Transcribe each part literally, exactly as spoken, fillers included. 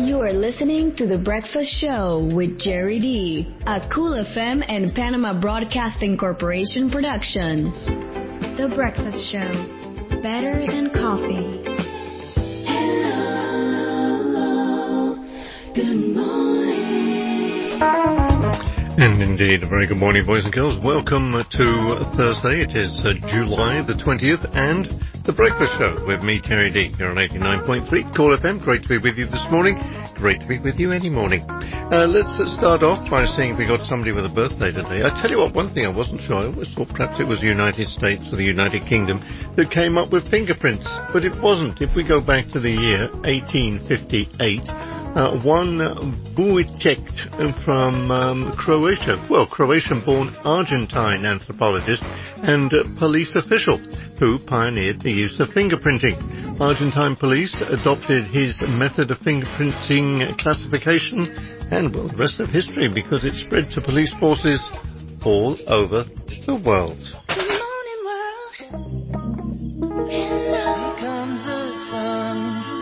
You are listening to The Breakfast Show with Jerry D, a Cool F M and Panama Broadcasting Corporation production. The Breakfast Show, better than coffee. Hello, good morning. And indeed, a very good morning, boys and girls. Welcome to Thursday. It is uh, July the twentieth, and The Breakfast Show with me, Jerry D, here on eighty-nine point three Cool F M. Great to be with you this morning. Great to be with you any morning. Uh, let's start off by seeing if we got somebody with a birthday today. I tell you what, one thing I wasn't sure, I always thought perhaps it was the United States or the United Kingdom that came up with fingerprints, but it wasn't. If we go back to the year eighteen fifty-eight, Uh, one Vujicic from um, Croatia, well, Croatian-born Argentine anthropologist and uh, police official who pioneered the use of fingerprinting. Argentine police adopted his method of fingerprinting classification, and, well, the rest of history, because it spread to police forces all over the world. Good morning, world. Hello. Here comes the sun.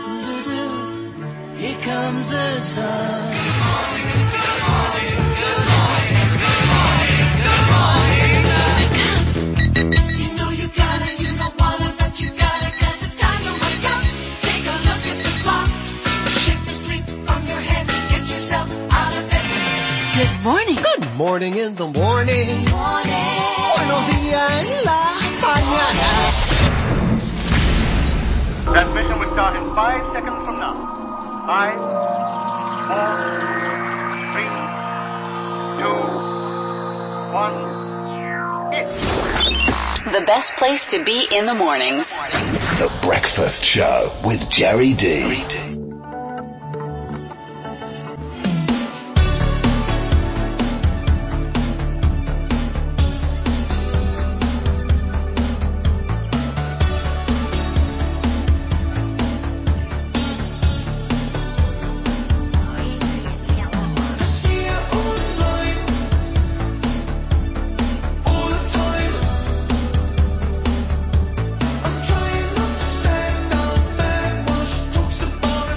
Here comes the sun. Good morning, good morning, good morning, good morning, good morning. You know you got it, you know all about you got it, 'cause it's time to wake up. Take a look at the clock. Shake the sleep from your head. Get yourself out of bed. Good morning. Good morning in the morning. Morning. Buenos días en la mañana. Transmission will start in five seconds from now. Five, four, three, two, one, hit. The best place to be in the mornings. The Breakfast Show with Jerry D. I'm trying not to stand out there. What she talks about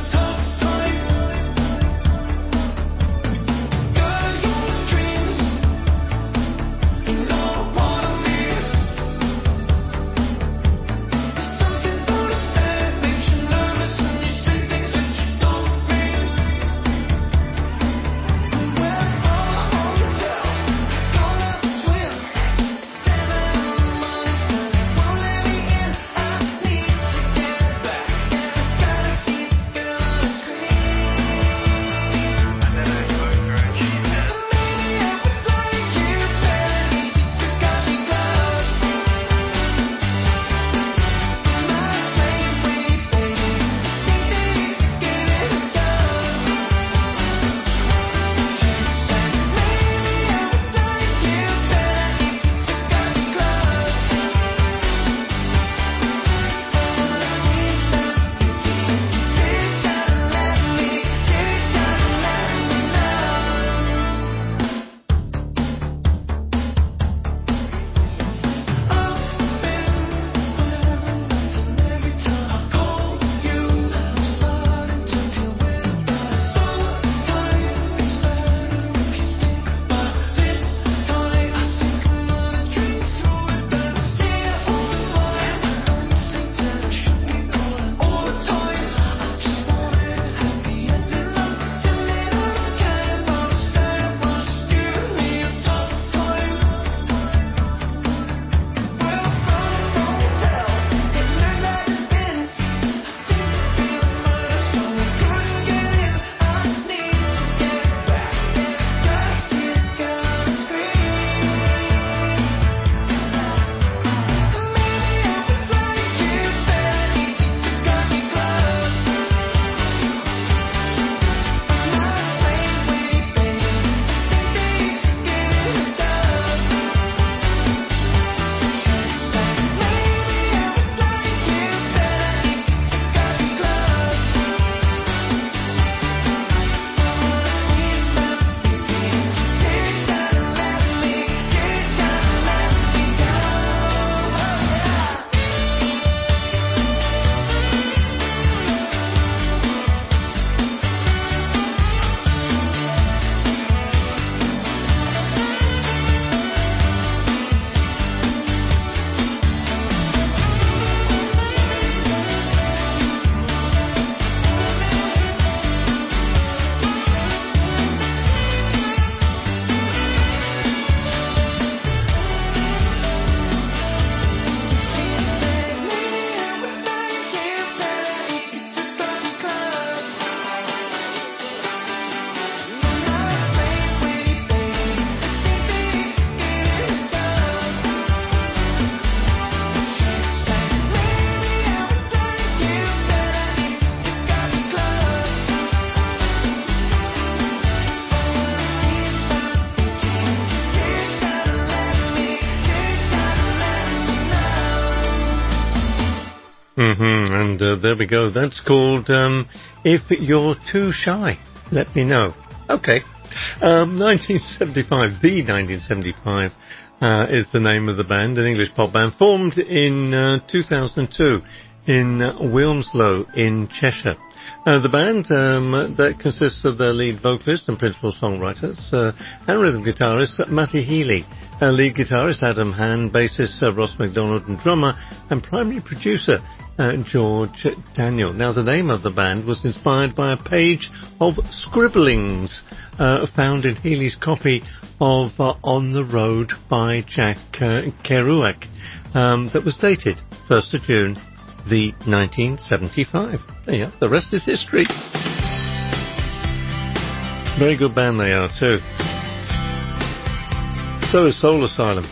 Mm-hmm. And uh, there we go. That's called um, If You're Too Shy, Let Me Know. Okay. Um, nineteen seventy-five, the nineteen seventy-five uh, is the name of the band, an English pop band formed in uh, two thousand two in uh, Wilmslow in Cheshire. Uh, the band um, that consists of their lead vocalist and principal songwriters uh, and rhythm guitarist Matty Healy, uh, lead guitarist Adam Hand, bassist uh, Ross MacDonald, and drummer and primary producer uh, George Daniel. Now, the name of the band was inspired by a page of scribblings uh, found in Healy's copy of uh, On the Road by Jack uh, Kerouac um, that was dated first of June the nineteen seventy-five. There you go. The rest is history. Very good band they are too. So is Soul Asylum.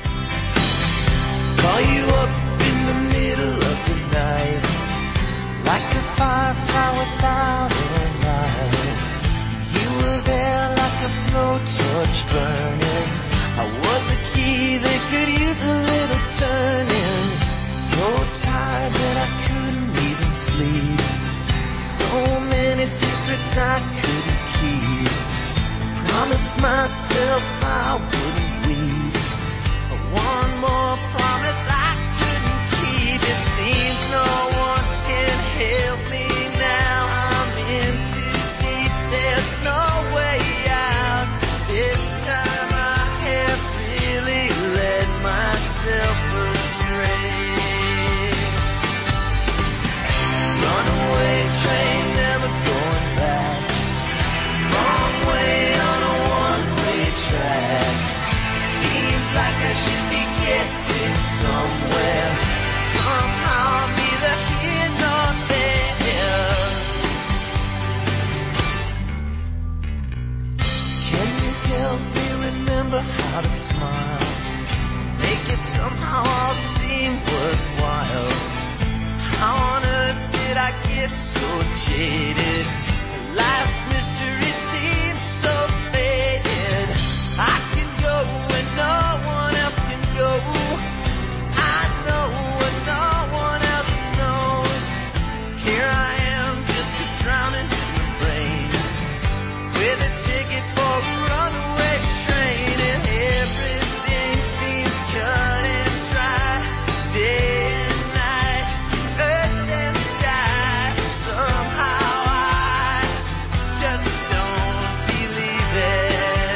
Call you up in the middle of the night, like a firefly without a light. You were there like a blowtorch burning. I was the key that could use a little turning. So tired that I couldn't even sleep. So many secrets I couldn't keep. I promised myself I wouldn't weep. But one more promise I couldn't keep. It seems no one can help me now. I'm in too deep. There's no way out. This time I have really let myself astray. Runaway train, never going back. Wrong way on a one-way track. Seems like I should be getting somewhere. Somehow I'm neither here nor there. Can you help me remember how to smile? Make it somehow all seem worthwhile. How on earth did I get so jaded? Life's mystery seems so faded. I can go where no one else can go. I know what no one else knows. Here I am, just a drowning in the rain, with a ticket for a runaway train, and everything seems cut and dry. Day and night, earth and sky. Somehow I just don't believe it.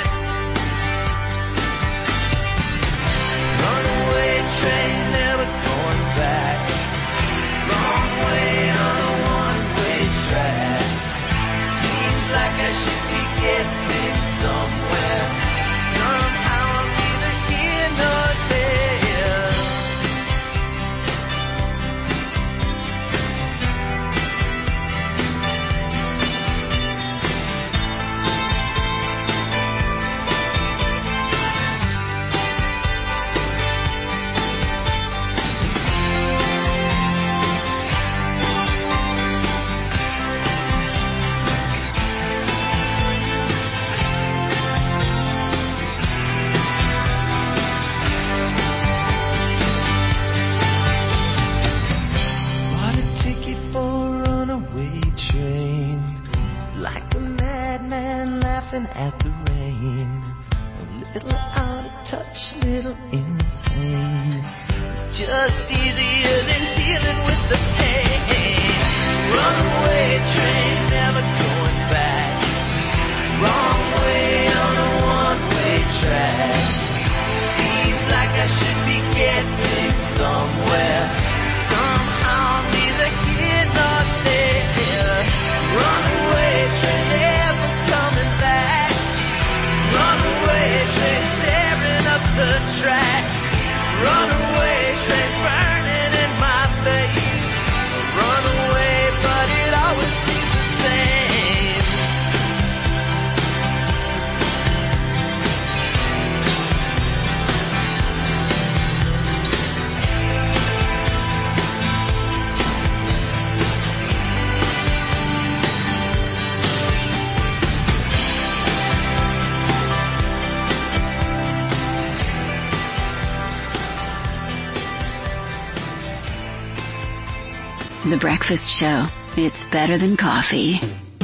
Runaway train, never going back. Wrong way on a one-way track. Seems like I should be getting somewhere. Somehow I'm neither here nor there. Bought a ticket for a runaway train, like a madman laughing at the rain. A little out of touch, little insane. It's just easier than dealing with the pain. Runaway train, never going back. Wrong way on a one-way track. Seems like I should be getting somewhere. Somehow I'm neither here nor there. Runaway train, never coming back. Runaway train, tearing up the track. Runaway train, burning in my face. Runaway, but it always seems the The Breakfast Show. It's better than coffee.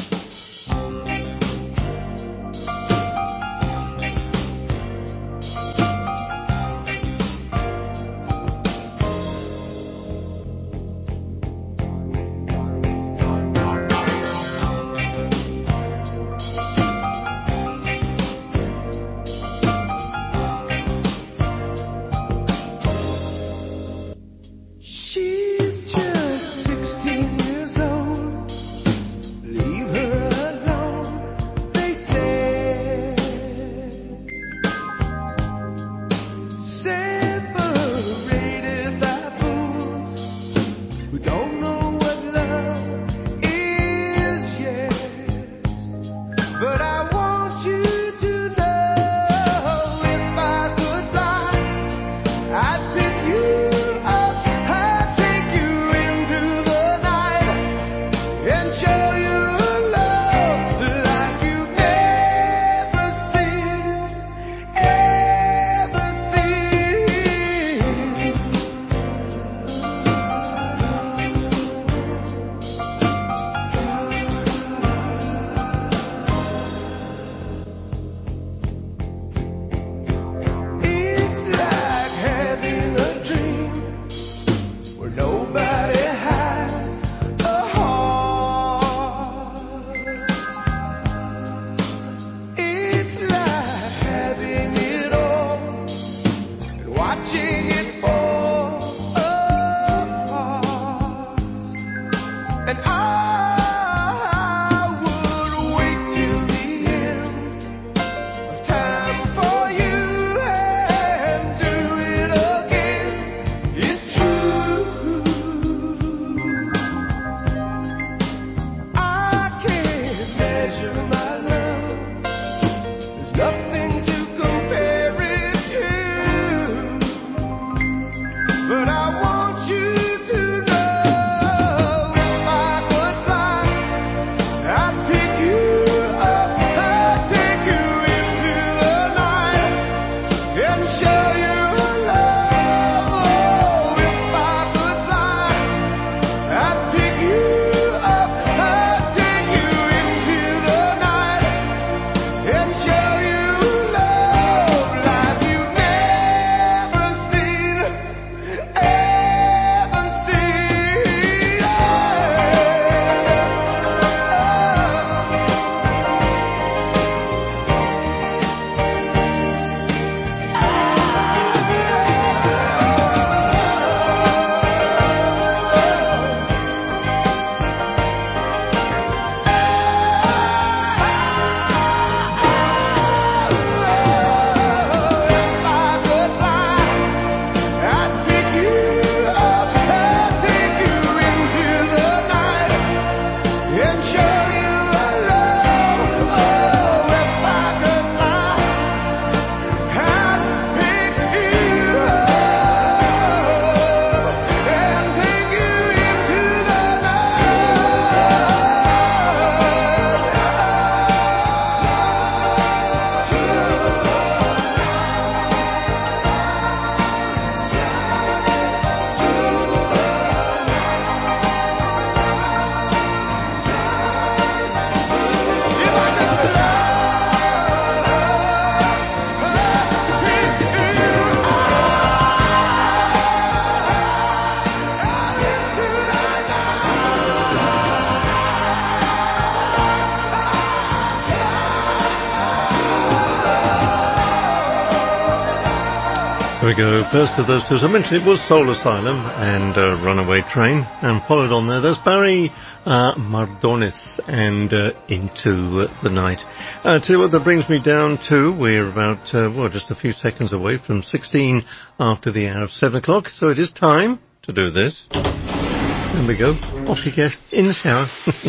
There we go. First of those two, as I mentioned, it was Soul Asylum and uh, Runaway Train, and followed on there, there's Barry uh, Mardones and uh, Into the Night. Uh, tell you what that brings me down to, we're about, uh, well, just a few seconds away from sixteen after the hour of seven o'clock, so it is time to do this. There we go. Off you get, in the shower.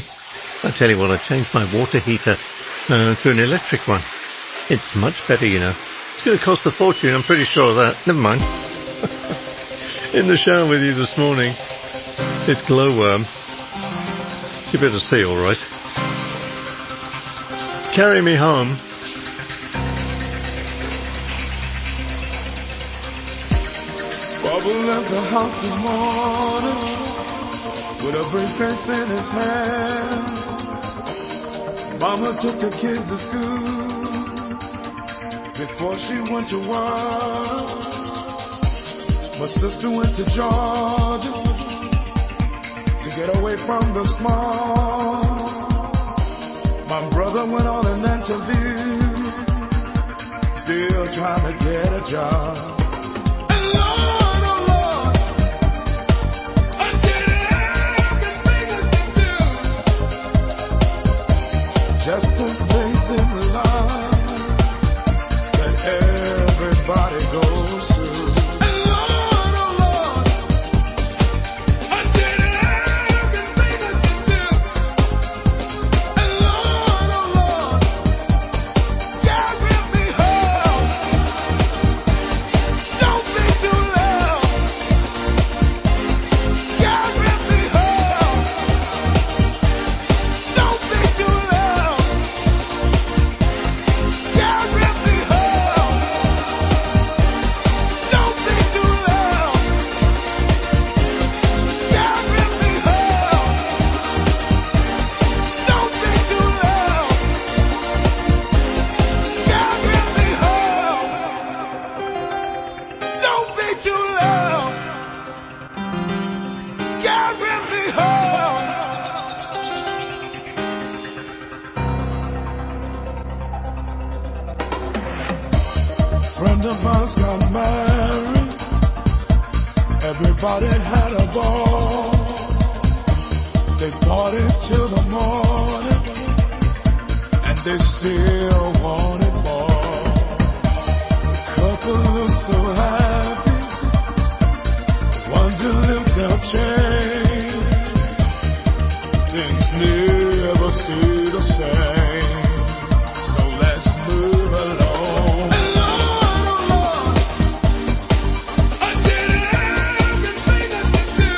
I tell you what, I changed my water heater uh, to an electric one. It's much better, you know. It's going to cost a fortune, I'm pretty sure of that. Never mind. In the shower with you this morning, it's Glowworm. It's a bit of sea, all right. Carry Me Home. Bubble left the house this morning with a briefcase in his hand. Mama took the kids to school before she went to work. My sister went to Georgia to get away from the smog. My brother went on an interview, still trying to get a job. And Lord, oh Lord, I did everything I could do just to face in life that everybody goes through. And Lord, oh Lord, I did everything I could do. And Lord, oh Lord, God give me help. Don't be too loud. God give me help. Don't be too loud. God give me help. Don't be too loud. God give me help. Don't be too loud. God give me help. Don't be too loud. God give me help. Friend of ours got married. Everybody had a ball. They partied till the morning, and they still wanted more. The couple looked so happy, wonder if they'll change. Things never stay the same, so let's move along. And Lord, oh Lord, I did everything I could do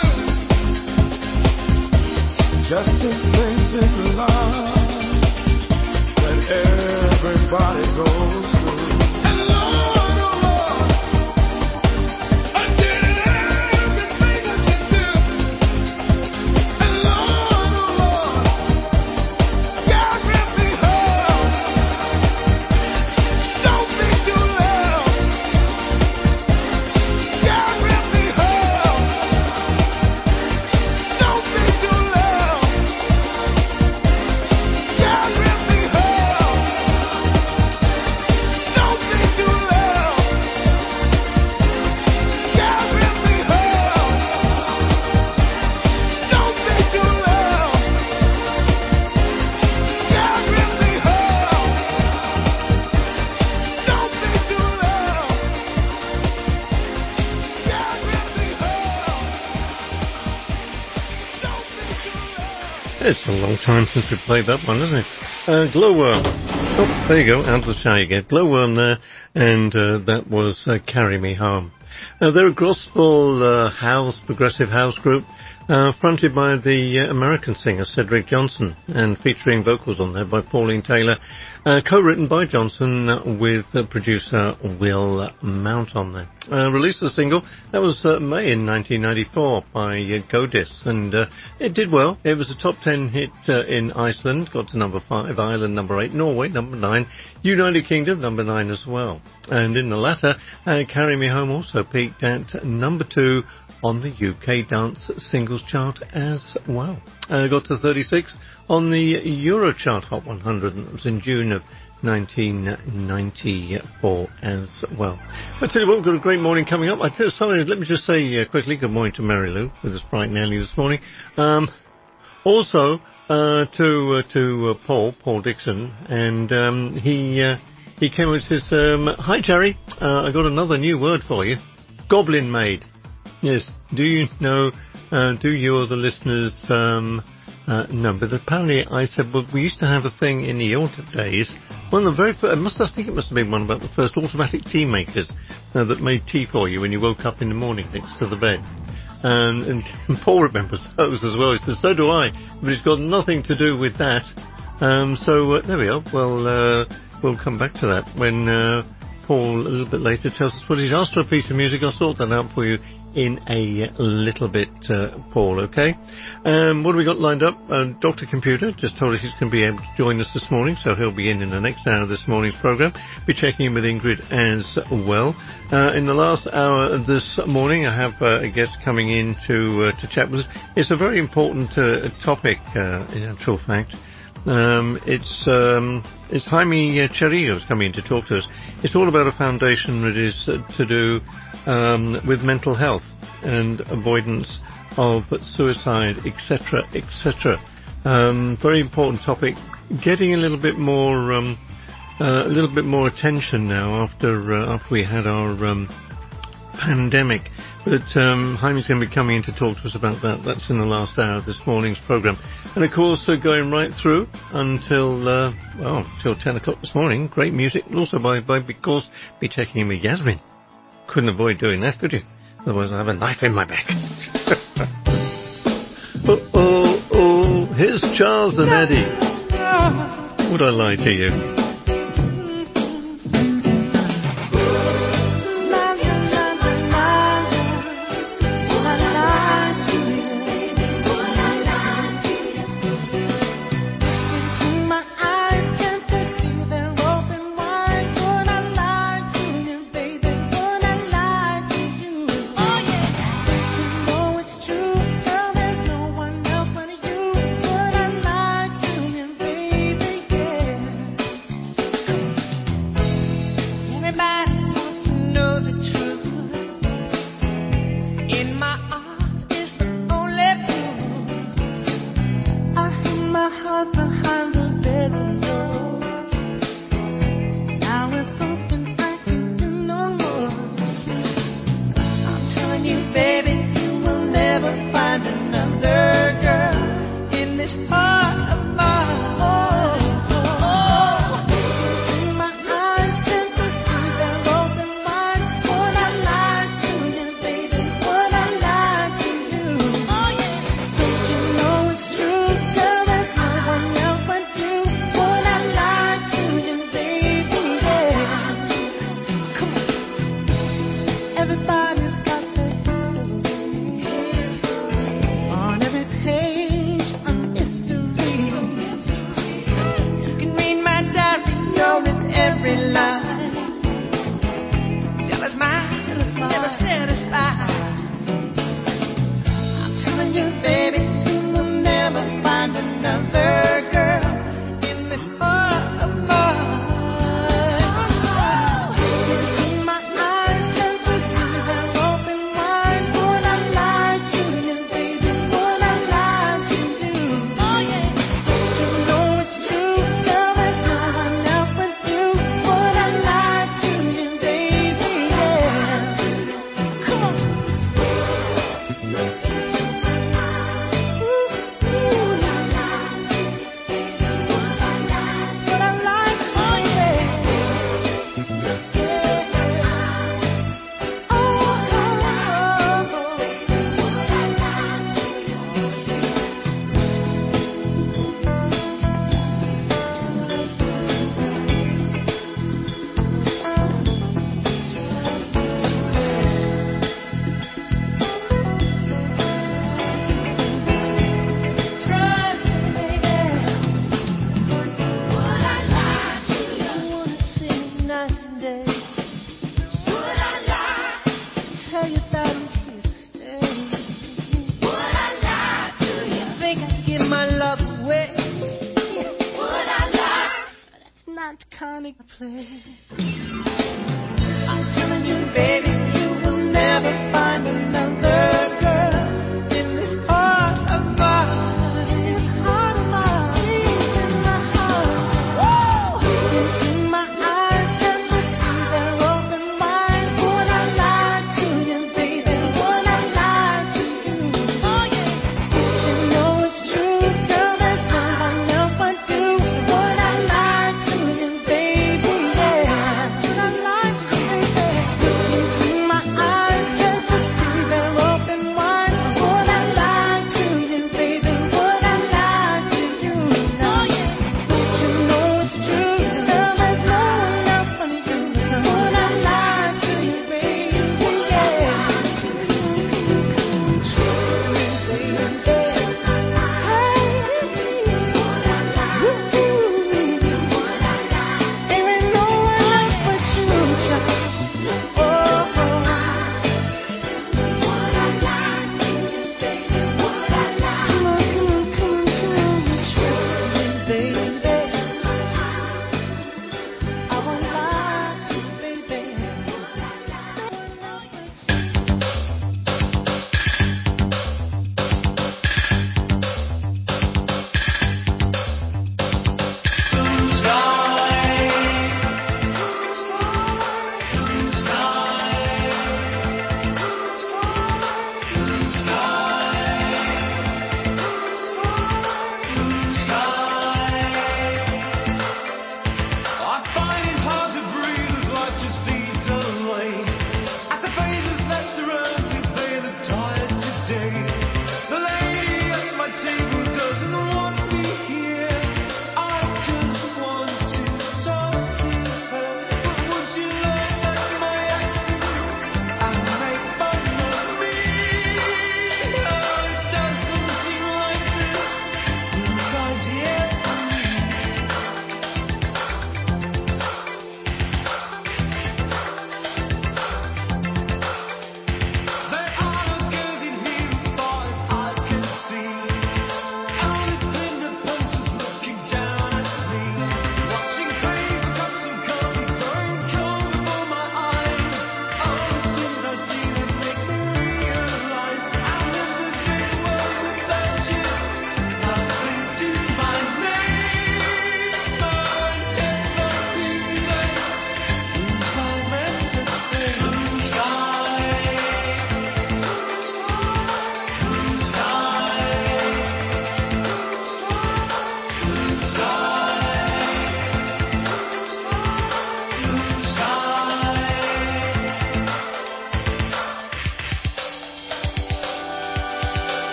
just to face in life that everybody goes through. And Lord, oh Lord, I did everything I could do. And Lord, oh Lord, God give me help. Don't be too loud. God give me help. Don't be too loud. God give me help. Don't be too loud. God give me help. Don't be too loud. God give me help. Don't be too loud. God give me help. Don't be too loud. It's a long time since we played that one, isn't it? Uh, Glowworm. Oh, there you go, out of the shower you get. Glowworm there, and uh, that was uh, Carry Me Home. Uh, they're a gospel uh, house, progressive house group, uh, fronted by the uh, American singer Cedric Johnson, and featuring vocals on there by Pauline Taylor, uh, co-written by Johnson with uh, producer Will Mount on there. Uh, released a single, that was uh, May in nineteen ninety-four by uh, Godis, and uh, it did well. It was a top ten hit uh, in Iceland, got to number five, Ireland number eight, Norway number nine, United Kingdom number nine as well. And in the latter, uh, Carry Me Home also peaked at number two on the U K dance singles chart as well. Uh, got to thirty-six on the Eurochart Hot one hundred, and it was in June of nineteen ninety-four as well. I tell you what, we've got a great morning coming up. I tell you, sorry, let me just say uh, quickly, good morning to Mary Lou with us bright and early this morning. Um, also uh, to uh, to uh, Paul, Paul Dixon, and um, he uh, he came with his um, hi Jerry, uh, I got another new word for you, Goblin Maid. Yes, do you know? Uh, do you or the listeners um, uh, know? But apparently, I said, well, we used to have a thing in the old days. One of the very first, I must, I think it must have been one about the first automatic tea makers uh, that made tea for you when you woke up in the morning next to the bed. Um, and, and Paul remembers those as well. He says, so do I, but it's got nothing to do with that. Um, so uh, there we are. Well, uh, we'll come back to that when uh, Paul a little bit later tells us what he's asked for a piece of music. I'll sort that out for you in a little bit, uh, Paul, okay? Um, what have we got lined up? Uh, Doctor Computer just told us he's going to be able to join us this morning, so he'll be in in the next hour of this morning's programme. Be checking in with Ingrid as well. Uh, in the last hour this morning, I have uh, a guest coming in to, uh, to chat with us. It's a very important uh, topic, uh, in actual fact. Um, it's um, it's Jaime uh, Cherillo's coming in to talk to us. It's all about a foundation that is uh, to do um, with mental health and avoidance of suicide, et cetera, et cetera. Um, very important topic. Getting a little bit more um, uh, a little bit more attention now after uh, after we had our um, pandemic. But um, Jaime's going to be coming in to talk to us about that. That's in the last hour of this morning's programme. And of course, uh, going right through until, uh, well, until ten o'clock this morning. Great music. And also, by, by because, be checking in with Yasmin. Couldn't avoid doing that, could you? Otherwise, I'll have a knife in my back. oh, oh, oh. Here's Charles and Eddie. Would I lie to you?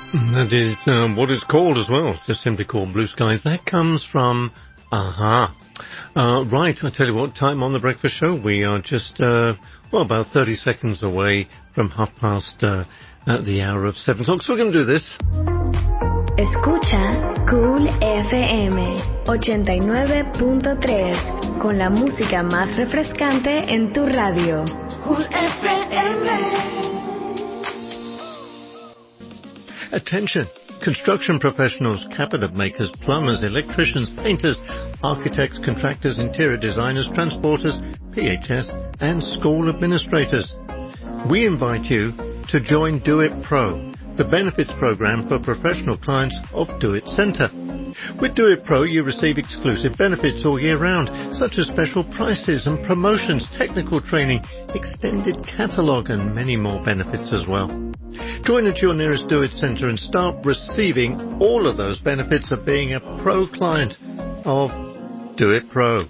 That is um, what it's called as well. It's just simply called Blue Skies. That comes from Aha. Uh, right, I tell you what, time on the breakfast show. We are just, uh, well, about thirty seconds away from half past uh, at the hour of seven o'clock. So we're going to do this. Escucha Cool F M ochenta y nueve punto tres con la música más refrescante en tu radio. Cool F M. Attention! Construction professionals, cabinet makers, plumbers, electricians, painters, architects, contractors, interior designers, transporters, P H S, and school administrators. We invite you to join Do It Pro, the benefits program for professional clients of Do It Centre. With Do It Pro, you receive exclusive benefits all year round, such as special prices and promotions, technical training, extended catalogue, and many more benefits as well. Join at your nearest Do It Centre and start receiving all of those benefits of being a pro client of Do It Pro.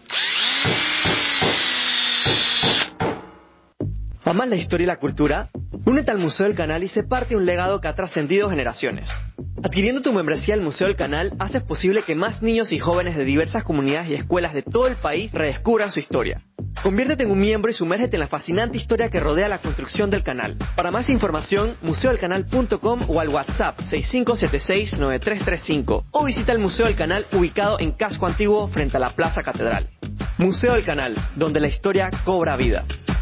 ¿Amas la historia y la cultura? Únete al Museo del Canal y sé parte de un legado que ha trascendido generaciones. Adquiriendo tu membresía al Museo del Canal, haces posible que más niños y jóvenes de diversas comunidades y escuelas de todo el país redescubran su historia. Conviértete en un miembro y sumérgete en la fascinante historia que rodea la construcción del canal. Para más información, museo del canal punto com o al WhatsApp seis cinco siete seis nueve tres tres cinco o visita el Museo del Canal ubicado en Casco Antiguo frente a la Plaza Catedral. Museo del Canal, donde la historia cobra vida.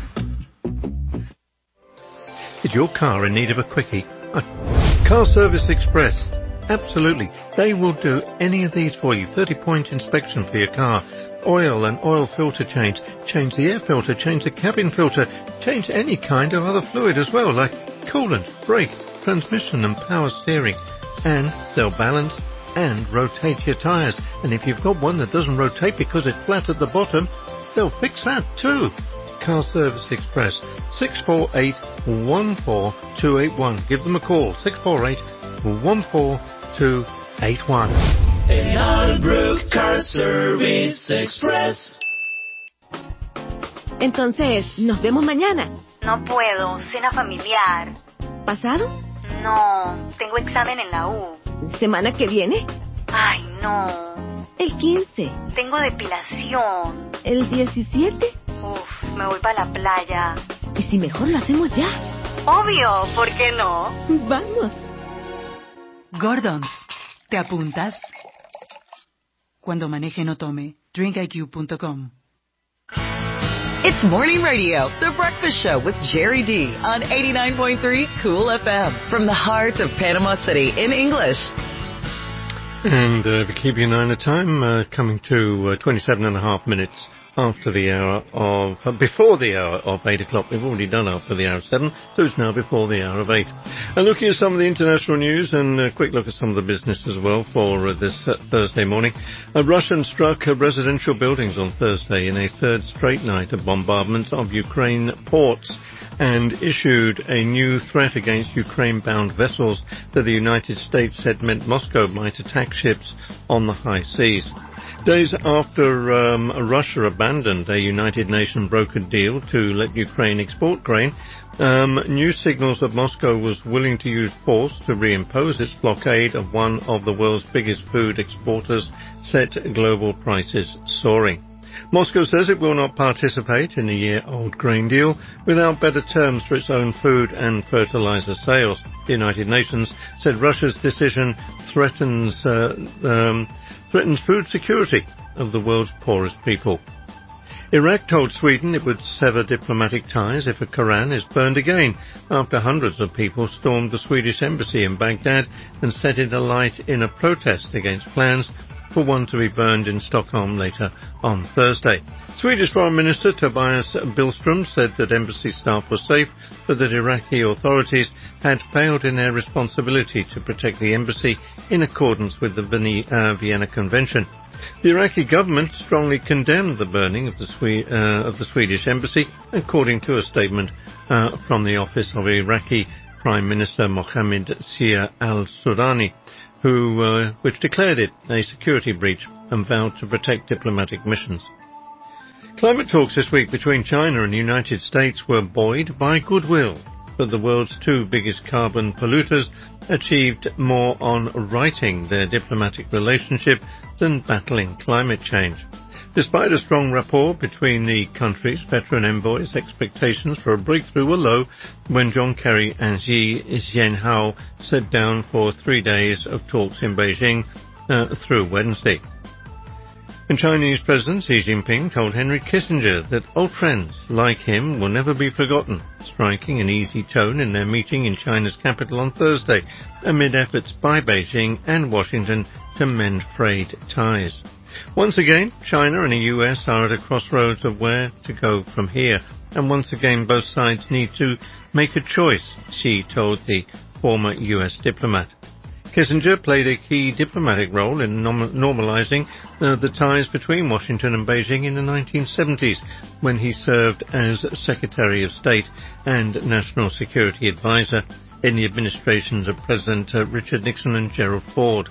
Is your car in need of a quickie? Uh, Car Service Express. Absolutely. They will do any of these for you. thirty point inspection for your car. Oil and oil filter change. Change the air filter. Change the cabin filter. Change any kind of other fluid as well, like coolant, brake, transmission and power steering. And they'll balance and rotate your tyres. And if you've got one that doesn't rotate because it's flat at the bottom, they'll fix that too. Car Service Express, six four eight, one four two eight one. Give them a call, six four eight, one four two eight one. En Albrook Car Service Express. Entonces, ¿nos vemos mañana? No puedo, cena familiar. ¿Pasado? No, tengo examen en la U. ¿Semana que viene? Ay, no. El quince. Tengo depilación. ¿El diecisiete? Uf, me voy para la playa. ¿Y si mejor lo hacemos ya? Obvio, ¿por qué no? Vamos. Gordons, ¿te apuntas? Cuando maneje no tome. drink I Q punto com. It's Morning Radio, The Breakfast Show with Jerry D on eighty-nine point three Cool F M from the heart of Panama City in English. And uh, to keep you an eye on the time, uh, coming to uh, twenty-seven and a half minutes after the hour of, uh, before the hour of eight o'clock. We've already done after the hour of seven, so it's now before the hour of eight. And looking at some of the international news and a quick look at some of the business as well for uh, this uh, Thursday morning. Uh, Russian struck uh, residential buildings on Thursday in a third straight night of bombardments of Ukraine ports and issued a new threat against Ukraine-bound vessels that the United States said meant Moscow might attack ships on the high seas. Days after um, Russia abandoned a United Nations brokered deal to let Ukraine export grain, um, new signals that Moscow was willing to use force to reimpose its blockade of one of the world's biggest food exporters set global prices soaring. Moscow says it will not participate in the year-old grain deal without better terms for its own food and fertilizer sales. The United Nations said Russia's decision threatens uh, um, threatens food security of the world's poorest people. Iraq told Sweden it would sever diplomatic ties if a Quran is burned again after hundreds of people stormed the Swedish embassy in Baghdad and set it alight in a protest against plans for one to be burned in Stockholm later on Thursday. Swedish Foreign Minister Tobias Billström said that embassy staff were safe, but that Iraqi authorities had failed in their responsibility to protect the embassy in accordance with the uh, Vienna Convention. The Iraqi government strongly condemned the burning of the, Swe- uh, of the Swedish embassy, according to a statement uh, from the office of Iraqi Prime Minister Mohammed Sia al-Sudani, who, uh, which declared it a security breach and vowed to protect diplomatic missions. Climate talks this week between China and the United States were buoyed by goodwill. but the world's two biggest carbon polluters achieved more on righting their diplomatic relationship than battling climate change. Despite a strong rapport between the countries, veteran envoys' expectations for a breakthrough were low when John Kerry and Xi Jinping sat down for three days of talks in Beijing uh, through Wednesday. And Chinese President Xi Jinping told Henry Kissinger that old friends like him will never be forgotten, striking an easy tone in their meeting in China's capital on Thursday, amid efforts by Beijing and Washington to mend frayed ties. Once again, China and the U S are at a crossroads of where to go from here, and once again both sides need to make a choice, Xi told the former U S diplomat. Kissinger played a key diplomatic role in nom- normalizing uh, the ties between Washington and Beijing in the nineteen seventies, when he served as Secretary of State and National Security Advisor in the administrations of President uh, Richard Nixon and Gerald Ford.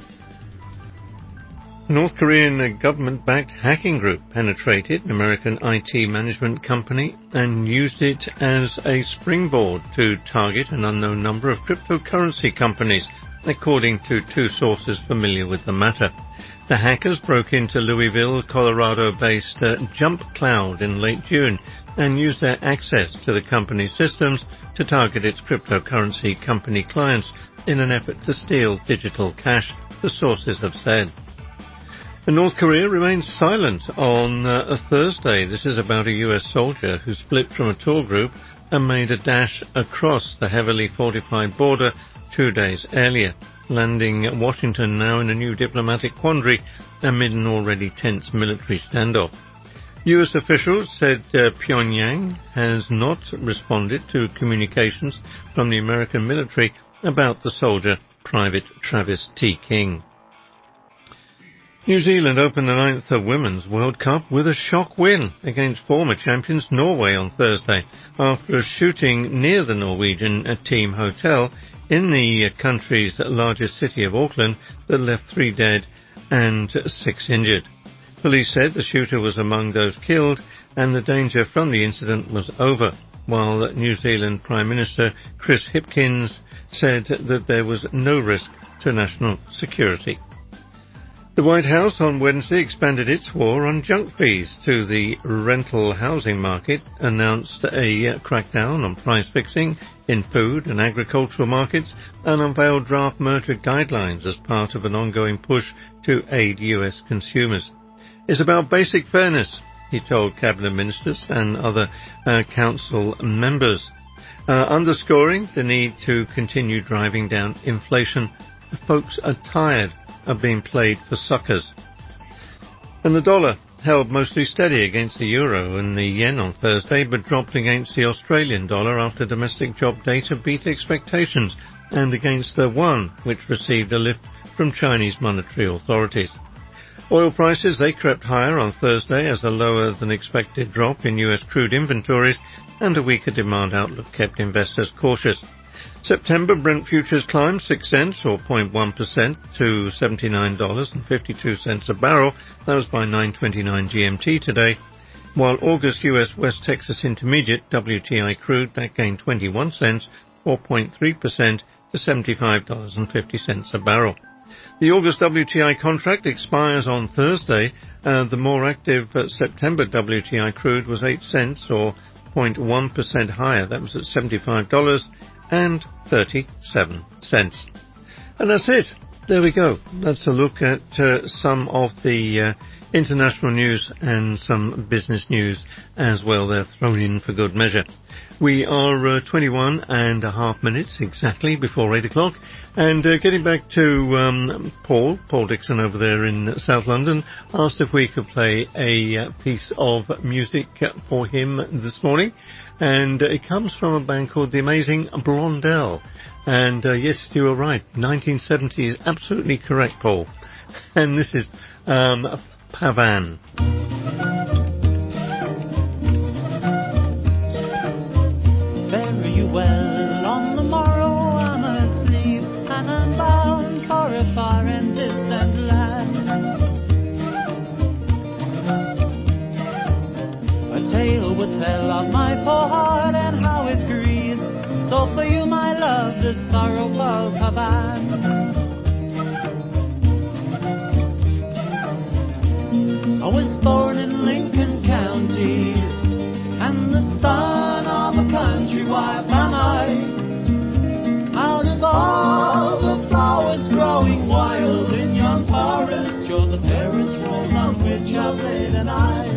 A North Korean government-backed hacking group penetrated an American I T management company and used it as a springboard to target an unknown number of cryptocurrency companies, according to two sources familiar with the matter. The hackers broke into Louisville, Colorado-based uh, JumpCloud in late June and used their access to the company's systems to target its cryptocurrency company clients in an effort to steal digital cash, the sources have said. And North Korea remains silent on uh, a Thursday. This is about a U S soldier who split from a tour group and made a dash across the heavily fortified border two days earlier, landing Washington now in a new diplomatic quandary amid an already tense military standoff. U S officials said uh, Pyongyang has not responded to communications from the American military about the soldier, Private Travis T. King. New Zealand opened the ninth Women's World Cup with a shock win against former champions Norway on Thursday after a shooting near the Norwegian team hotel in the country's largest city of Auckland that left three dead and six injured. Police said the shooter was among those killed and the danger from the incident was over, while New Zealand Prime Minister Chris Hipkins said that there was no risk to national security. The White House on Wednesday expanded its war on junk fees to the rental housing market, announced a crackdown on price fixing in food and agricultural markets, and unveiled draft merger guidelines as part of an ongoing push to aid U S consumers. It's about basic fairness, he told cabinet ministers and other uh, council members, uh, underscoring the need to continue driving down inflation. The folks are tired of being played for suckers. And the dollar held mostly steady against the euro and the yen on Thursday, but dropped against the Australian dollar after domestic job data beat expectations, and against the won, which received a lift from Chinese monetary authorities. Oil prices, they crept higher on Thursday as a lower than expected drop in U S crude inventories and a weaker demand outlook kept investors cautious. September Brent futures climbed six cents or zero point one percent to seventy-nine dollars and fifty-two cents a barrel. That was by nine twenty-nine G M T today. While August U S West Texas Intermediate W T I crude that gained twenty-one cents or zero point three percent to seventy-five dollars and fifty cents a barrel. The August W T I contract expires on Thursday. Uh, the more active uh, September W T I crude was eight cents or zero point one percent higher. That was at seventy-five dollars and thirty-seven cents. And that's it. There we go. That's a look at uh, some of the uh, international news and some business news as well. They're thrown in for good measure. We are uh, twenty-one and a half minutes exactly before eight o'clock. And uh, getting back to um, Paul, Paul Dixon over there in South London, asked if we could play a uh, piece of music for him this morning. And uh, it comes from a band called The Amazing Blondell. And uh, yes, you were right, nineteen seventy is absolutely correct, Paul. And this is um, Pavan. Fare you well, on the morrow I'm asleep, and I'm bound for a far and distant land. A tale would tell of my poor heart and how it grieves, so for sorrowful Pavan. I was born in Lincoln County, and the son of a country wife am I. Out of all the flowers growing wild in yon forest, you're the fairest rose on which I've laid an eye.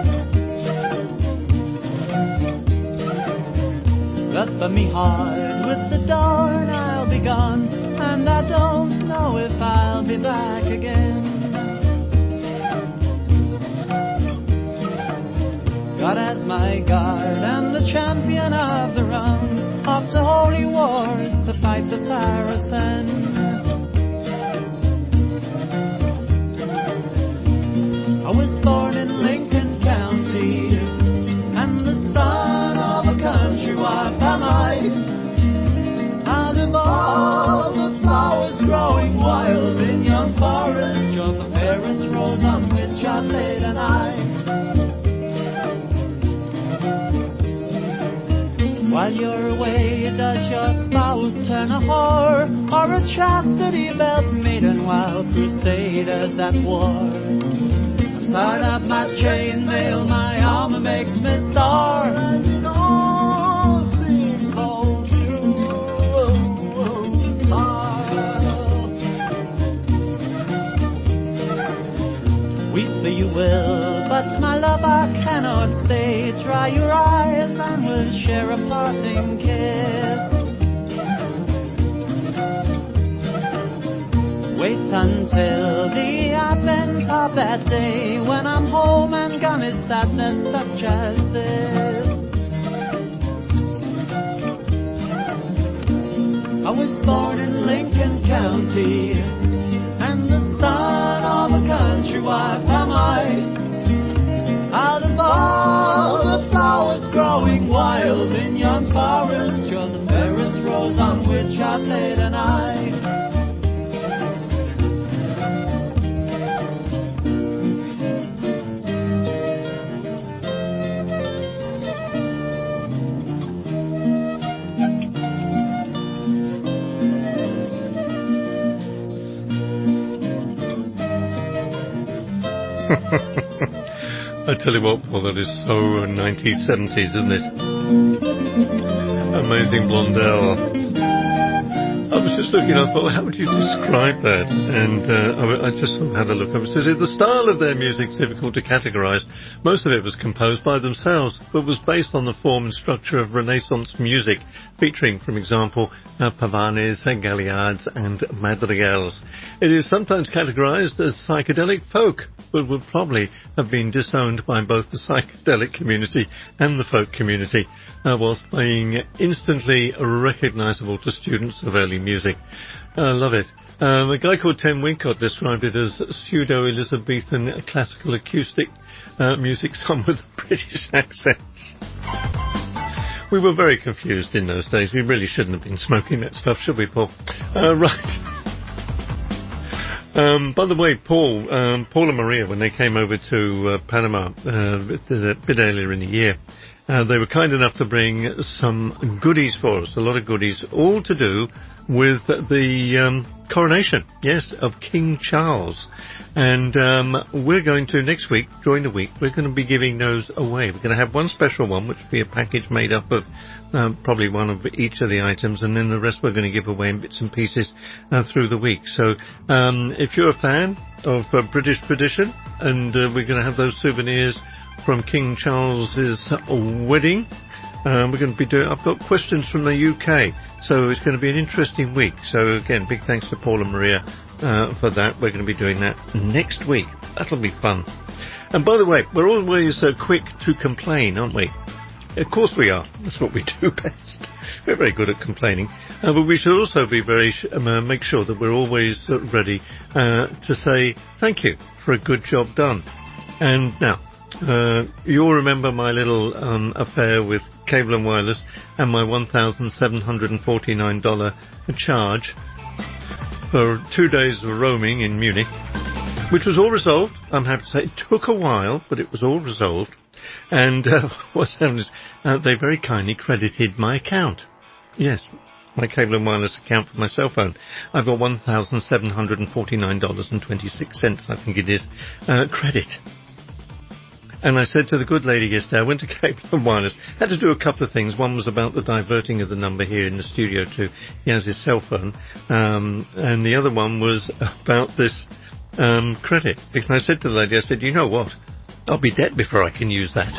Left by me hard with the dawn, I'll be gone, and I don't know if I'll be back again. God as my guard, and the champion of the rounds, off to holy wars to fight the Saracen. I was born in Lincoln County, and the son of a country wife am I. Out of all the flowers growing wild in yon forest, you're the fairest rose on which I've laid an eye. While you're away, does your spouse turn a whore, or a chastity belt maiden while crusaders at war? Tied up my chainmail, my armor makes me sore, and it all seems so futile. Weep for you will, but my love I cannot stay. Dry your eyes and we'll share a parting kiss. Wait until the advent of that day, when I'm home and gone is sadness such as this. I was born in Lincoln County, and the son of a country wife am I. Out of all the flowers growing wild in yon forest, you're the fairest rose on which I've laid an eye. I tell you what, Paul, that is so nineties, seventies, isn't it? Amazing Blondell. I was just looking, I thought, how would you describe that? And uh, I, I just had a look up. It says, the style of their music is difficult to categorise. Most of it was composed by themselves, but was based on the form and structure of Renaissance music, featuring, for example, uh, pavanes, galliards, and madrigals. It is sometimes categorised as psychedelic folk, but would probably have been disowned by both the psychedelic community and the folk community, uh, whilst being instantly recognisable to students of early music. I uh, love it. Um, a guy called Tim Wincott described it as pseudo-Elizabethan classical acoustic uh, music sung with British accents. We were very confused in those days. We really shouldn't have been smoking that stuff, should we, Paul? Uh, right. Um, by the way, Paul, um, Paul and Maria, when they came over to uh, Panama uh, a bit earlier in the year, uh, they were kind enough to bring some goodies for us, a lot of goodies, all to do with the um, coronation, yes, of King Charles. And um, we're going to, next week, during the week, we're going to be giving those away. We're going to have one special one, which will be a package made up of um, probably one of each of the items, and then the rest we're going to give away in bits and pieces uh, through the week. So um, if you're a fan of uh, British tradition, and uh, we're going to have those souvenirs from King Charles's wedding, um, we're going to be doing, I've got questions from the U K, so it's going to be an interesting week. So again, big thanks to Paul and Maria Uh, for that. We're going to be doing that next week. That'll be fun. And by the way, we're always uh, quick to complain, aren't we? Of course we are. That's what we do best. We're very good at complaining. Uh, but we should also be very sh- um, uh, make sure that we're always uh, ready uh, to say thank you for a good job done. And now, uh, you'll remember my little um, affair with Cable and Wireless and my one thousand seven hundred forty-nine dollars charge for two days of roaming in Munich, which was all resolved. I'm happy to say it took a while, but it was all resolved. And uh, what's happened is uh, they very kindly credited my account. Yes, my cable and wireless account for my cell phone. I've got one thousand seven hundred forty-nine dollars and twenty-six cents, I think it is, uh, credit. And I said to the good lady yesterday, I went to Cable and Wireless, had to do a couple of things. One was about the diverting of the number here in the studio to Yaz's cell phone, um, and the other one was about this um, credit. Because I said to the lady, I said, you know what, I'll be dead before I can use that.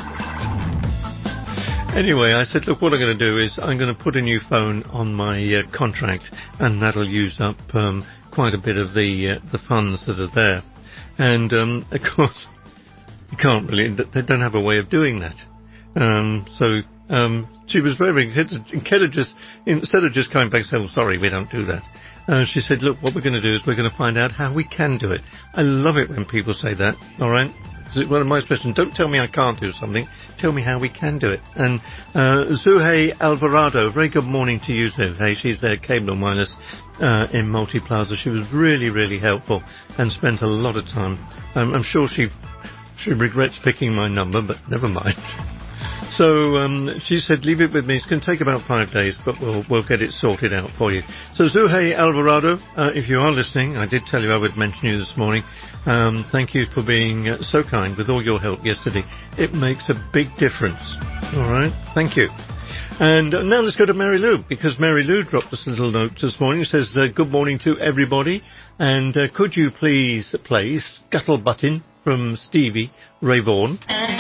Anyway, I said, look, what I'm going to do is I'm going to put a new phone on my uh, contract, and that'll use up um, quite a bit of the uh, the funds that are there. And, um, of course, you can't really, they don't have a way of doing that. Um, so um, she was very, instead of just, instead of just coming back and saying, well, sorry, we don't do that. Uh, she said, look, what we're going to do is we're going to find out how we can do it. I love it when people say that, all right? Because one of my expressions, don't tell me I can't do something, tell me how we can do it. And uh, Zuhei Alvarado, very good morning to you, Zuhei. She's there, Cable and Wireless uh, in Multiplaza. She was really, really helpful and spent a lot of time. Um, I'm sure she... She regrets picking my number, but never mind. So um, she said, leave it with me. It's going to take about five days, but we'll we'll get it sorted out for you. So Zuhei Alvarado, uh, if you are listening, I did tell you I would mention you this morning. Um, thank you for being uh, so kind with all your help yesterday. It makes a big difference. All right? Thank you. And uh, now let's go to Mary Lou, because Mary Lou dropped us a little note this morning. It says, uh, good morning to everybody. And uh, could you please play Scuttlebuttin' from Stevie Ray Vaughan?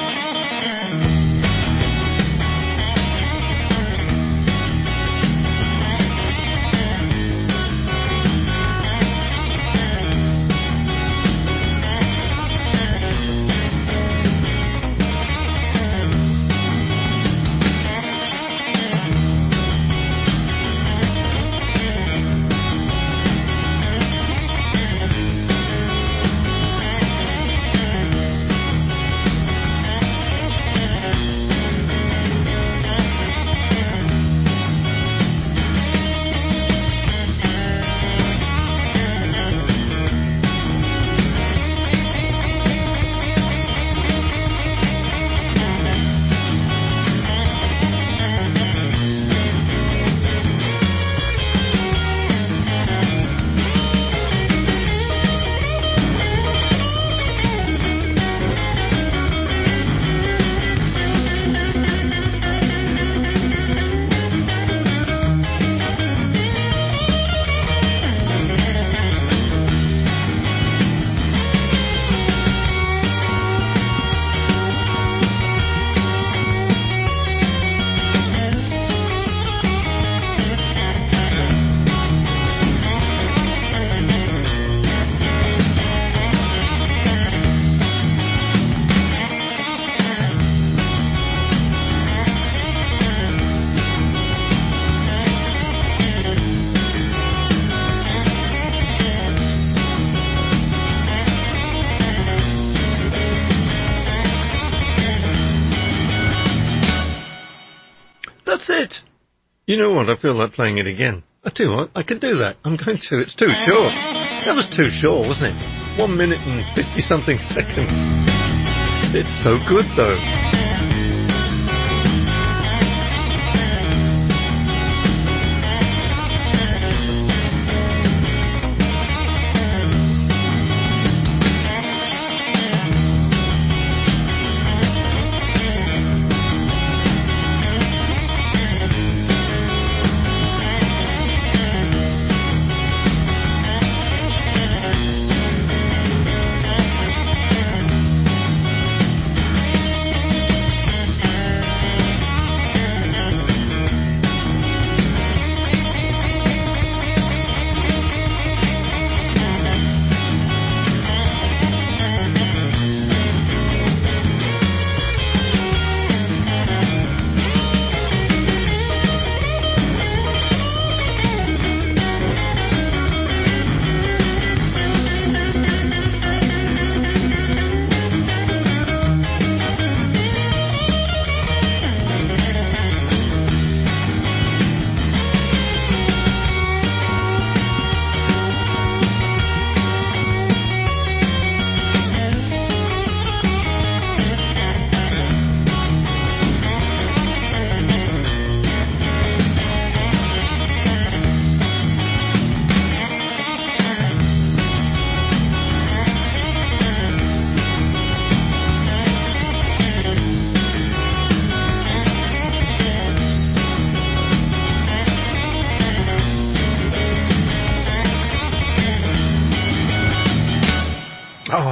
That's it. You know what? I feel like playing it again. I tell you what, I could do that. I'm going to. It's too short. That was too short, wasn't it? One minute and fifty-something seconds. It's so good, though.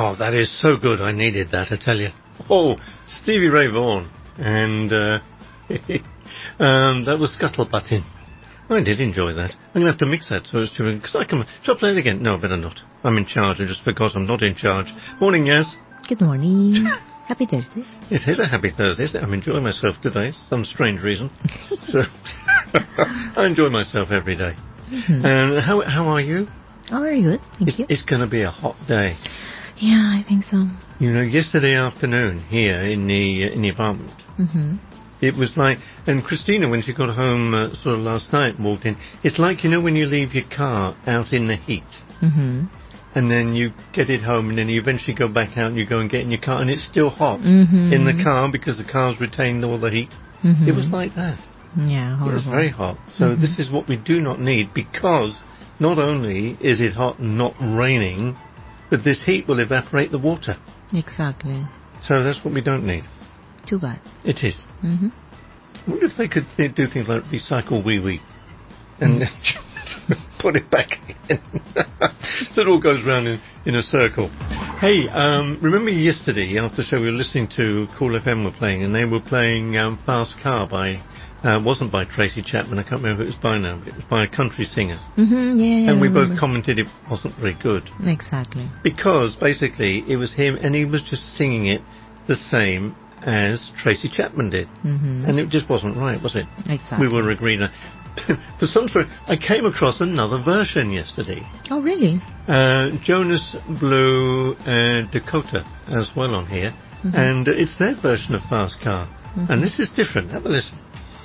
Oh, that is so good. I needed that, I tell you. Oh, Stevie Ray Vaughan. And uh, um, that was Scuttlebuttin'. I did enjoy that. I'm going to have to mix that so it's too... Because I can... Shall I play it again? No, better not. I'm in charge, and just because I'm not in charge. Morning, Yaz. Good morning. Happy Thursday. It is a happy Thursday, isn't it? I'm enjoying myself today, for some strange reason. So I enjoy myself every day. Mm-hmm. And how how are you? Oh, very good. Thank it's, you. It's going to be a hot day. Yeah, I think so. You know, yesterday afternoon here in the uh, in the apartment, mm-hmm. it was like, and Christina, when she got home uh, sort of last night and walked in, it's like, you know, when you leave your car out in the heat. Mm-hmm. And then you get it home, and then you eventually go back out and you go and get in your car, and it's still hot mm-hmm. in the car because the car's retained all the heat. Mm-hmm. It was like that. Yeah, horrible. It was very hot. So mm-hmm. this is what we do not need, because not only is it hot and not raining, but this heat will evaporate the water. Exactly. So that's what we don't need. Too bad. It is. Mm-hmm. I wonder if they could th- do things like recycle wee-wee and mm. put it back in. So it all goes round in, in a circle. Hey, um, remember yesterday after the show we were listening to Cool F M were playing, and they were playing um, Fast Car by, uh, wasn't by Tracy Chapman, I can't remember who it was by now, but it was by a country singer. Mm-hmm, yeah, yeah, and we both remember. commented it wasn't very good. Exactly. Because basically it was him, and he was just singing it the same as Tracy Chapman did. Mm-hmm. And it just wasn't right, was it? Exactly. We were agreeing. For some story, I came across another version yesterday. Oh, really? Uh, Jonas Blue and Dakota as well on here. Mm-hmm. And it's their version of Fast Car. Mm-hmm. And this is different. Have a listen.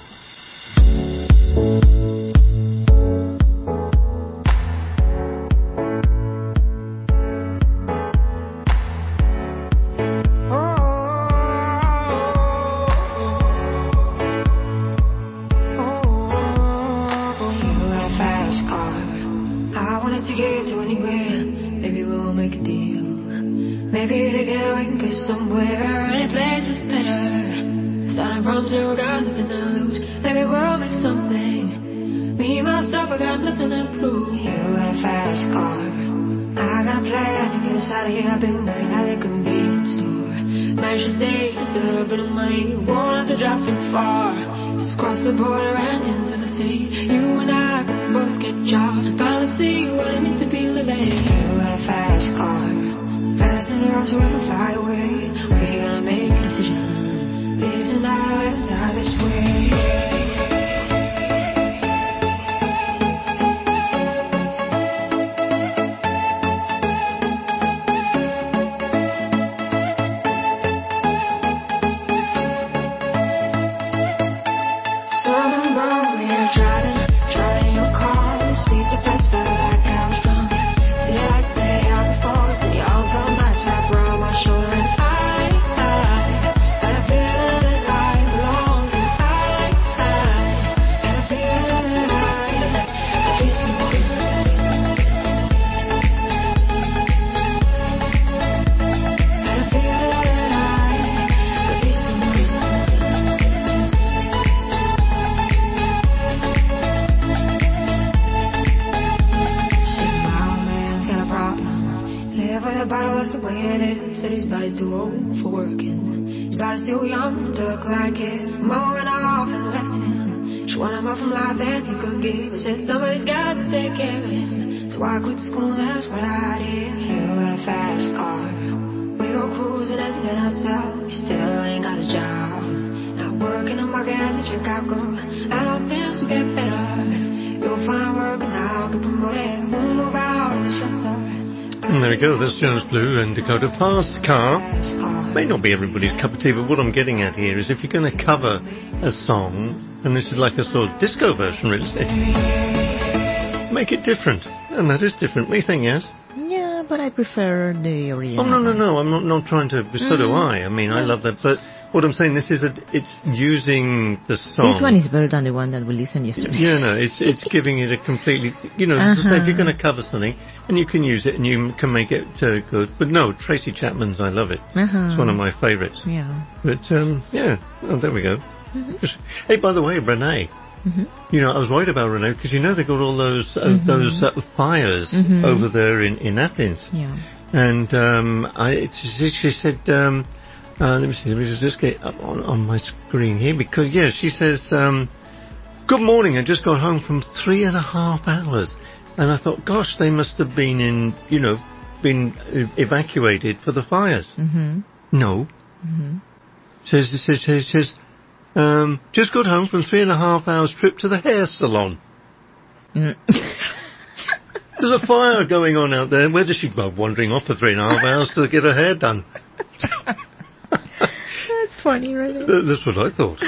I've been working at a convenience store. Managed to save just a little bit of money. Won't have to drive too far. Just cross the border and into the city. You and I can both get jobs. Finally see what it means to be living. You got a fast car, fast enough so we can fly away. We're gonna make a decision. Live tonight, die this way. Too old for working. His body's too young to look like his mama went off and left him. She wanted more from life than he could give. He said somebody's got to take care of him. So I quit school and that's what I did. You got a fast car. We go cruising and set ourselves. You still ain't got a job. Not working the market at the Chicago. I don't think will get better. You'll find work and I'll get promoted. We'll move out of the shelter. And there we go, that's Jonas Blue and Dakota. Fast Car may not be everybody's cup of tea, but what I'm getting at here is if you're going to cover a song, and this is like a sort of disco version, really, make it different. And that is different. What do you think, Yaz? Yeah, but I prefer the original. Oh, no, no, no, I'm not, not trying to, so do I. I mean, yeah. I love that, but what I'm saying, this is a, it's using the song. This one is better than the one that we listened yesterday. Yeah, no, it's it's giving it a completely, you know, uh-huh. to say if you're going to cover something, and you can use it, and you can make it uh, good. But no, Tracy Chapman's, I love it. Uh-huh. It's one of my favourites. Yeah. But, um, yeah, oh, there we go. Mm-hmm. Hey, by the way, Renee. Mm-hmm. You know, I was worried about Renee, because you know they've got all those uh, mm-hmm. those uh, fires mm-hmm. over there in, in Athens. Yeah. and um, I she, she said, um, uh, let me see, let me just get up on, on my screen here because yeah, she says, um, good morning. I just got home from three and a half hours, and I thought, gosh, they must have been in, you know, been evacuated for the fires. Mm-hmm. No. Mm-hmm. Says says says, says um, just got home from three and a half hours trip to the hair salon. Mm. There's a fire going on out there. Where does she go? Wandering off for three and a half hours to get her hair done. That's funny, really. That's what I thought.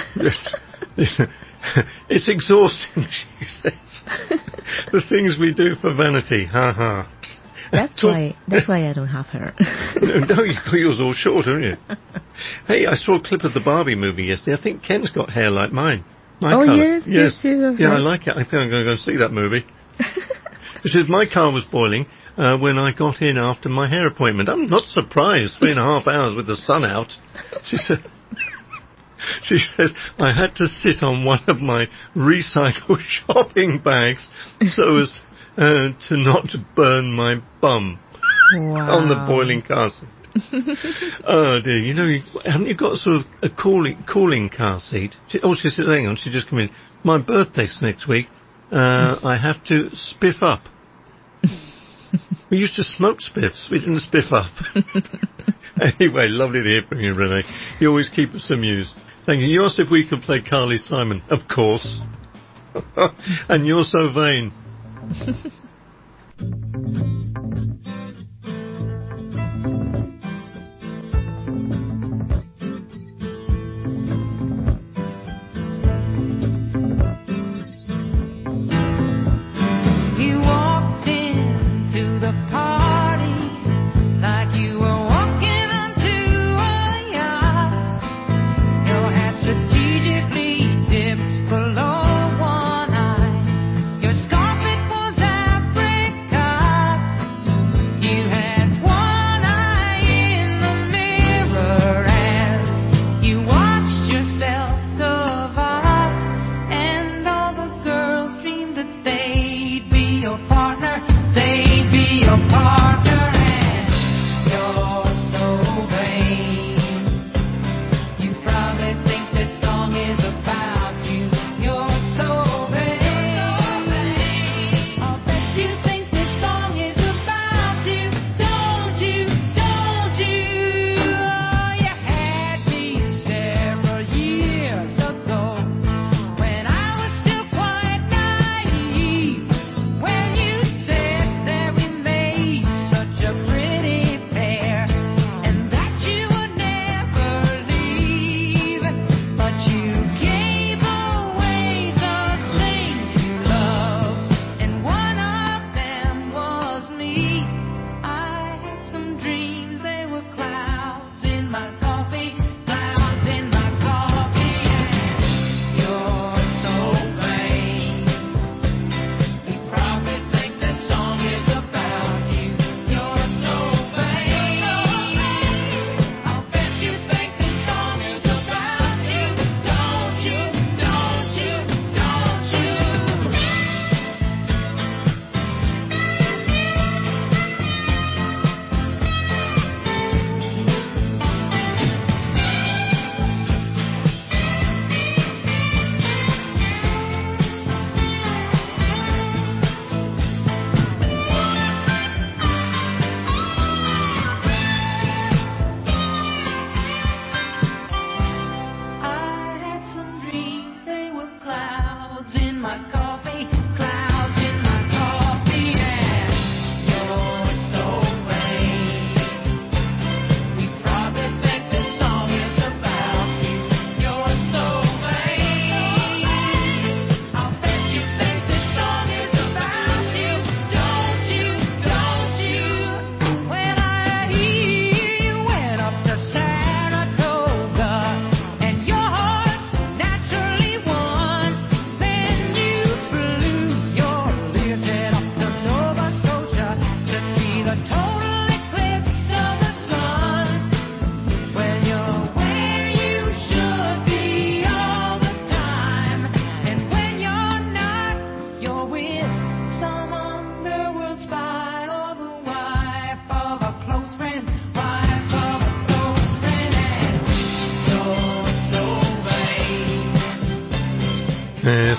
It's exhausting, she says. The things we do for vanity. Ha ha. That's why. That's why I don't have hair. no, no, you've got yours all short, haven't you? Hey, I saw a clip of the Barbie movie yesterday. I think Ken's got hair like mine. My oh, colour. yes, yes. yes, yes. Yeah, I like it. I think I'm going to go and see that movie. It says, my car was boiling uh, when I got in after my hair appointment. I'm not surprised. Three and a half hours with the sun out. She said, she says, I had to sit on one of my recycled shopping bags so as uh, to not burn my bum wow. on the boiling car seat. Oh dear, you know, you, haven't you got sort of a cooling cooling car seat? She, oh, she said, hang on, she just come in. My birthday's next week. Uh, I have to spiff up. We used to smoke spiffs. We didn't spiff up. Anyway, lovely to hear from you, Renee. You always keep us amused. Thank you. You asked if we could play Carly Simon. Of course. And you're so vain.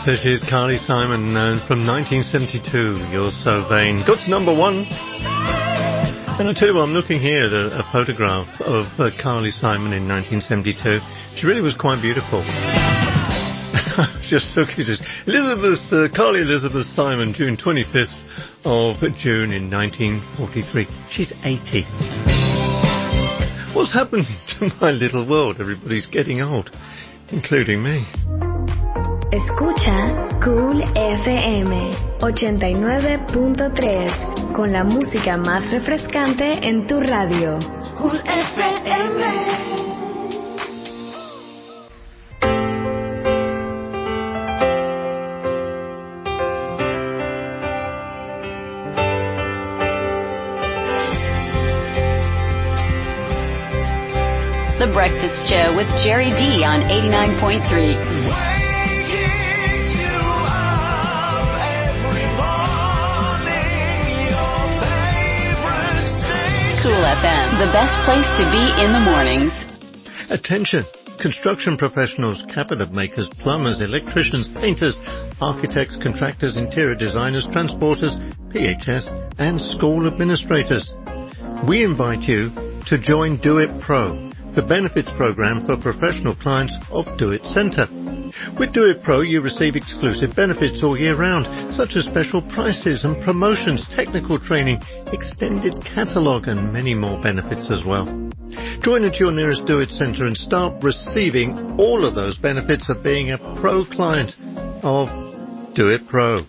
There she is, Carly Simon, uh, from nineteen seventy-two, You're So Vain. Got to number one. And I tell you what, I'm looking here at a, a photograph of uh, Carly Simon in nineteen seventy-two. She really was quite beautiful. Just so cute. Elizabeth, uh, Carly Elizabeth Simon, June twenty-fifth of June in nineteen forty-three. She's eighty. What's happened to my little world? Everybody's getting old, including me. Escucha Cool F M ochenta y nueve punto tres con la música más refrescante en tu radio. Cool F M. The Breakfast Show with Jerry D on eighty-nine point three. Cool F M, the best place to be in the mornings. Attention! Construction professionals, cabinet makers, plumbers, electricians, painters, architects, contractors, interior designers, transporters, P H S, and school administrators. We invite you to join Do It Pro, the benefits program for professional clients of Do It Centre. With Do It Pro, you receive exclusive benefits all year round, such as special prices and promotions, technical training, extended catalogue, and many more benefits as well. Join at your nearest Do It Centre and start receiving all of those benefits of being a pro client of Do It Pro.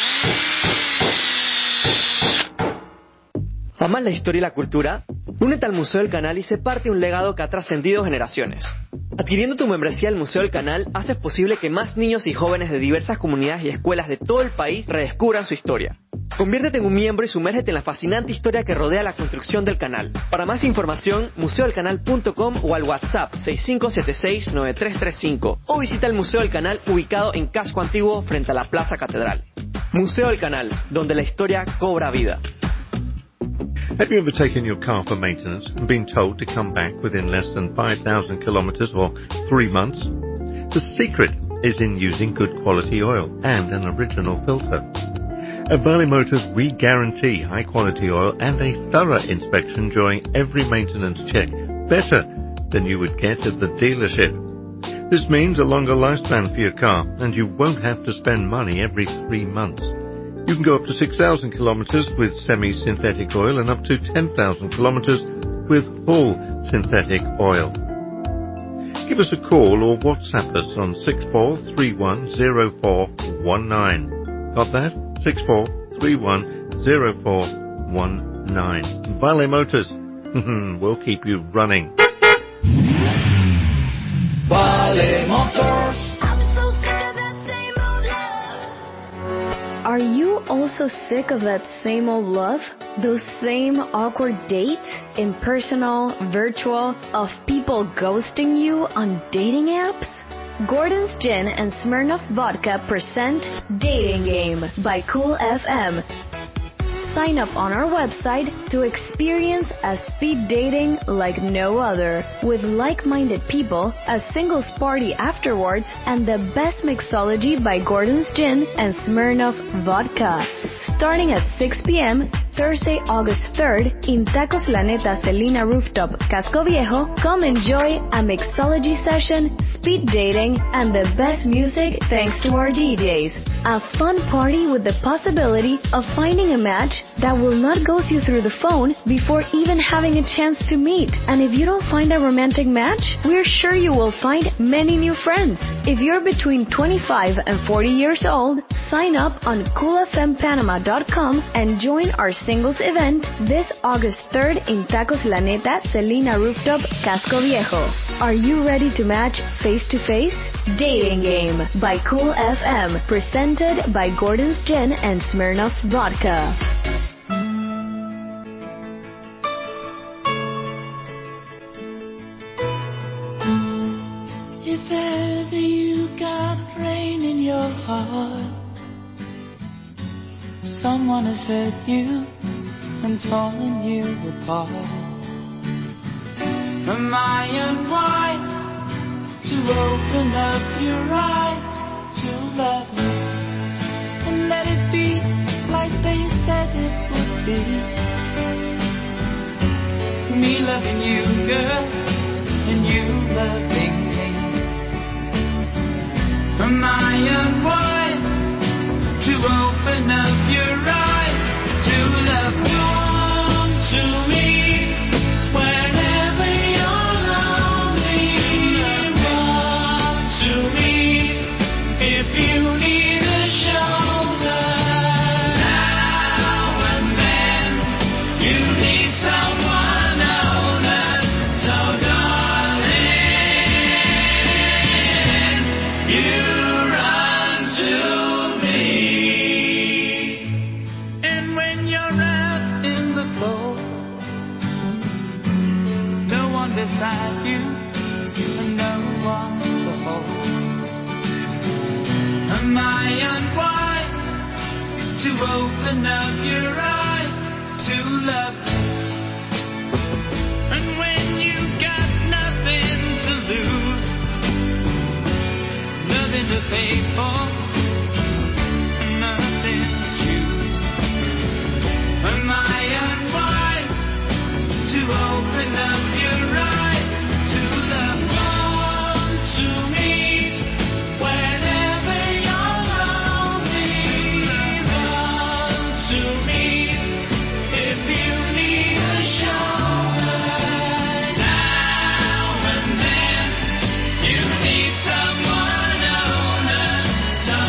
¿Amas la historia y la cultura? Únete al Museo del Canal y sé parte de un legado que ha trascendido generaciones. Adquiriendo tu membresía al Museo del Canal, haces posible que más niños y jóvenes de diversas comunidades y escuelas de todo el país redescubran su historia. Conviértete en un miembro y sumérgete en la fascinante historia que rodea la construcción del canal. Para más información, museo del canal punto com o al WhatsApp seis cinco siete seis nueve tres tres cinco o visita el Museo del Canal ubicado en Casco Antiguo frente a la Plaza Catedral. Museo del Canal, donde la historia cobra vida. Have you ever taken your car for maintenance and been told to come back within less than five thousand kilometres or three months? The secret is in using good quality oil and an original filter. At Valley Motors, we guarantee high quality oil and a thorough inspection during every maintenance check, better than you would get at the dealership. This means a longer lifespan for your car, and you won't have to spend money every three months. You can go up to six thousand kilometres with semi-synthetic oil and up to ten thousand kilometres with full synthetic oil. Give us a call or WhatsApp us on six four three one zero four one nine. Got that? six four three one zero four one nine. Valley Motors. We'll keep you running. Valley Motors. Are you also sick of that same old love? Those same awkward dates, impersonal, virtual, of people ghosting you on dating apps? Gordon's Gin and Smirnoff Vodka present Dating Game by Cool F M. Sign up on our website to experience a speed dating like no other, with like-minded people, a singles party afterwards, and the best mixology by Gordon's Gin and Smirnoff Vodka. Starting at six p.m. Thursday, August third, in Tacos La Neta Celina Rooftop, Casco Viejo, come enjoy a mixology session, speed dating, and the best music thanks to our D Js. A fun party with the possibility of finding a match that will not ghost you through the phone before even having a chance to meet. And if you don't find a romantic match, we're sure you will find many new friends. If you're between twenty-five and forty years old, sign up on cool f m panama dot com and join our singles event this August third in Tacos La Neta Celina Rooftop, Casco Viejo. Are you ready to match face to face? Dating Game by Cool F M, presented by Gordon's Gin and Smirnoff Vodka. If ever you got rain in your heart, someone has hurt you and torn you apart. Am I unwise to open up your eyes to love me and let it be like they said it would be. Me loving you, girl, and you loving me. Am I unwise to open up your eyes to love? Come to me whenever you're lonely. Run to me if you need a shoulder. Now and then you need someone older. So darling, you run to me. And when you're out in the cold, no one beside you and no one to hold. Am I unwise to open up your eyes to love me? And when you got nothing to lose, nothing to pay for, nothing to choose, am I unwise to open up your eyes to love? Come to me whenever you're lonely. Run to me if you need a shoulder. Now and then you need someone older. So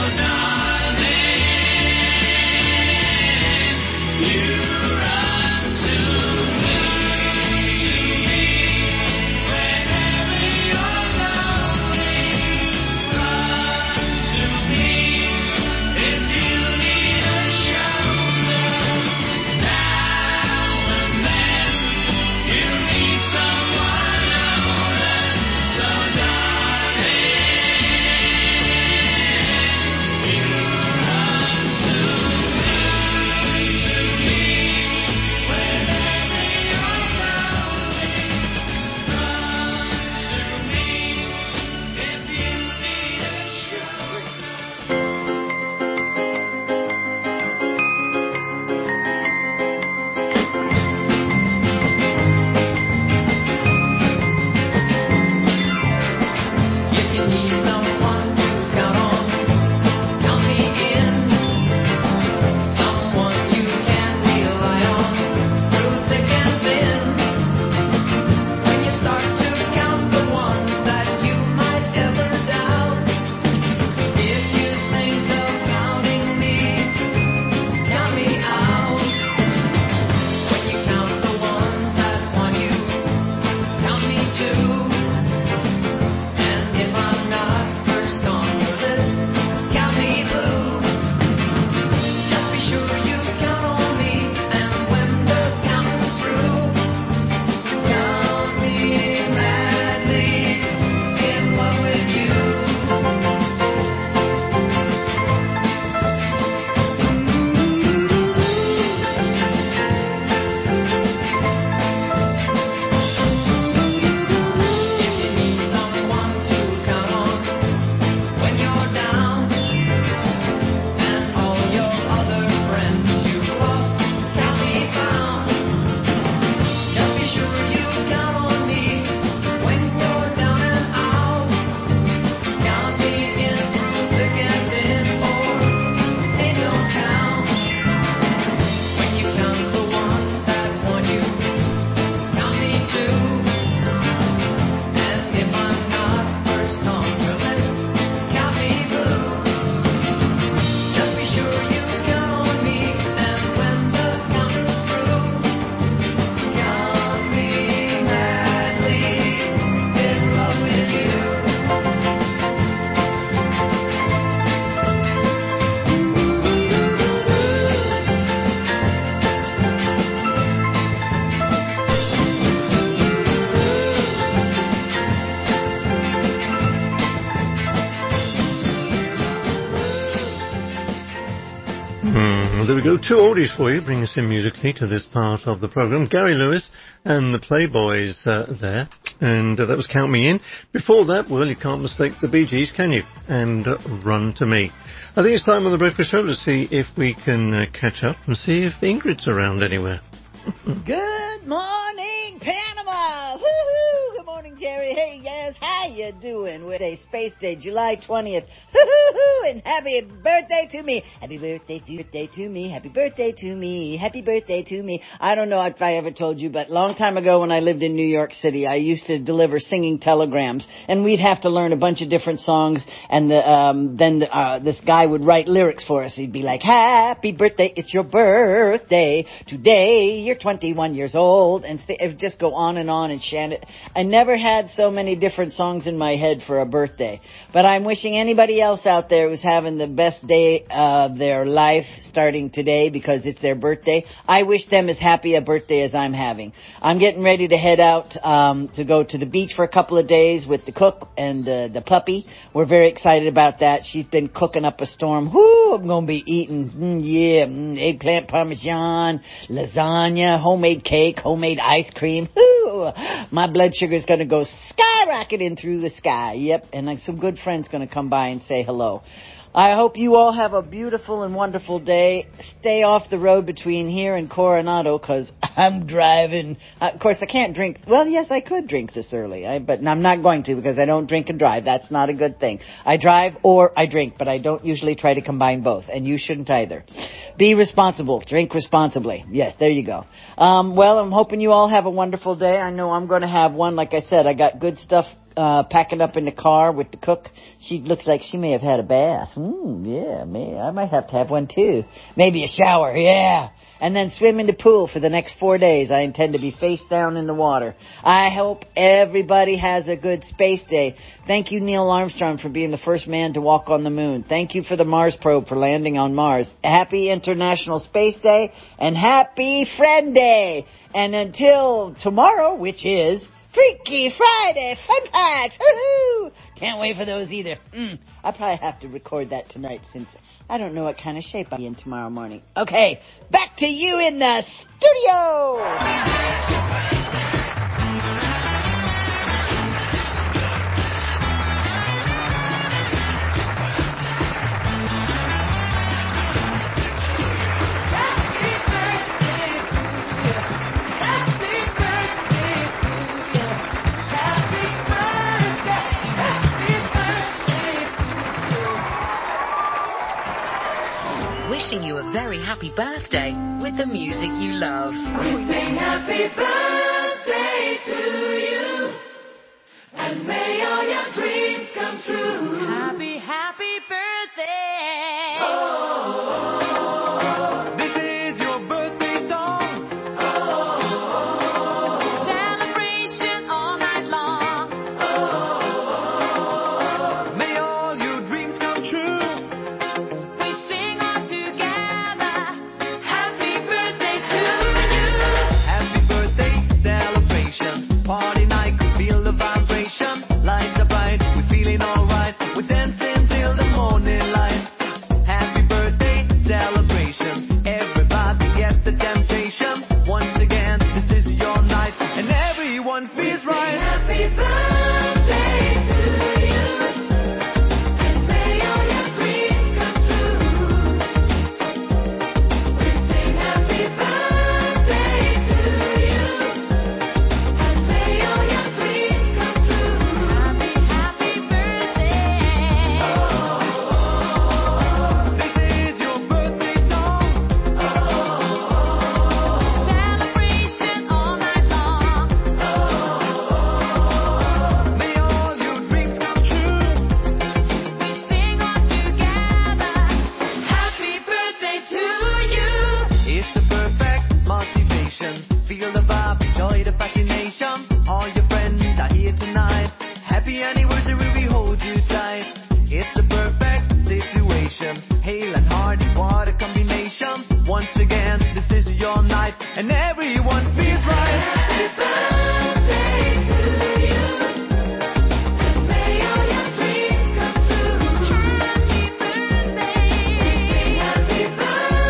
Mm, well, there we go. Two oldies for you, bring us in musically to this part of the program. Gary Lewis and the Playboys uh, there, and uh, that was Count Me In. Before that, well, you can't mistake the Bee Gees, can you? And uh, Run to Me. I think it's time on the Breakfast Show to see if we can uh, catch up and see if Ingrid's around anywhere. Good morning, Panama! Woo-hoo! Good morning, Jerry. Hey, yes, how you doing? With a Space Day, July twentieth. Woo-hoo-hoo! And happy birthday to me. Happy birthday to, birthday to me. Happy birthday to me. Happy birthday to me. I don't know if I ever told you, but a long time ago when I lived in New York City, I used to deliver singing telegrams, and we'd have to learn a bunch of different songs, and the, um, then the, uh, this guy would write lyrics for us. He'd be like, happy birthday, it's your birthday. Today, you're twenty-one years old, and th- it would just go on and on and chant it. I never had so many different songs in my head for a birthday, but I'm wishing anybody else out there who's having the best day of their life starting today because it's their birthday. I wish them as happy a birthday as I'm having. I'm getting ready to head out um, to go to the beach for a couple of days with the cook and uh, the puppy. We're very excited about that. She's been cooking up a storm. Whoo, I'm going to be eating, mm, yeah, mm, eggplant parmesan, lasagna, homemade cake, homemade ice cream. Woo! My blood sugar's going to go skyrocketing through the sky. Yep, and like some good friends going to come by and say hello. I hope you all have a beautiful and wonderful day. Stay off the road between here and Coronado because I'm driving. Uh, of course, I can't drink. Well, yes, I could drink this early, I, but I'm not going to because I don't drink and drive. That's not a good thing. I drive or I drink, but I don't usually try to combine both, and you shouldn't either. Be responsible. Drink responsibly. Yes, there you go. Um, well, I'm hoping you all have a wonderful day. I know I'm going to have one. Like I said, I got good stuff Uh, packing up in the car with the cook. She looks like she may have had a bath. Mm, yeah, man, I might have to have one too. Maybe a shower, yeah. And then swim in the pool for the next four days. I intend to be face down in the water. I hope everybody has a good space day. Thank you, Neil Armstrong, for being the first man to walk on the moon. Thank you for the Mars probe for landing on Mars. Happy International Space Day and happy Friend Day. And until tomorrow, which is Freaky Friday, fun facts, woohoo! Can't wait for those either. Mm, I'll probably have to record that tonight since I don't know what kind of shape I'll be in tomorrow morning. Okay, back to you in the studio! Wishing you a very happy birthday with the music you love. We sing happy birthday to you, and may all your dreams come true. Happy, happy birthday. Oh, this is your birthday song. Oh, celebration all night long. Oh, may all your dreams come true. Party night, feel the vibration. Lights are bright, we're feeling alright. We're dancing till the morning light. Happy birthday celebration. Everybody gets the temptation. Once again, this is your night, and everyone feels right. happy birthday to you, and may all your dreams come true. We sing happy birthday to you. Feel the vibe, enjoy the fascination. All your friends are here tonight. Happy anniversary, we hold you tight. It's the perfect situation. Hale and hearty, what a combination. Once again, this is your night, and everyone feels right. Happy birthday to you, and may all your dreams come true. Happy birthday. We sing happy birthday.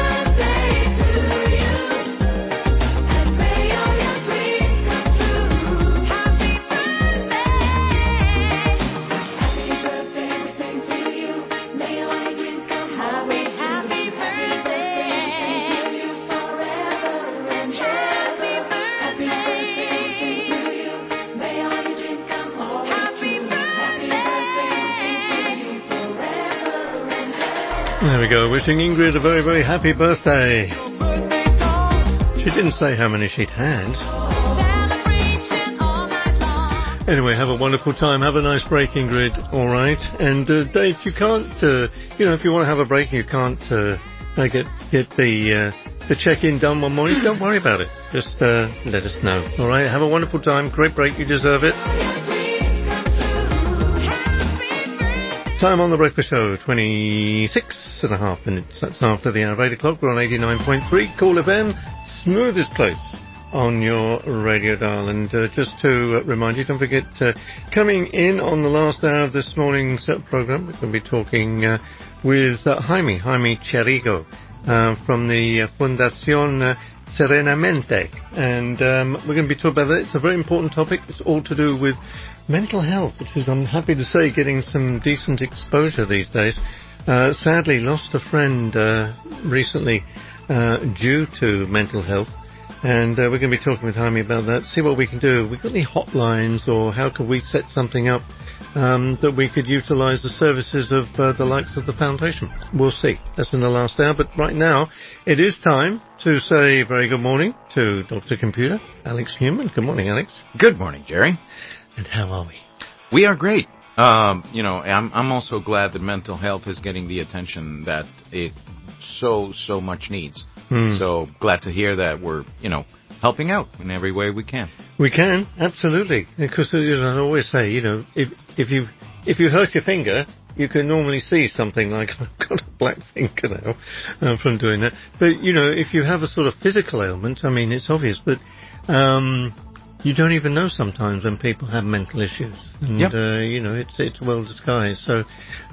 There we go, wishing Ingrid a very, very happy birthday. She didn't say how many she'd had. Anyway, have a wonderful time. Have a nice break, Ingrid, all right? And uh, Dave, you can't, uh, you know, if you want to have a break and you can't uh, uh, get get the uh, the check-in done one morning, don't worry about it. Just uh, let us know, all right? Have a wonderful time. Great break. You deserve it. Time on the Breakfast Show, twenty-six and a half minutes. That's after the hour of eight o'clock. We're on eighty-nine point three, Cool F M, smoothest place on your radio dial. And uh, just to uh, remind you, don't forget, uh, coming in on the last hour of this morning's uh, program, we're going to be talking uh, with uh, Jaime, Jaime Cherigo, uh, from the uh, Fundación uh, Serenamente. And um, we're going to be talking about that. It's a very important topic. It's all to do with mental health, which is, I'm happy to say, getting some decent exposure these days. Uh, sadly, lost a friend uh, recently uh, due to mental health, and uh, we're going to be talking with Jaime about that, see what we can do. We've got any hotlines, or how could we set something up um, that we could utilise the services of uh, the likes of the Foundation. We'll see. That's in the last hour, but right now it is time to say very good morning to Doctor Computer, Alex Newman. Good morning, Alex. Good morning, Jerry. And how are we? We are great. Um, you know, I'm, I'm also glad that mental health is getting the attention that it so, so much needs. Mm. So glad to hear that we're, you know, helping out in every way we can. We can, absolutely. Because, as I always say, you know, if if you if you hurt your finger, you can normally see something like, I've got a black finger now uh, from doing that. But, you know, if you have a sort of physical ailment, I mean, it's obvious, but um, you don't even know sometimes when people have mental issues. And, yep. uh, you know, it's it's well disguised. So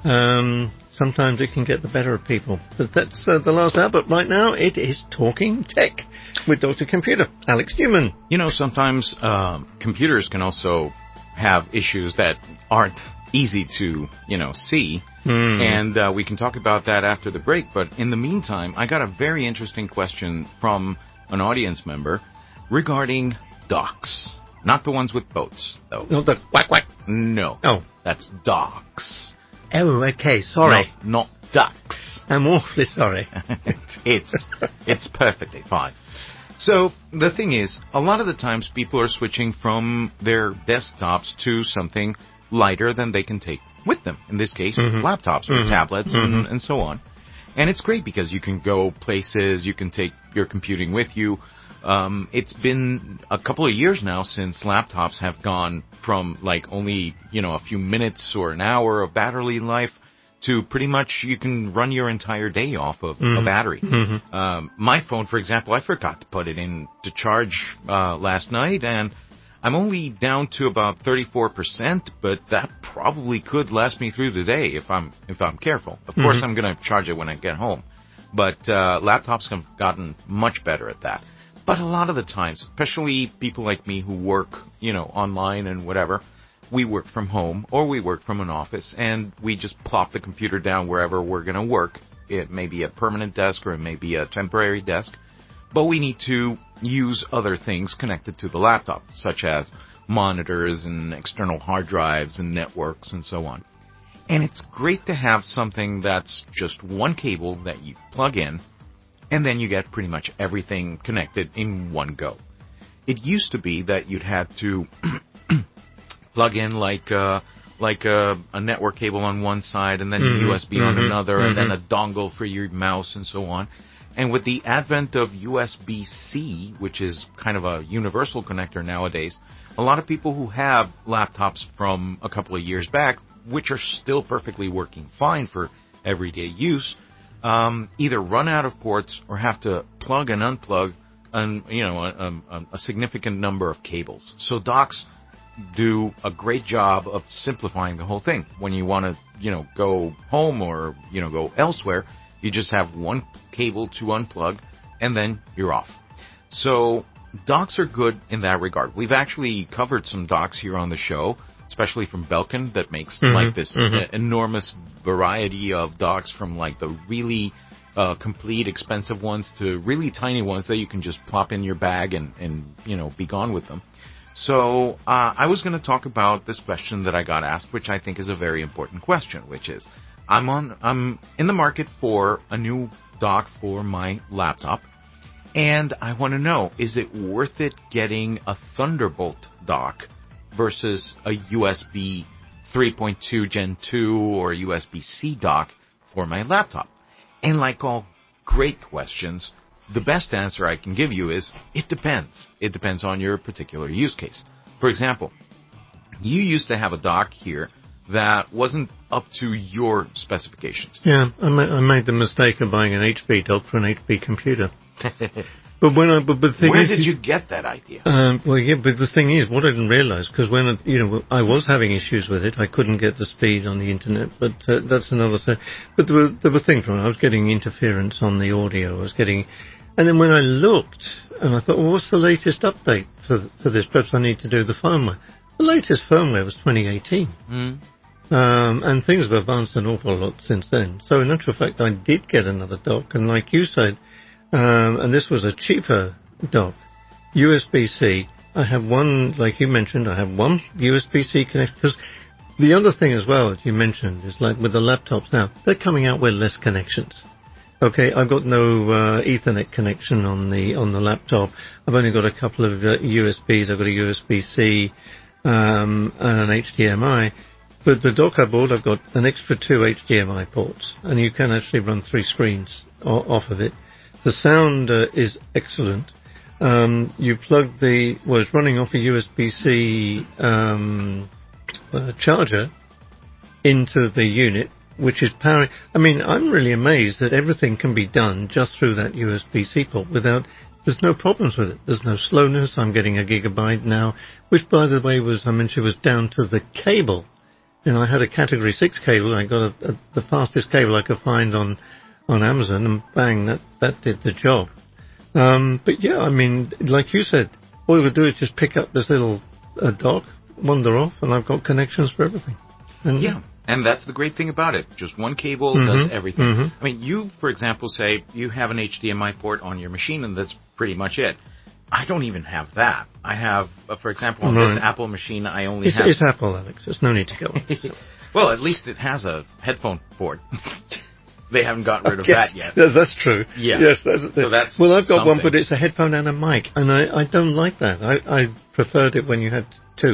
um, sometimes it can get the better of people. But that's uh, the last hour. But right now, it is Talking Tech with Doctor Computer, Alex Newman. You know, sometimes uh, computers can also have issues that aren't easy to, you know, see. Mm. And uh, we can talk about that after the break. But in the meantime, I got a very interesting question from an audience member regarding docks. Not the ones with boats, though. Not the quack quack? No. Oh. That's docks. Oh, okay. Sorry. No, not ducks. I'm awfully sorry. it's it's perfectly fine. So, the thing is, a lot of the times people are switching from their desktops to something lighter than they can take with them. In this case, mm-hmm. laptops or mm-hmm. tablets mm-hmm. And, and so on. And it's great because you can go places, you can take your computing with you. Um, it's been a couple of years now since laptops have gone from like only, you know, a few minutes or an hour of battery life to pretty much you can run your entire day off of mm-hmm. a battery. Mm-hmm. Um, my phone, for example, I forgot to put it in to charge uh, last night, and I'm only down to about thirty-four percent, but that probably could last me through the day if I'm if I'm careful. Of mm-hmm. course, I'm going to charge it when I get home, but uh, laptops have gotten much better at that. But a lot of the times, especially people like me who work, you know, online and whatever, we work from home or we work from an office, and we just plop the computer down wherever we're going to work. It may be a permanent desk or it may be a temporary desk, but we need to use other things connected to the laptop, such as monitors and external hard drives and networks and so on. And it's great to have something that's just one cable that you plug in, and then you get pretty much everything connected in one go. It used to be that you'd had to plug in like uh, like a, a network cable on one side, and then mm-hmm. a U S B mm-hmm. on another, mm-hmm. and then a dongle for your mouse and so on. And with the advent of U S B C, which is kind of a universal connector nowadays, a lot of people who have laptops from a couple of years back, which are still perfectly working fine for everyday use, Um, either run out of ports or have to plug and unplug, an, you know, a, a, a significant number of cables. So docks do a great job of simplifying the whole thing. When you want to, you know, go home or, you know, go elsewhere, you just have one cable to unplug, and then you're off. So docks are good in that regard. We've actually covered some docks here on the show, especially from Belkin, that makes mm-hmm, like this mm-hmm. uh, enormous variety of docks, from like the really uh, complete expensive ones to really tiny ones that you can just plop in your bag and, and you know, be gone with them. So uh, I was going to talk about this question that I got asked, which I think is a very important question, which is, I'm on. I'm in the market for a new dock for my laptop, and I want to know: is it worth it getting a Thunderbolt dock versus a U S B three point two Gen two or U S B C dock for my laptop? And like all great questions, the best answer I can give you is it depends. It depends on your particular use case. For example, you used to have a dock here that wasn't up to your specifications. Yeah, I, ma- I made the mistake of buying an H P dock for an H P computer. But when I, but, but the thing Where is, did you get that idea? Um, well, yeah, but the thing is, what I didn't realise, because when I, you know I was having issues with it, I couldn't get the speed on the internet. But uh, that's another thing. But there were there were things wrong. I was getting interference on the audio. I was getting, and then when I looked, and I thought, well, what's the latest update for for this? Perhaps I need to do the firmware. The latest firmware was twenty eighteen. Mm. Um, and things have advanced an awful lot since then. So in actual fact, I did get another dock, and like you said, um, and this was a cheaper dock, U S B C. I have one, like you mentioned, I have one U S B C connection. Because the other thing as well, as you mentioned, is like with the laptops now, they're coming out with less connections. Okay, I've got no uh, Ethernet connection on the on the laptop. I've only got a couple of uh, U S Bs. I've got a U S B C um, and an H D M I. But the dock I bought, I've got an extra two H D M I ports, and you can actually run three screens o- off of it. The sound uh, is excellent. Um, you plug the, well, it's running off a U S B C um, uh, charger into the unit, which is powering. I mean, I'm really amazed that everything can be done just through that U S B C port without. There's no problems with it. There's no slowness. I'm getting a gigabyte now, which, by the way, was I mentioned was down to the cable. You know, I had a Category six cable. I got a, a, the fastest cable I could find on on Amazon, and bang, that that did the job. Um, but yeah, I mean, like you said, all you would do is just pick up this little uh, dock, wander off, and I've got connections for everything. And yeah, and that's the great thing about it. Just one cable Mm-hmm, does everything. mm-hmm. I mean, you, for example, say you have an H D M I port on your machine, and that's pretty much it. I don't even have that. I have, uh, for example, on Right. this Apple machine, I only It's, have... it's Apple, Alex. There's no need to go. Well, at least it has a headphone port. They haven't gotten rid of Yes, that yet. That's, that's true. Yeah. Yes, that's, So that's well, I've got one, something. but it's a headphone and a mic, and I, I don't like that. I, I preferred it when you had two.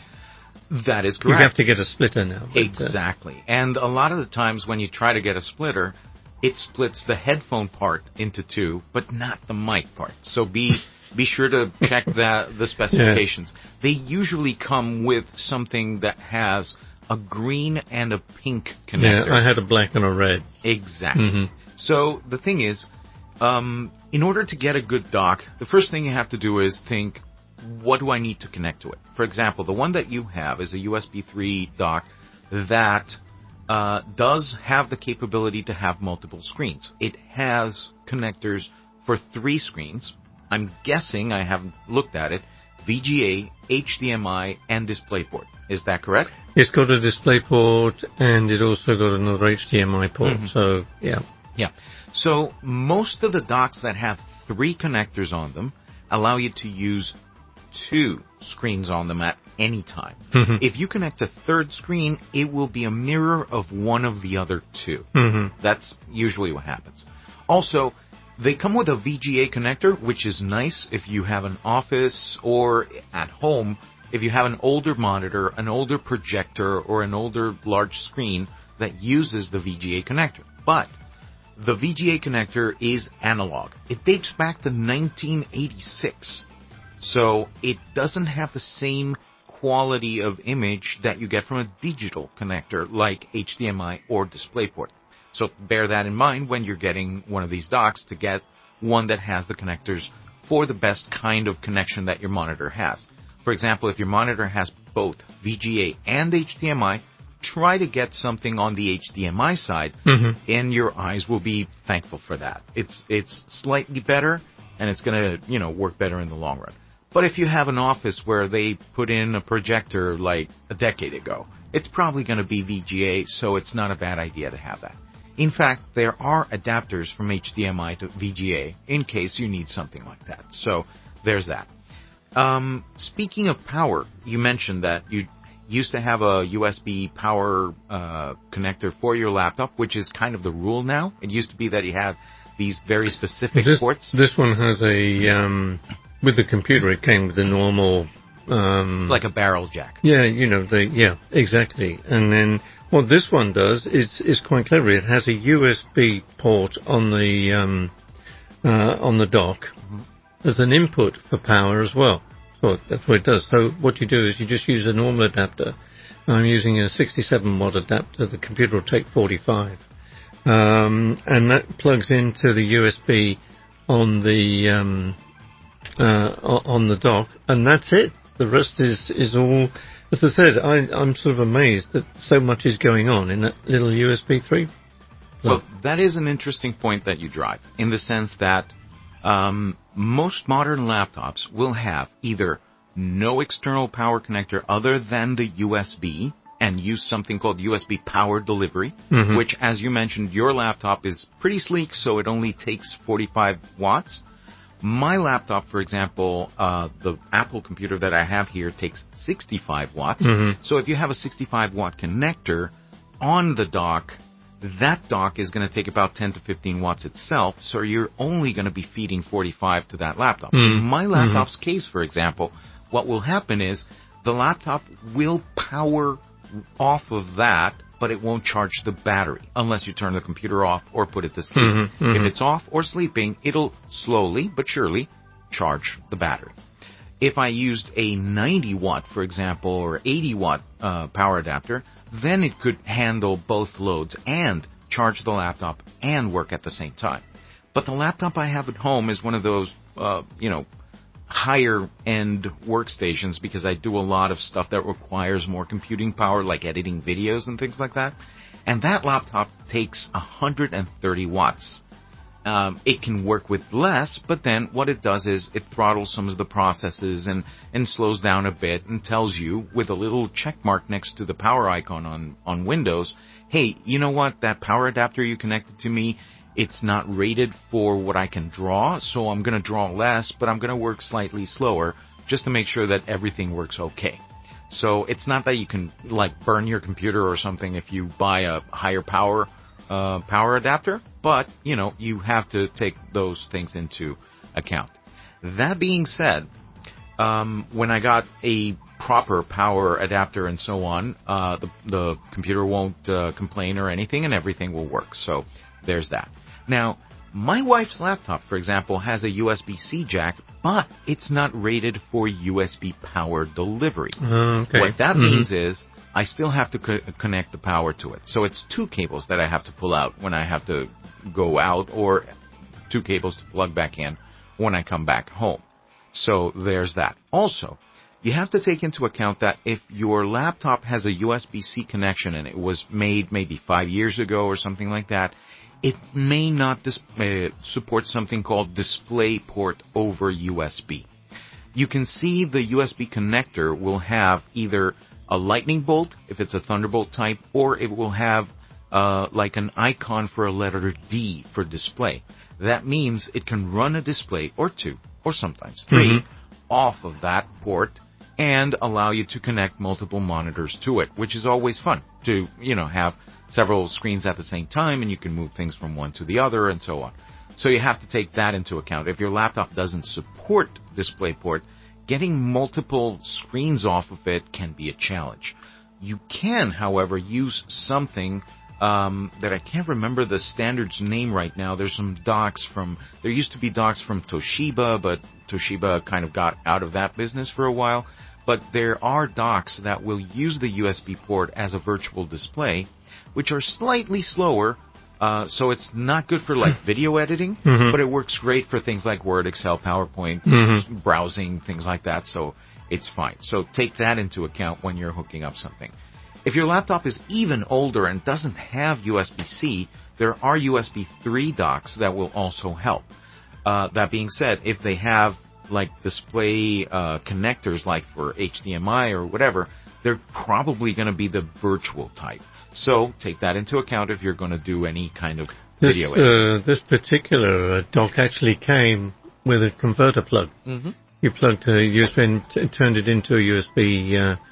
That is You correct. have to get a splitter now. but, uh, Exactly. And a lot of the times when you try to get a splitter, it splits the headphone part into two, but not the mic part. So be be sure to check the, the specifications. They usually come with something that has a green and a pink connector. Yeah, I had a black and a red. Exactly. Mhm. So the thing is, um, in order to get a good dock, the first thing you have to do is think, what do I need to connect to it? For example, the one that you have is a U S B three dock that uh, does have the capability to have multiple screens. It has connectors for three screens. I'm guessing, I haven't looked at it, V G A, H D M I, and DisplayPort. Is that correct? It's got a display port, and it also got another H D M I port. Mhm. So yeah, Yeah. So most of the docks that have three connectors on them allow you to use two screens on them at any time. Mhm. If you connect a third screen, it will be a mirror of one of the other two. Mhm. That's usually what happens. Also, they come with a V G A connector, which is nice if you have an office or at home. If you have an older monitor, an older projector, or an older large screen that uses the V G A connector. But the V G A connector is analog. It dates back to nineteen eighty-six. So it doesn't have the same quality of image that you get from a digital connector like H D M I or DisplayPort. So bear that in mind when you're getting one of these docks to get one that has the connectors for the best kind of connection that your monitor has. For example, if your monitor has both V G A and H D M I, try to get something on the H D M I side, Mhm. and your eyes will be thankful for that. It's it's slightly better, and it's going to, you know, work better in the long run. But if you have an office where they put in a projector like a decade ago, it's probably going to be V G A, so it's not a bad idea to have that. In fact, there are adapters from H D M I to V G A in case you need something like that. So there's that. Um, speaking of power, you mentioned that you used to have a U S B power uh, connector for your laptop, which is kind of the rule now. It used to be that you had these very specific this, ports. This one has a, um, with the computer, it came with the normal... Um, like a barrel jack. Yeah, you know, the, yeah, exactly. And then what this one does is, is quite clever. It has a U S B port on the, um, uh, on the dock. Mm-hmm. There's an input for power as well. So that's what it does. So what you do is you just use a normal adapter. I'm using a sixty-seven watt adapter. The computer will take forty-five. Um, and that plugs into the U S B on the, um, uh, on the dock. And that's it. The rest is, is all, as I said, I, I'm sort of amazed that so much is going on in that little U S B three. Well, that is an interesting point that you drive, in the sense that um, most modern laptops will have either no external power connector other than the U S B and use something called U S B power delivery, mm-hmm. which, as you mentioned, your laptop is pretty sleek, so it only takes forty-five watts. My laptop, for example, uh, the Apple computer that I have here takes sixty-five watts. Mm-hmm. So if you have a sixty-five watt connector on the dock, that dock is going to take about ten to fifteen watts itself. So you're only going to be feeding forty-five to that laptop. Mm-hmm. In my laptop's mm-hmm. case, for example, what will happen is the laptop will power off of that, but it won't charge the battery unless you turn the computer off or put it to sleep. Mm-hmm, mm-hmm. If it's off or sleeping, it'll slowly but surely charge the battery. If I used a ninety watt, for example, or eighty watt uh, power adapter, then it could handle both loads and charge the laptop and work at the same time. But the laptop I have at home is one of those, uh, you know, higher-end workstations, because I do a lot of stuff that requires more computing power, like editing videos and things like that. And that laptop takes one hundred thirty watts. Um, it can work with less, but then what it does is it throttles some of the processes and, and slows down a bit and tells you, with a little check mark next to the power icon on, on Windows, hey, you know what, that power adapter you connected to me, it's not rated for what I can draw, so I'm going to draw less, but I'm going to work slightly slower just to make sure that everything works okay. So it's not that you can, like, burn your computer or something if you buy a higher power uh, power adapter, but, you know, you have to take those things into account. That being said, um, when I got a proper power adapter and so on, uh, the, the computer won't uh, complain or anything, and everything will work. So there's that. Now, my wife's laptop, for example, has a U S B-C jack, but it's not rated for U S B power delivery. Uh, okay. What that mm-hmm. means is I still have to co- connect the power to it. So it's two cables that I have to pull out when I have to go out, or two cables to plug back in when I come back home. So there's that. Also, you have to take into account that if your laptop has a U S B-C connection and it was made maybe five years ago or something like that, it may not dis- uh, support something called DisplayPort over U S B. You can see the U S B connector will have either a lightning bolt, if it's a Thunderbolt type, or it will have uh, like an icon for a letter D for display. That means it can run a display or two, or sometimes three, mm-hmm. off of that port and allow you to connect multiple monitors to it, which is always fun to, you know, have several screens at the same time, and you can move things from one to the other and so on. So you have to take that into account. If your laptop doesn't support DisplayPort, getting multiple screens off of it can be a challenge. You can, however, use something um, that I can't remember the standard's name right now. There's some docks from, there used to be docks from Toshiba, but Toshiba kind of got out of that business for a while. But there are docks that will use the U S B port as a virtual display, which are slightly slower. Uh, so it's not good for, like, video editing, mm-hmm. but it works great for things like Word, Excel, PowerPoint, mm-hmm. browsing, things like that. So it's fine. So take that into account when you're hooking up something. If your laptop is even older and doesn't have U S B-C, there are U S B three docks that will also help. Uh, that being said, if they have, like, display uh, connectors, like for H D M I or whatever, they're probably going to be the virtual type. So take that into account if you're going to do any kind of this, video editing. Uh, this particular uh, dock actually came with a converter plug. Mm-hmm. You plugged a U S B and t- turned it into a U S B uh,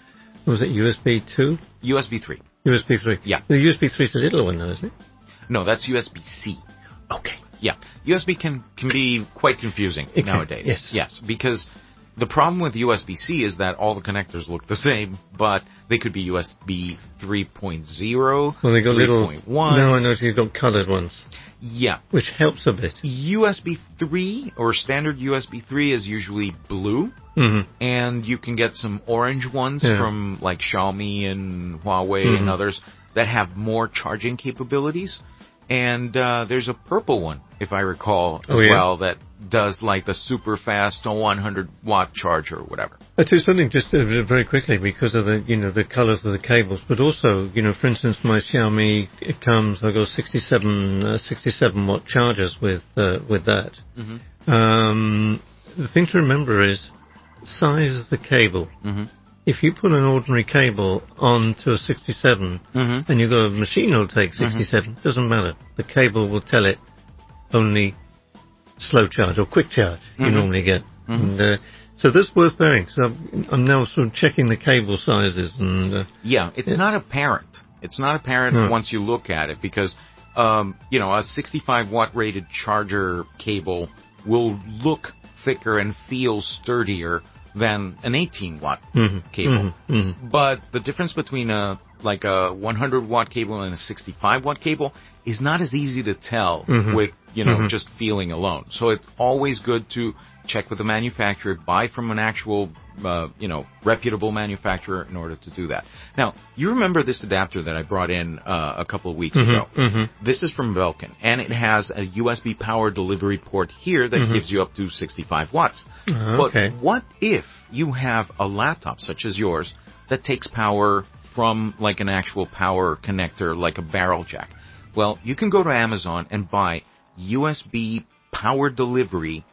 Was it U S B two? U S B three. U S B three. Yeah. The U S B three is the little one, though, isn't it? No, that's U S B C. Okay. Yeah. U S B can, can be quite confusing It can, nowadays. yes. Yes, because the problem with U S B C is that all the connectors look the same, but they could be U S B three point oh, Well, they got little. three point one. No, I noticed you've got coloured ones. Yeah. Which helps a bit. U S B three or standard U S B three is usually blue. Mm-hmm. And you can get some orange ones Yeah. from like Xiaomi and Huawei Mhm. and others that have more charging capabilities. And uh, there's a purple one, if I recall, as Oh, yeah? well, that does like the super fast one hundred watt charger or whatever. I do something just uh, very quickly because of the, you know, the colours of the cables, but also, you know, for instance, my Xiaomi, it comes, I've got sixty-seven, uh, sixty-seven watt chargers with, uh, with that. Mm-hmm. Um, the thing to remember is size of the cable. Mm-hmm. If you put an ordinary cable onto a sixty-seven Mm-hmm. and you've got a machine that'll take sixty-seven, doesn't matter. The cable will tell it only slow charge or quick charge you Mhm. normally get. Mhm. And, uh, so this is worth bearing. So I'm, I'm now sort of checking the cable sizes and... Uh, Yeah, it's Yeah. not apparent. It's not apparent No. once you look at it because, um, you know, a sixty-five watt rated charger cable will look thicker and feel sturdier than an eighteen watt Mhm, cable. mhm, mhm. But the difference between a like a one hundred watt cable and a sixty-five watt cable is not as easy to tell Mhm. with, you know, Mhm. just feeling alone. So it's always good to check with the manufacturer, buy from an actual, uh, you know, reputable manufacturer in order to do that. Now, you remember this adapter that I brought in uh, a couple of weeks Mhm, ago. mhm. This is from Belkin, and it has a U S B power delivery port here that Mhm. gives you up to sixty-five watts. Ah, But okay. what if you have a laptop such as yours that takes power from like an actual power connector, like a barrel jack? Well, you can go to Amazon and buy U S B power delivery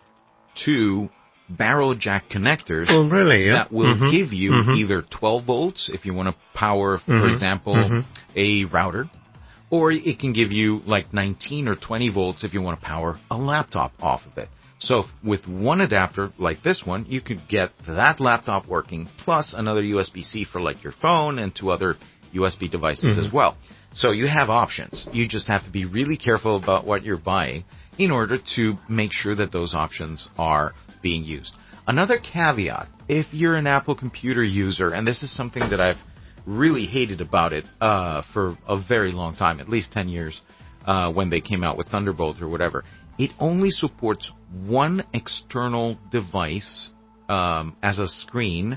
to barrel jack connectors Oh, really? Yeah. that will Mhm, give you mhm. either twelve volts if you want to power, for Mhm, example, mhm. a router, or it can give you like nineteen or twenty volts if you want to power a laptop off of it. So with one adapter like this one, you could get that laptop working plus another U S B-C for like your phone and two other U S B devices Mhm. as well. So you have options. You just have to be really careful about what you're buying in order to make sure that those options are being used. Another caveat, if you're an Apple computer user, and this is something that I've really hated about it uh, for a very long time, at least ten years, uh, when they came out with Thunderbolt or whatever, it only supports one external device um, as a screen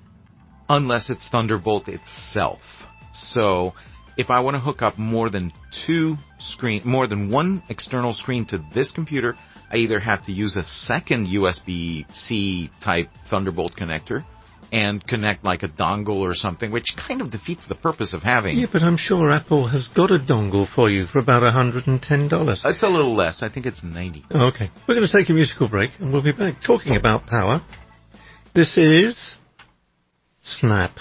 unless it's Thunderbolt itself. So if I want to hook up more than two screen, more than one external screen to this computer, I either have to use a second U S B-C type Thunderbolt connector and connect like a dongle or something, which kind of defeats the purpose of having. Yeah, but I'm sure Apple has got a dongle for you for about one hundred ten dollars. It's a little less. I think it's ninety. Oh, okay. We're going to take a musical break and we'll be back talking about power. This is Snap.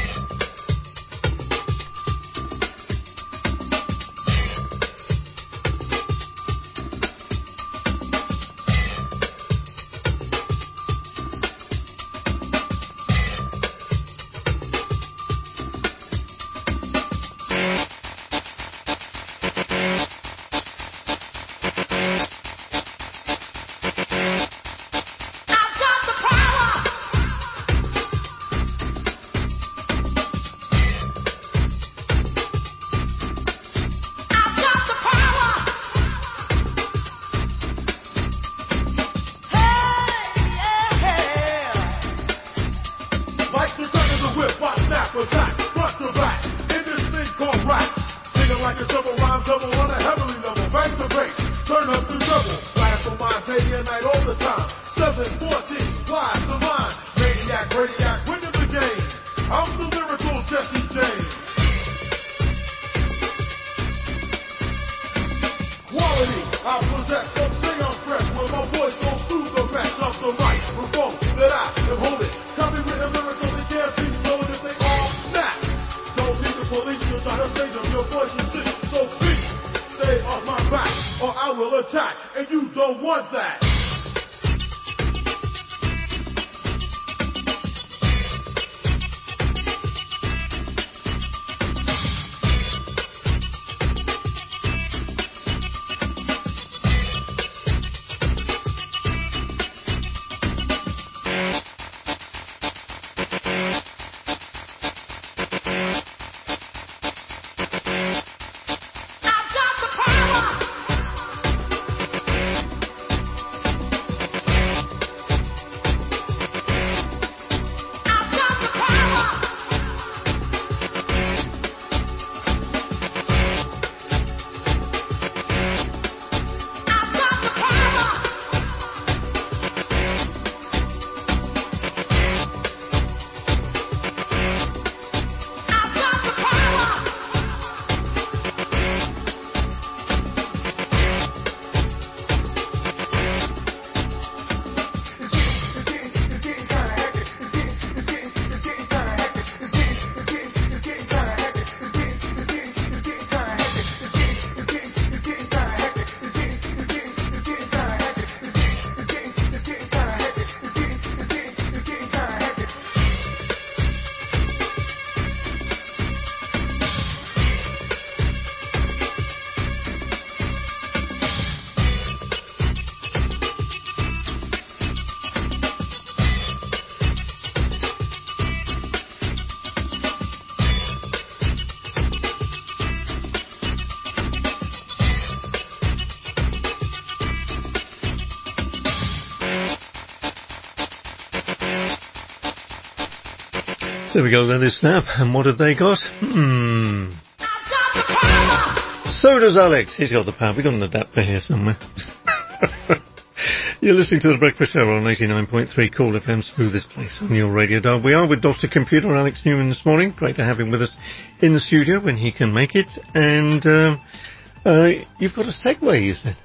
Like the gun of the whip, I snap attack, front to back, in this thing called rap. Singing like a double rhyme, double on a heavily level, back to bass, turn up the double. Blast on mine day and night all the time. seven fourteen, flies the line. Maniac, radiac, winning the game. I'm the lyrical Jesse James. Quality, I possess, don't say I'm fresh, when my voice goes through the mesh of the microphone that I am holding. Copywritten lyrics only can't be stolen if they all snap. Don't need the police to try to save them, your voice is sick, so speak. Stay off my back, or I will attack, and you don't want that. There we go, that is Snap. And what have they got? Hmm. So does Alex. He's got the power. We've got an adapter here somewhere. You're listening to The Breakfast Show on eighty-nine point three Cool F M, smoothest place on your radio dial. We are with Doctor Computer, Alex Newman, this morning. Great to have him with us in the studio when he can make it. And um, uh, you've got a segue, you said.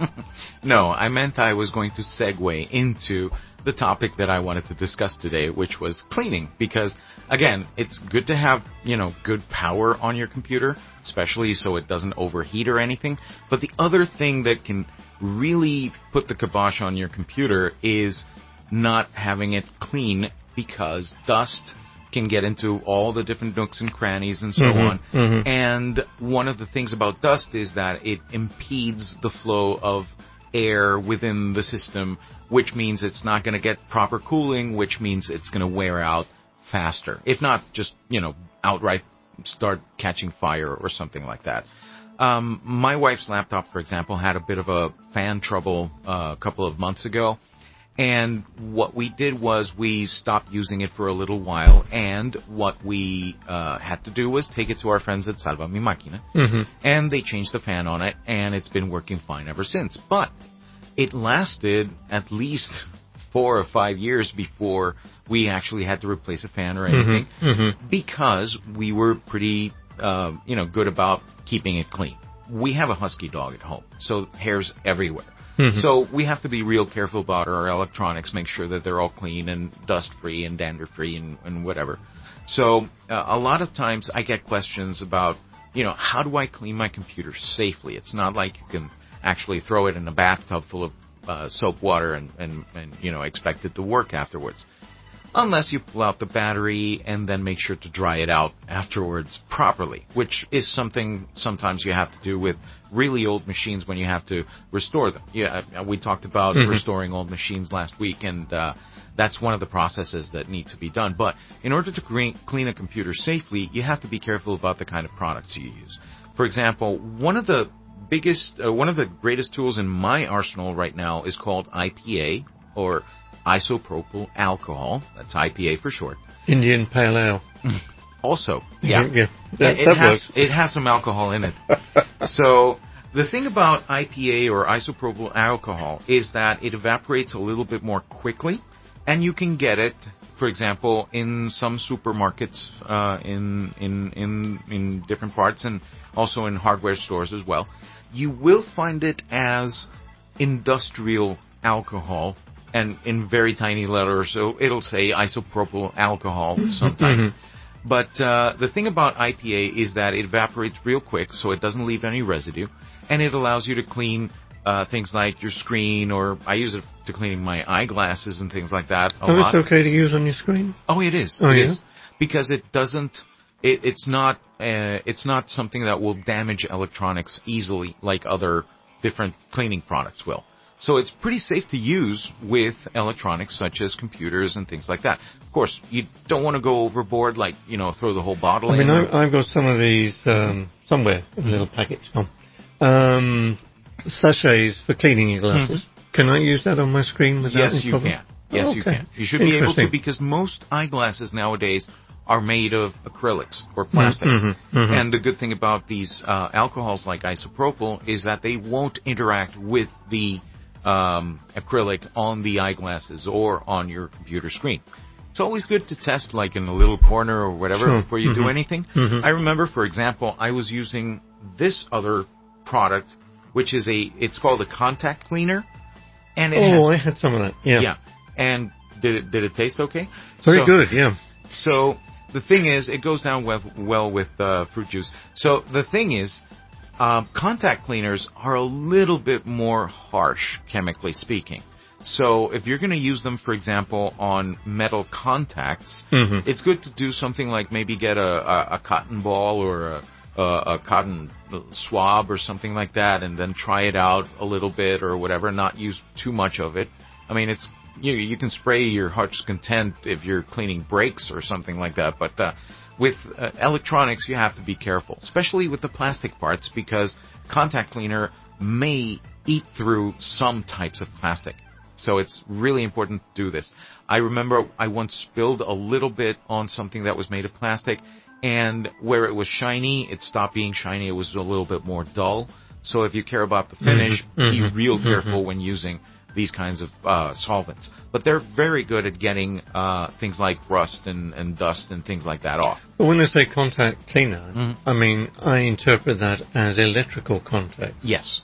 No, I meant I was going to segue into the topic that I wanted to discuss today, which was cleaning. Because, again, it's good to have, you know, good power on your computer, especially so it doesn't overheat or anything. But the other thing that can really put the kibosh on your computer is not having it clean, because dust can get into all the different nooks and crannies and so mm-hmm, on. Mm-hmm. And one of the things about dust is that it impedes the flow of air within the system, which means it's not going to get proper cooling, which means it's going to wear out faster. If not, just, you know, outright start catching fire or something like that. Um, my wife's laptop, for example, had a bit of a fan trouble uh, a couple of months ago. And what we did was we stopped using it for a little while. And what we uh, had to do was take it to our friends at Salva Mi Máquina. Mm-hmm. And they changed the fan on it. And it's been working fine ever since. But it lasted at least four or five years before we actually had to replace a fan or anything. Mm-hmm. Mm-hmm. Because we were pretty... Uh, you know, good about keeping it clean. We have a husky dog at home, so hair's everywhere. Mm-hmm. So we have to be real careful about our electronics, make sure that they're all clean and dust-free and dander-free and, and whatever. So uh, a lot of times I get questions about, you know, how do I clean my computer safely? It's not like you can actually throw it in a bathtub full of uh, soap water and, and, and, you know, expect it to work afterwards. Unless you pull out the battery and then make sure to dry it out afterwards properly, which is something sometimes you have to do with really old machines when you have to restore them. Yeah, we talked about mm-hmm. restoring old machines last week, and uh, that's one of the processes that need to be done. But in order to clean, clean a computer safely, you have to be careful about the kind of products you use. For example, one of the biggest, uh, one of the greatest tools in my arsenal right now is called I P A, or isopropyl alcohol. That's I P A for short. Indian Pale Ale. Also, yeah, yeah, yeah. That, it that has works. it has some alcohol in it. So the thing about I P A or isopropyl alcohol is that it evaporates a little bit more quickly, and you can get it, for example, in some supermarkets, uh, in in in in different parts, and also in hardware stores as well. You will find it as industrial alcohol. And in very tiny letters, so it'll say isopropyl alcohol sometimes. Mm-hmm. But uh, the thing about I P A is that it evaporates real quick, so it doesn't leave any residue, and it allows you to clean uh, things like your screen, or I use it to cleaning my eyeglasses and things like that a oh, lot. it's okay to use on your screen? Oh, it is. Oh, it yeah? is. Because it doesn't. It, it's not. Uh, it's not something that will damage electronics easily, like other different cleaning products will. So it's pretty safe to use with electronics such as computers and things like that. Of course, you don't want to go overboard, like, you know, throw the whole bottle I in. mean, I, I've got some of these um, somewhere in a little package. Oh. Um, sachets for cleaning your glasses. Mm-hmm. Can I use that on my screen without Yes, any you problem? can. Yes, oh, you okay. can. You should be able to, because most eyeglasses nowadays are made of acrylics or plastics. Mm-hmm, mm-hmm. And the good thing about these uh, alcohols like isopropyl is that they won't interact with the Um, acrylic on the eyeglasses or on your computer screen. It's always good to test, like in a little corner or whatever, sure. before you mm-hmm. do anything. Mm-hmm. I remember, for example, I was using this other product, which is a, it's called a contact cleaner. And it oh, has, I had some of that. Yeah. Yeah. And did it, did it taste okay? Very so, good, yeah. So the thing is, it goes down well, well with uh, fruit juice. So the thing is, Um, contact cleaners are a little bit more harsh, chemically speaking. So if you're going to use them, for example, on metal contacts, mm-hmm. it's good to do something like maybe get a, a, a cotton ball or a, a, a cotton swab or something like that, and then try it out a little bit or whatever, not use too much of it. I mean, it's you, you can spray your heart's content if you're cleaning brakes or something like that, but uh, with uh, electronics, you have to be careful, especially with the plastic parts, because contact cleaner may eat through some types of plastic. So it's really important to do this. I remember I once spilled a little bit on something that was made of plastic, and where it was shiny, it stopped being shiny. It was a little bit more dull. So if you care about the finish, Mm-hmm. be real Mm-hmm. careful when using these kinds of uh, solvents. But they're very good at getting uh, things like rust and, and dust and things like that off. But when they say contact cleaner, Mm-hmm. I mean, I interpret that as electrical contact. Yes.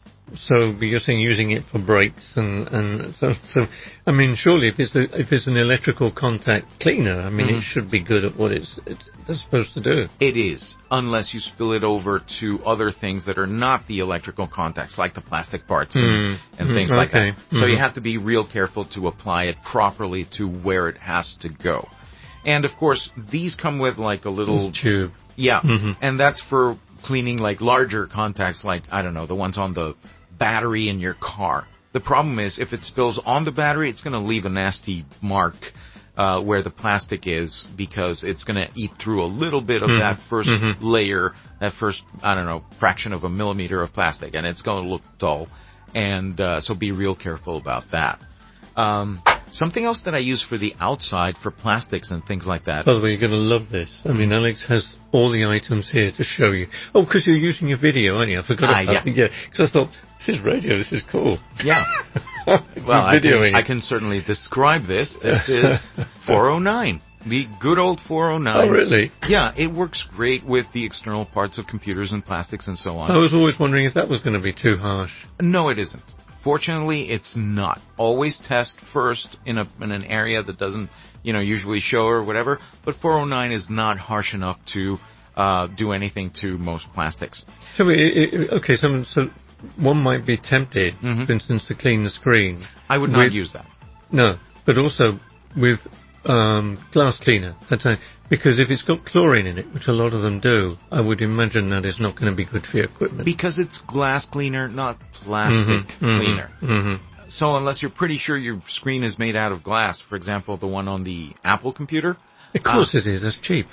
So you're saying using it for brakes and, and so, so, I mean, surely if it's a, if it's an electrical contact cleaner, I mean, Mhm. it should be good at what it's, it's, it's supposed to do. It is, unless you spill it over to other things that are not the electrical contacts, like the plastic parts and, Mm. and Mm, things like okay. that. So you Mhm. have to be real careful to apply it properly to where it has to go. And of course, these come with like a little tube. Yeah, Mhm. and that's for cleaning like larger contacts, like, I don't know, the ones on the battery in your car. The problem is, if it spills on the battery, it's going to leave a nasty mark uh, where the plastic is, because it's going to eat through a little bit of Mhm. that first Mhm. layer, that first, I don't know, fraction of a millimeter of plastic, and it's going to look dull. And uh, so be real careful about that. Um, something else that I use for the outside, for plastics and things like that. By the way, you're going to love this. I mean, Alex has all the items here to show you. Oh, because you're using a video, aren't you? I forgot Ah, about yeah. it. Yeah, because I thought, this is radio, this is cool. Yeah. It's Well, I videoing can, I it. can certainly describe this. This is four oh nine. The good old four oh nine. Oh, really? Yeah, it works great with the external parts of computers and plastics and so on. I was always wondering if that was going to be too harsh. No, it isn't. Fortunately, it's not. Always test first in a in an area that doesn't, you know, usually show or whatever. But four oh nine is not harsh enough to uh, do anything to most plastics. So, it, it, okay, so, so one might be tempted, Mhm. for instance, to clean the screen. I would not with- use that. No, but also with um, glass cleaner. That's a, because if it's got chlorine in it, which a lot of them do, I would imagine that is not going to be good for your equipment. Because it's glass cleaner, not plastic Mhm, mhm, cleaner. mhm. So unless you're pretty sure your screen is made out of glass, for example, the one on the Apple computer. Of course it is. That's cheap.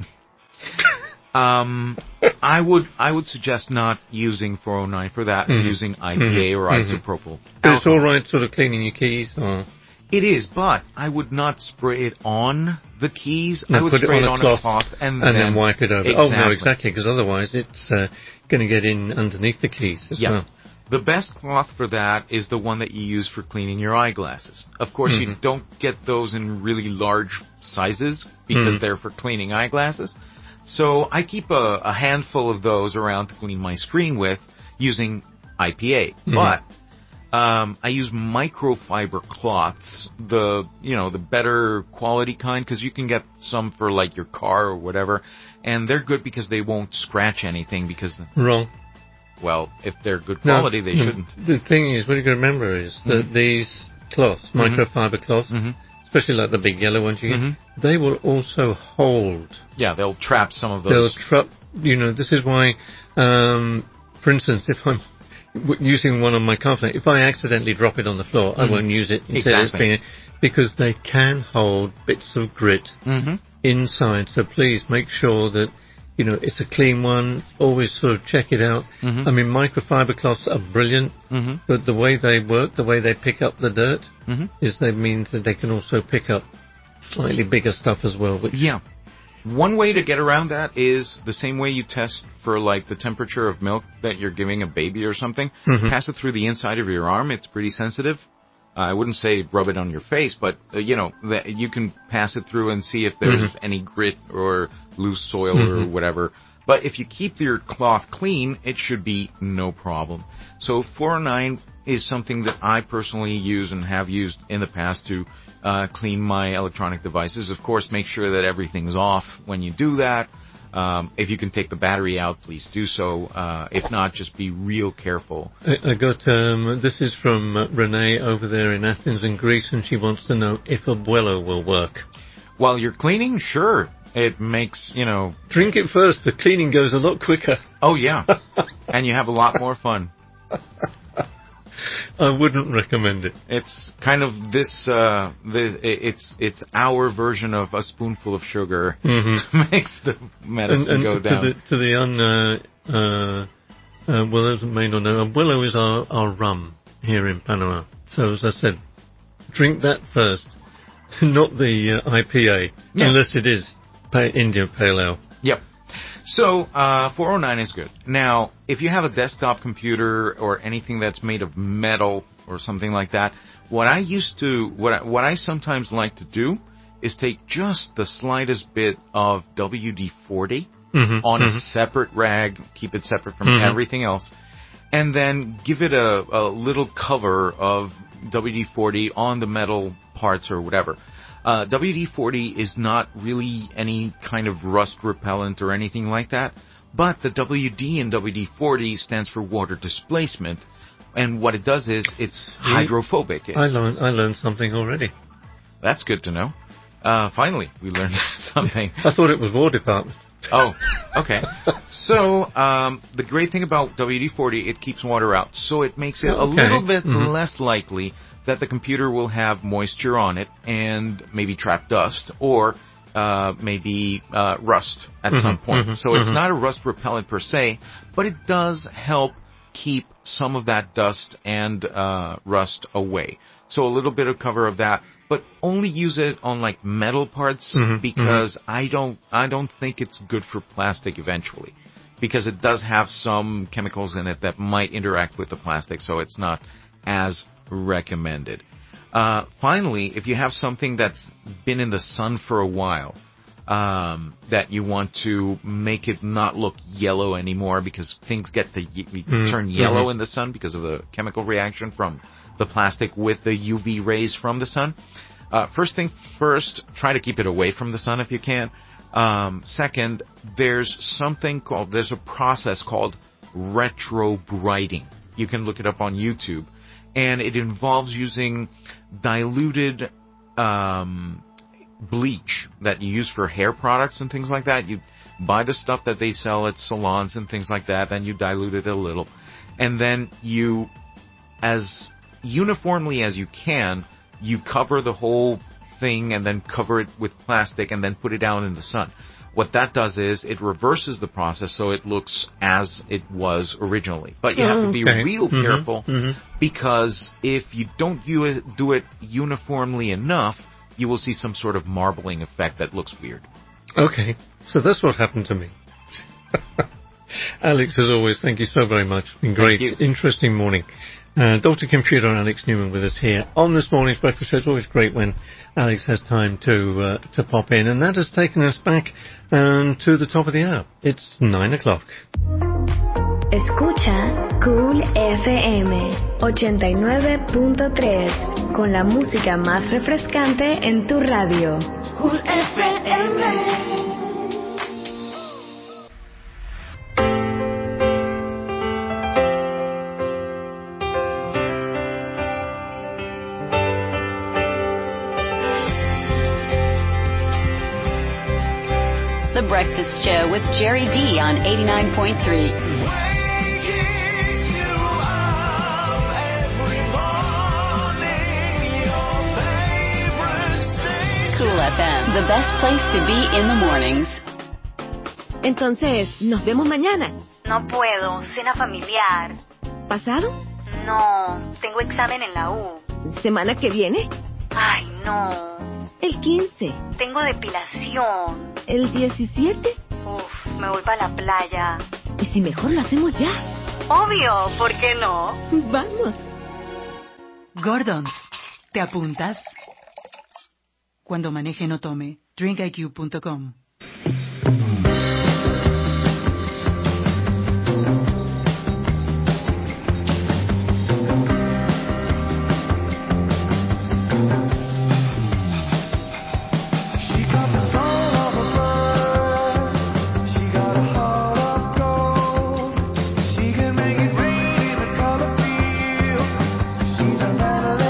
Um, I would I would suggest not using four oh nine for that, and Mhm. using I P A or Mhm. isopropyl. But it's alcohol. all right sort of cleaning your keys or... It is, but I would not spray it on the keys. No, I would put spray it on, a, cloth, a cloth and, and then, wipe it over. Exactly. Oh, no, exactly, because otherwise it's uh, going to get in underneath the keys as Yeah. well. The best cloth for that is the one that you use for cleaning your eyeglasses. Of course, you Mhm. don't get those in really large sizes because Mhm. they're for cleaning eyeglasses. So I keep a, a handful of those around to clean my screen with using I P A. Mhm. But um, I use microfiber cloths, the you know the better quality kind, because you can get some for like your car or whatever, and they're good because they won't scratch anything. Because Wrong. well, if they're good No, quality, they no, shouldn't. The thing is, what you've got to remember is that Mhm. these cloths, Mhm. microfiber cloths, Mhm. especially like the big yellow ones you get, Mhm. they will also hold. Yeah, they'll trap some of They'll those. trap, you know, this is why, um, for instance, if I'm w- using one on my calf, if I accidentally drop it on the floor, I Mhm. won't use it until it's Exactly. being, because they can hold bits of grit Mm-hmm. inside. So please make sure that, you know, it's a clean one. Always sort of check it out. Mhm. I mean, microfiber cloths are brilliant, Mm-hmm. but the way they work, the way they pick up the dirt, Mm-hmm. is that means that they can also pick up slightly bigger stuff as well. Which Yeah. One way to get around that is the same way you test for like the temperature of milk that you're giving a baby or something. Mhm. Pass it through the inside of your arm. It's pretty sensitive. Uh, I wouldn't say rub it on your face, but uh, you know that you can pass it through and see if there's Mhm. any grit or loose soil or Mhm. whatever. But if you keep your cloth clean, it should be no problem. So four oh nine is something that I personally use and have used in the past to uh, clean my electronic devices. Of course, make sure that everything's off when you do that. Um, if you can take the battery out, please do so. Uh, if not, just be real careful. I, I got, um, this is from uh, Renee over there in Athens in Greece, and she wants to know if Abuelo will work. While you're cleaning, sure. It makes, you know... Drink it first. The cleaning goes a lot quicker. Oh, yeah. And you have a lot more fun. I wouldn't recommend it. It's kind of this, uh, the, it's it's our version of a spoonful of sugar Mhm. makes the medicine And, and go to down. the, to the un, uh, uh, uh, well, those that may not know, Abuelo is our, our rum here in Panama. So as I said, drink that first, not the uh, I P A, Yeah. unless it is pa- India Pale Ale. Yep. So, uh, four oh nine is good. Now, if you have a desktop computer or anything that's made of metal or something like that, what I used to, what I, what I sometimes like to do is take just the slightest bit of W D forty Mhm, on mhm. a separate rag, keep it separate from Mhm. everything else, and then give it a, a little cover of W D forty on the metal parts or whatever. Uh, W D forty is not really any kind of rust repellent or anything like that, but the W D in W D forty stands for water displacement, and what it does is it's hydrophobic. I learned, I learned something already. That's good to know. Uh, finally, we learned something. I thought it was War Department. Oh, okay. So, um, the great thing about W D forty, it keeps water out, so it makes it a Okay. little bit Mhm. less likely that the computer will have moisture on it and maybe trap dust or uh, maybe uh, rust at Mhm, some point. mhm, So it's mhm. not a rust repellent per se, but it does help keep some of that dust and uh, rust away. So a little bit of cover of that, but only use it on like metal parts Mhm, because I don't I don't think it's good for plastic eventually, because it does have some chemicals in it that might interact with the plastic, so it's not as recommended. Uh, finally, if you have something that's been in the sun for a while, um, that you want to make it not look yellow anymore because things get to y- Mm, turn yellow mhm. in the sun because of the chemical reaction from the plastic with the U V rays from the sun. Uh, first thing first, try to keep it away from the sun if you can. Um, second, there's something called, there's a process called retrobrighting. You can look it up on YouTube. And it involves using diluted um, bleach that you use for hair products and things like that. You buy the stuff that they sell at salons and things like that, then you dilute it a little. And then you, as uniformly as you can, you cover the whole thing and then cover it with plastic and then put it out in the sun. What that does is it reverses the process so it looks as it was originally. But you have to be Okay. real Mhm, careful mhm. because if you don't do it, do it uniformly enough, you will see some sort of marbling effect that looks weird. Okay, so that's what happened to me. Alex, as always, thank you so very much. It's been great, Thank you. interesting morning. Uh, Doctor Computer and Alex Newman with us here on this morning's breakfast show. It's always great when Alex has time to uh, to pop in, and that has taken us back um, to the top of the hour. It's nine o'clock. Escucha Cool F M ochenta y nueve punto tres con la música más refrescante en tu radio. Cool F M. The Breakfast Show with Jerry D on eighty-nine point three. Cool F M, the best place to be in the mornings. Entonces, nos vemos mañana. No puedo, cena familiar. ¿Pasado? No, tengo examen en la U. ¿Semana que viene? Ay, no. El quince. Tengo depilación. ¿El diecisiete? Uf, me voy para la playa. ¿Y si mejor lo hacemos ya? Obvio, ¿por qué no? Vamos. Gordons, ¿te apuntas? Cuando maneje no tome. drink I Q punto com.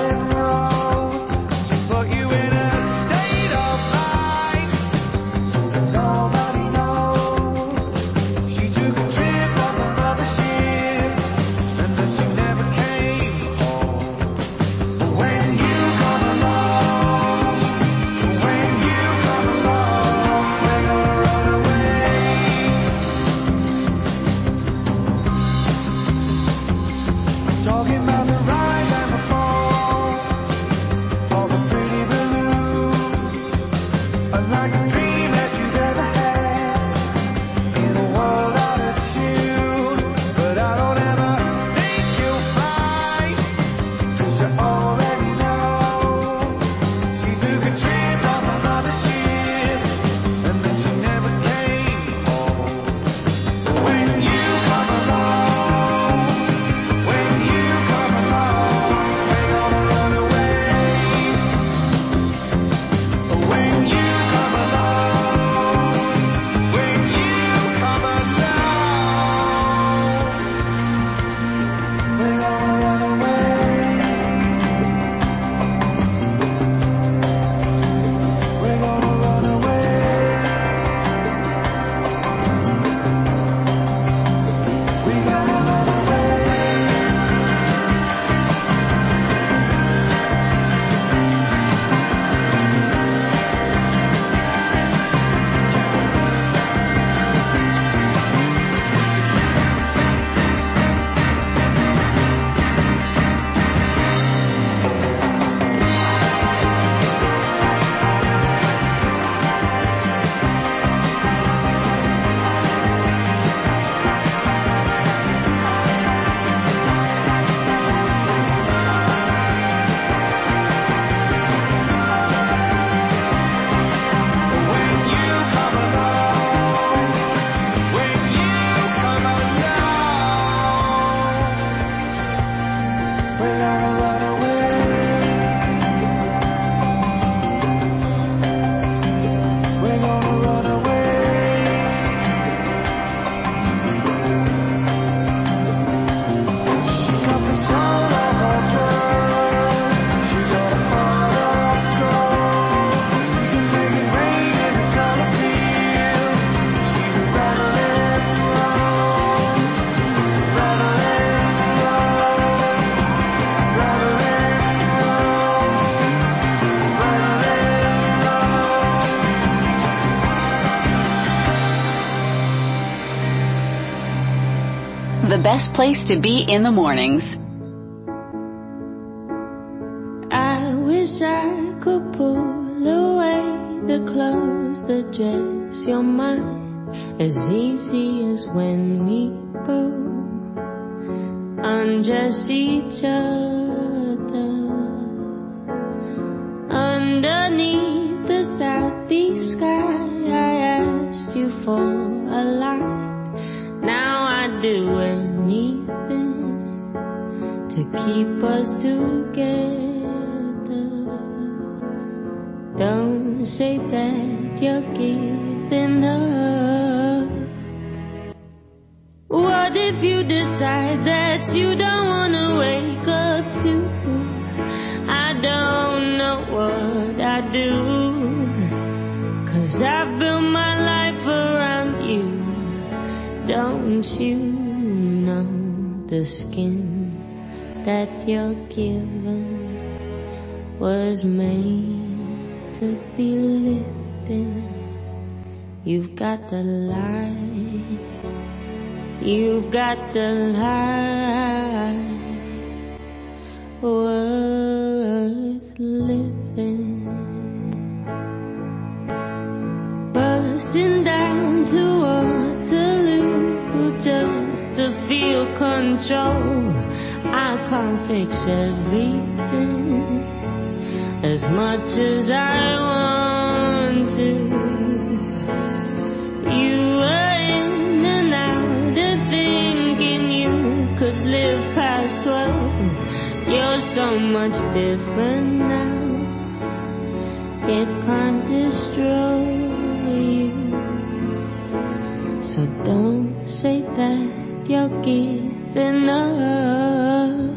But you in a state of mind best place to be in the mornings. I wish I could pull away the clothes that dress your mind as easy as when we both undress each other underneath the southeast sky. I asked you for a light. Now I do anything to keep us together. Don't say that you're giving up. What if you decide that you don't wanna wake up too? I don't know what I do, 'cause I built my life around you. Don't you know the skin that you're given was made to be lived in? You've got the light, you've got the light worth living. Bursting down to Waterloo just to feel control. I can't fix everything as much as I want to. You were in and out of thinking you could live past twelve. You're so much different now, it can't destroy you. So don't say that you're giving up.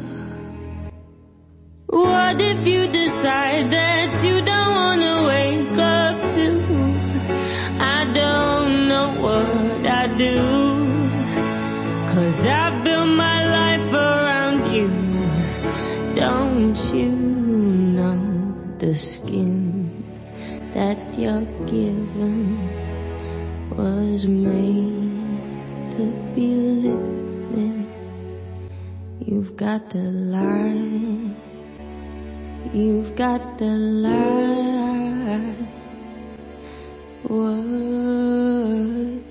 What if you decide that you don't wanna wake up too? I don't know what I do, 'cause I built my life around you. Don't you know the skin that you're given was made to be lived in? You've got the light, you've got the light worth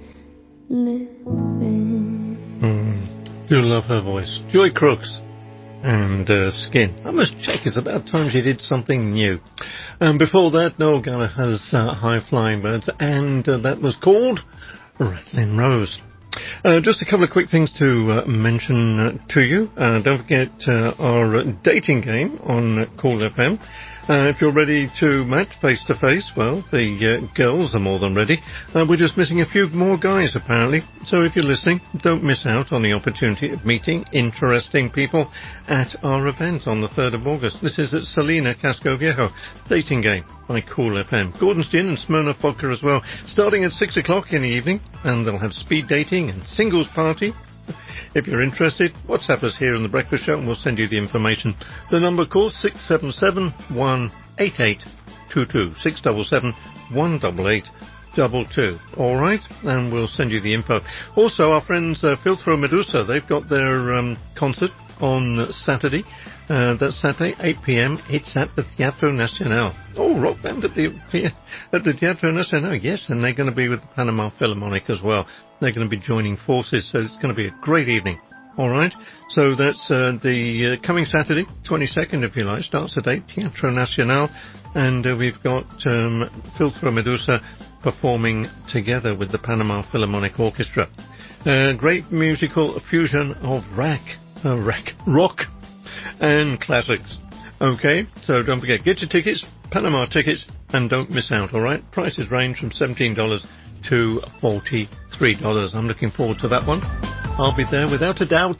living. Mm, do love her voice. Joy Crooks and uh, Skin. I must check, it's about time she did something new. And before that, Noel Gallagher's uh, High Flying Birds, and uh, that was called Rattling Rose. Uh, just a couple of quick things to uh, mention uh, to you. Uh, don't forget uh, our uh, dating game on uh, Cool F M. Uh, if you're ready to match face-to-face, well, the uh, girls are more than ready. Uh, we're just missing a few more guys, apparently. So if you're listening, don't miss out on the opportunity of meeting interesting people at our event on the third of August. This is at Salina Casco Viejo. Dating game by Cool F M. Gordon's Gin and Smirnoff Vodka as well, starting at six o'clock in the evening, and they'll have speed dating and singles party. If you're interested, WhatsApp us here on The Breakfast Show and we'll send you the information. The number, call six seven seven, one eight eight two two. six seven seven, one eight eight two two. All right? And we'll send you the info. Also, our friends uh, Filtro Medusa, they've got their um, concert on Saturday. Uh, that's Saturday, eight p.m. It's at the Teatro Nacional. Oh, rock band at the at the Teatro Nacional, yes, and they're going to be with the Panama Philharmonic as well. They're going to be joining forces, so it's going to be a great evening. All right, so that's uh, the uh, coming Saturday, twenty-second, if you like, starts at eight, Teatro Nacional, and uh, we've got um, Filtro Medusa performing together with the Panama Philharmonic Orchestra. Uh, great musical fusion of rack, uh, rack, rock and classics. Okay, so don't forget, get your tickets, Panama tickets, and don't miss out, all right? Prices range from seventeen dollars to forty-three dollars. I'm looking forward to that one. I'll be there without a doubt.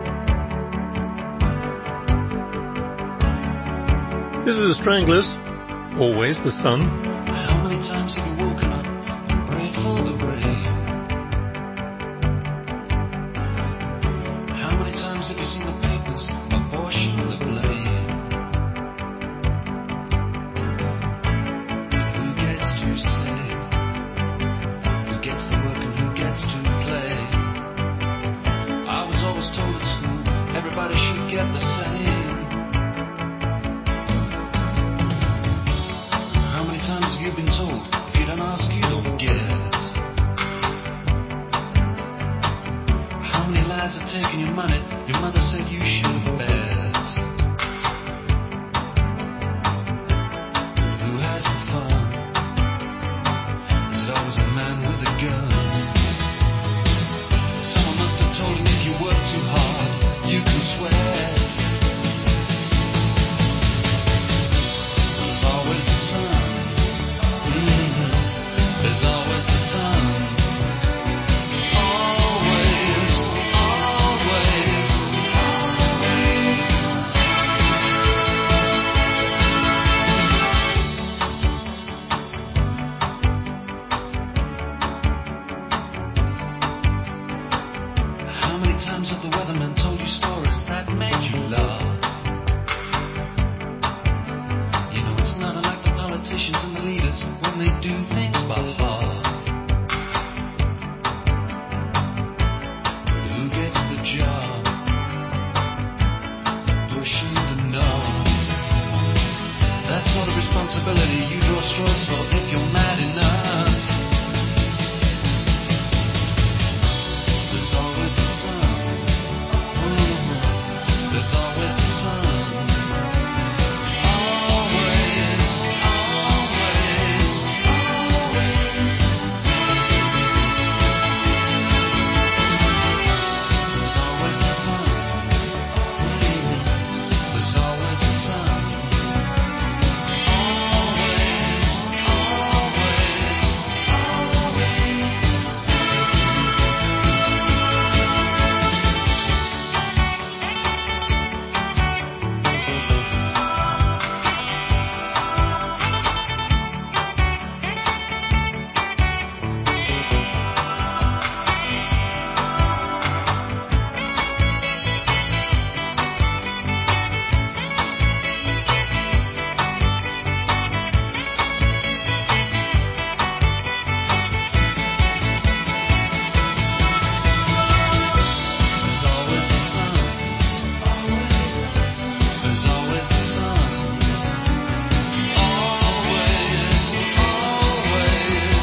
This is the Stranglers, Always the Sun. How many times have you woken up and prayed for the rain? How many times have you seen the papers apportion the blame? Who gets to say? Who gets to work and who gets to play? I was guys when they do things by heart. But who gets the job? Pushing the knob. That sort of responsibility you draw straws for if you're mad enough. There's always the sun. Ooh, there's always the sun. Always, always, always the sun. There's always the sun. There's always the sun. Always, always, always the sun. There's always the sun. There's always the sun. Always, always,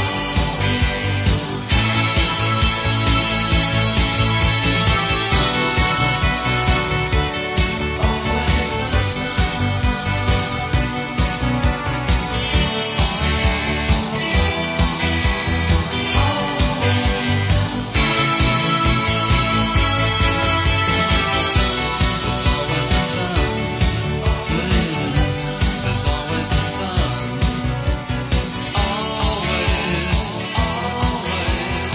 there's always the sun. There's always the sun. Always, always,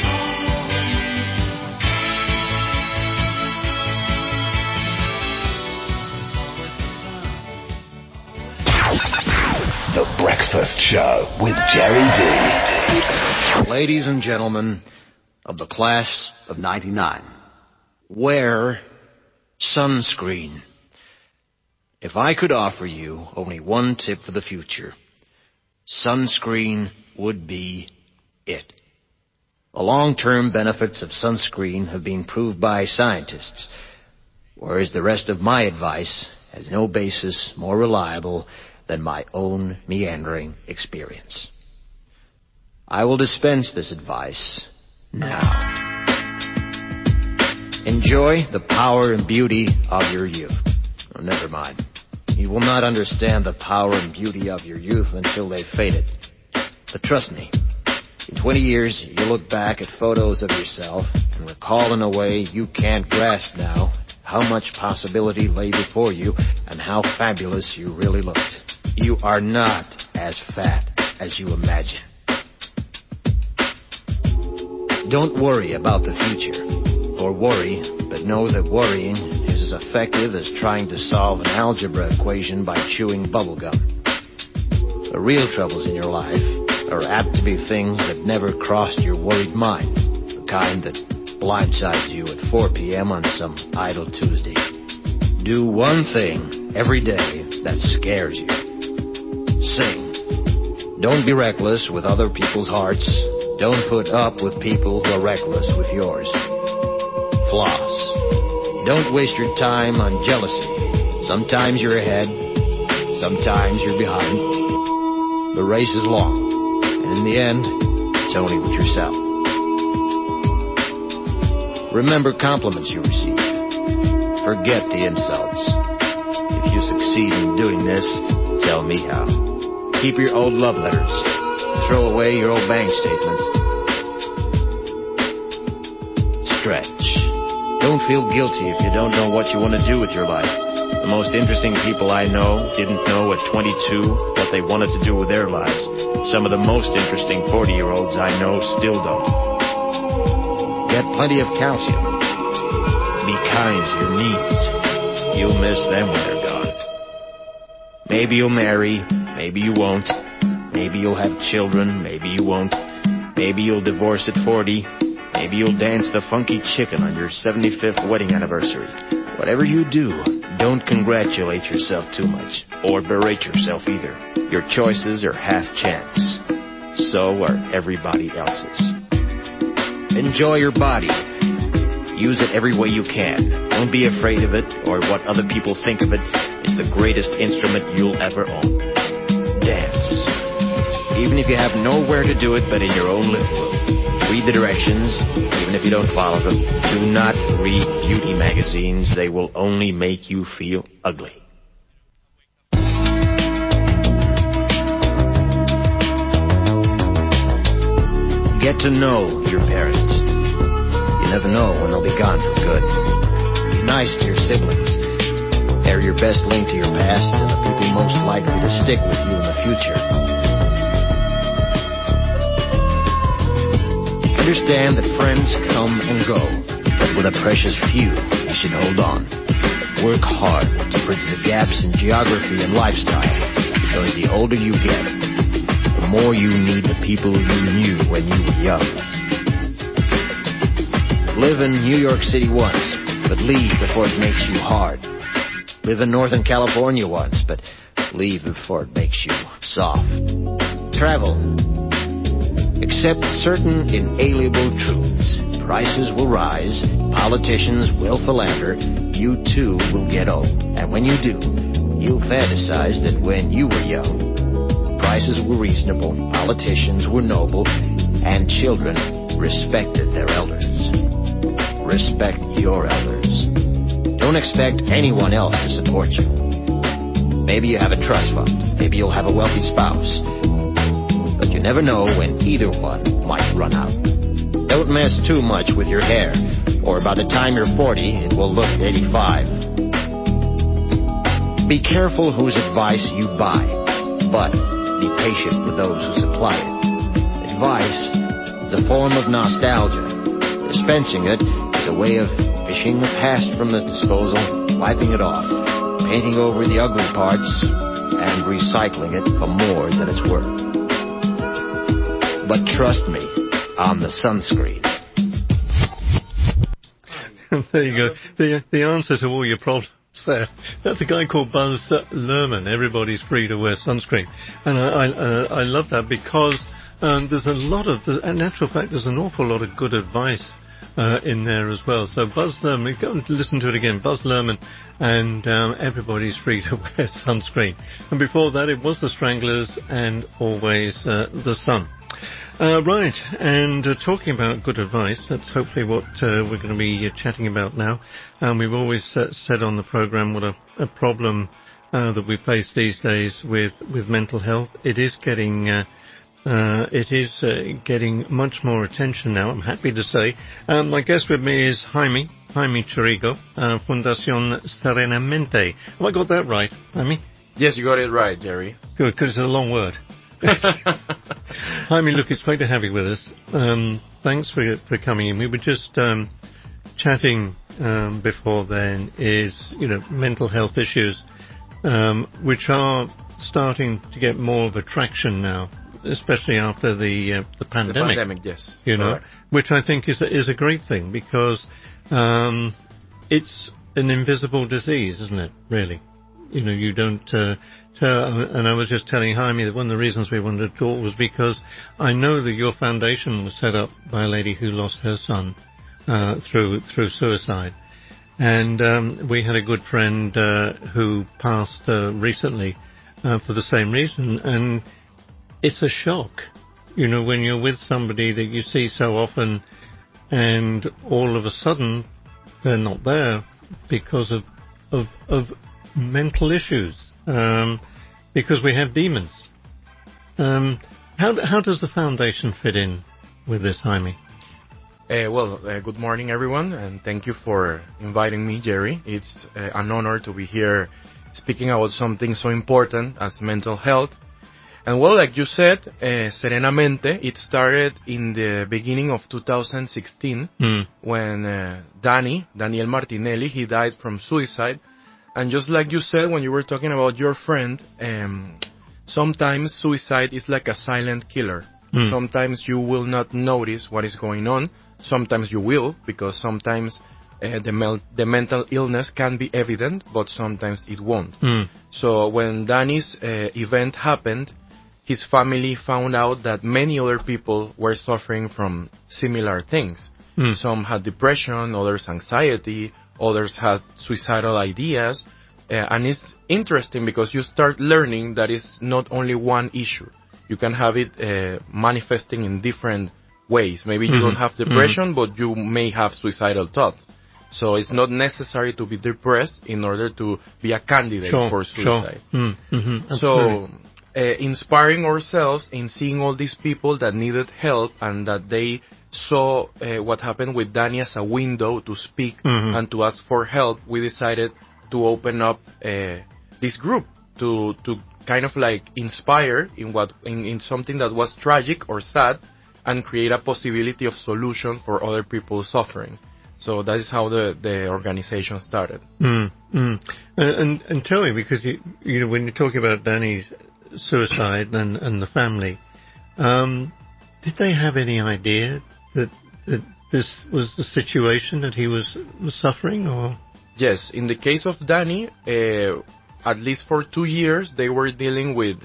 The Breakfast Show with Jerry D. Ladies and gentlemen of the class of ninety-nine, wear sunscreen. If I could offer you only one tip for the future, sunscreen would be it. The long-term benefits of sunscreen have been proved by scientists, whereas the rest of my advice has no basis more reliable than my own meandering experience. I will dispense this advice now. Enjoy the power and beauty of your youth. Oh, never mind. You will not understand the power and beauty of your youth until they've faded. But trust me, in twenty years, you'll look back at photos of yourself and recall in a way you can't grasp now how much possibility lay before you and how fabulous you really looked. You are not as fat as you imagine. Don't worry about the future, or worry, but know that worrying is as effective as trying to solve an algebra equation by chewing bubblegum. The real troubles in your life are apt to be things that never crossed your worried mind, the kind that blindsides you at four p.m. on some idle Tuesday. Do one thing every day that scares you. Sing. Don't be reckless with other people's hearts. Don't put up with people who are reckless with yours. Floss. Don't waste your time on jealousy. Sometimes you're ahead. Sometimes you're behind. The race is long. And in the end, it's only with yourself. Remember compliments you receive. Forget the insults. If you succeed in doing this, tell me how. Keep your old love letters. Throw away your old bank statements. Stretch. Don't feel guilty if you don't know what you want to do with your life. The most interesting people I know didn't know at twenty-two what they wanted to do with their lives. Some of the most interesting forty-year-olds I know still don't. Get plenty of calcium. Be kind to your knees. You'll miss them when they're gone. Maybe you'll marry. Maybe you won't. Maybe you'll have children. Maybe you won't. Maybe you'll divorce at forty. Maybe you'll dance the funky chicken on your seventy-fifth wedding anniversary. Whatever you do, Don't congratulate yourself too much, or berate yourself either. Your choices are half chance. So are everybody else's. Enjoy your body. Use it every way you can. Don't be afraid of it or what other people think of it. It's the greatest instrument you'll ever own. Dance. Even if you have nowhere to do it but in your own living room. Read the directions, even if you don't follow them. Do not read beauty magazines. They will only make you feel ugly. Get to know your parents. You never know when they'll be gone for good. Be nice to your siblings. They're your best link to your past and the people most likely to stick with you in the future. Understand that friends come and go, but with a precious few, you should hold on. Work hard to bridge the gaps in geography and lifestyle, because the older you get, the more you need the people you knew when you were young. Live in New York City once, but leave before it makes you hard. Live in Northern California once, but leave before it makes you soft. Travel. Accept certain inalienable truths. Prices will rise, politicians will philander, you too will get old. And when you do, you'll fantasize that when you were young, prices were reasonable, politicians were noble, and children respected their elders. Respect your elders. Don't expect anyone else to support you. Maybe you have a trust fund. Maybe you'll have a wealthy spouse. But you never know when either one might run out. Don't mess too much with your hair, or by the time you're forty, it will look eighty-five. Be careful whose advice you buy, but be patient with those who supply it. Advice is a form of nostalgia. Dispensing it is a way of fishing the past from the disposal, wiping it off, painting over the ugly parts, and recycling it for more than it's worth. But trust me, on the sunscreen. There you go. The the answer to all your problems there. That's a guy called Buzz Lerman. Everybody's free to wear sunscreen. And I I, uh, I love that because um, there's a lot of, in actual fact, there's an awful lot of good advice uh, in there as well. So Buzz Lerman, go and listen to it again. Buzz Lerman and um, everybody's free to wear sunscreen. And before that, it was the Stranglers and Always uh, the Sun. Uh, right, and uh, talking about good advice, that's hopefully what uh, we're going to be uh, chatting about now. Um, we've always uh, said on the program what a, a problem uh, that we face these days with, with mental health. It is getting uh, uh, it is uh, getting much more attention now, I'm happy to say. Um, my guest with me is Jaime, Jaime Chirigo, uh, Fundación Serenamente. Have I got that right, Jaime? Yes, you got it right, Jerry. Good, because it's a long word. Jaime, look, it's great to have you with us. Um, thanks for for coming in. We were just um, chatting um, before then. Is you know mental health issues, um, which are starting to get more of a traction now, especially after the uh, the pandemic. The pandemic, yes. You know, Correct. which I think is is a great thing because um, it's an invisible disease, isn't it? Really. You know, you don't uh, tell, and I was just telling Jaime that one of the reasons we wanted to talk was because I know that your foundation was set up by a lady who lost her son uh, through through suicide, and um, we had a good friend uh, who passed uh, recently uh, for the same reason, and it's a shock, you know, when you're with somebody that you see so often, and all of a sudden they're not there because of of of mental issues, um, because we have demons. Um, how how does the foundation fit in with this, Jaime? Uh, well, uh, good morning, everyone, and thank you for inviting me, Jerry. It's uh, an honor to be here speaking about something so important as mental health. And well, like you said, uh, Serenamente, it started in the beginning of two thousand sixteen mm. when uh, Danny, Daniel Martinelli, he died from suicide. And just like you said when you were talking about your friend, um, sometimes suicide is like a silent killer. Mm. Sometimes you will not notice what is going on. Sometimes you will, because sometimes uh, the, mel- the mental illness can be evident, but sometimes it won't. Mm. So when Danny's uh, event happened, his family found out that many other people were suffering from similar things. Mm. Some had depression, others anxiety, others had suicidal ideas. Uh, and it's interesting because you start learning that it's not only one issue. You can have it uh, manifesting in different ways. Maybe you Mm-hmm. don't have depression, mm-hmm. but you may have suicidal thoughts. So it's not necessary to be depressed in order to be a candidate Sure, for suicide. Sure. Mm, mm-hmm, so uh, inspiring ourselves in seeing all these people that needed help and that they saw uh, what happened with Danny as a window to speak Mhm. and to ask for help, we decided to open up uh, this group to to kind of like inspire in what in, in something that was tragic or sad and create a possibility of solution for other people suffering. So that is how the, the organization started. Mm, mm. And, and and tell me, because you you know when you're talking about Danny's suicide and and the family, um, did they have any idea that that this was the situation that he was was suffering, or? Yes, in the case of Danny, uh, at least for two years they were dealing with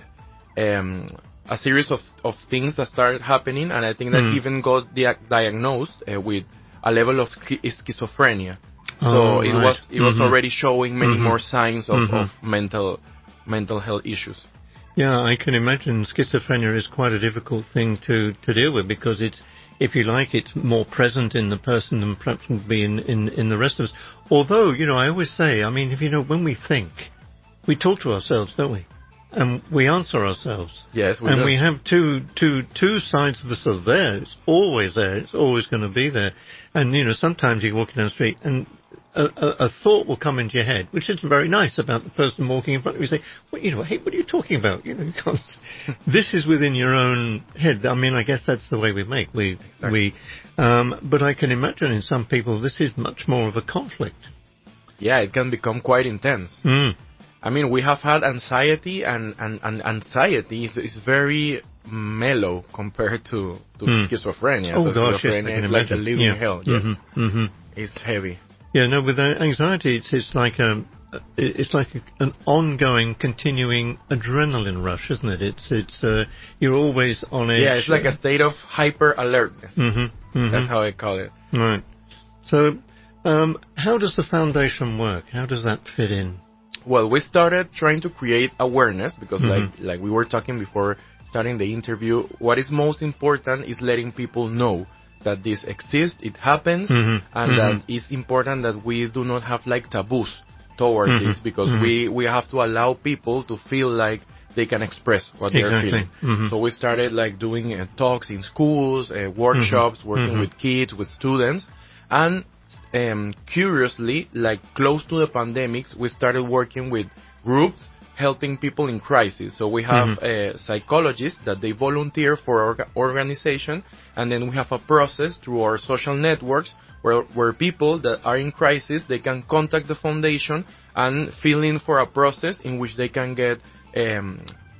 um, a series of, of things that started happening, and I think that Mm. he even got dia- diagnosed uh, with a level of schi- schizophrenia. Oh, So it right. was it was Mhm. already showing many Mhm. more signs of, Mhm. of mental mental health issues. Yeah, I can imagine schizophrenia is quite a difficult thing to, to deal with, because it's, if you like, it's more present in the person than perhaps would be in, in, in the rest of us. Although, you know, I always say, I mean, if you know, when we think, we talk to ourselves, don't we? And we answer ourselves. Yes, we and do. we have two, two, two sides of us are there. It's always there. It's always going to be there. And, you know, sometimes you're walking down the street and a, a, a thought will come into your head, which is very nice about the person walking in front of you. You say, well, you know, hey, what are you talking about? You know, you can't. This is within your own head. I mean, I guess that's the way we make. We, Exactly. we, um, but I can imagine in some people this is much more of a conflict. Yeah, it can become quite intense. Mm. I mean, we have had anxiety, and, and, and anxiety is, is very mellow compared to, to Mm. schizophrenia. Oh, so gosh, yes, I schizophrenia can is like a imagine. living Yeah. hell. Yes, Mm-hmm. Mm-hmm. it's heavy. Yeah, no, with uh, anxiety, it's, it's like a, it's like a, an ongoing, continuing adrenaline rush, isn't it? It's, it's, uh, you're always on edge. Yeah, it's like a state of hyper alertness. Mm-hmm. Mm-hmm. That's how I call it. Right. So, um, how does the foundation work? How does that fit in? Well, we started trying to create awareness because, Mhm. like, like we were talking before starting the interview, what is most important is letting people know that this exists, it happens, Mhm. and Mhm. that it's important that we do not have like taboos toward Mhm. this, because Mhm. we we have to allow people to feel like they can express what they're Exactly. feeling. Mhm. So we started like doing uh, talks in schools, uh, workshops, Mhm. working Mhm. with kids, with students, and um, curiously, like close to the pandemics, we started working with groups helping people in crisis. So we have Mhm. uh, psychologists that they volunteer for our organization, and then we have a process through our social networks where where people that are in crisis, they can contact the foundation and fill in for a process in which they can get um,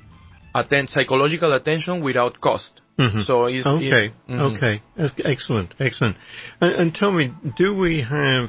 atten- psychological attention without cost. Mhm. So it's okay, it- mhm. okay, Ex- excellent, excellent. And, and tell me, do we have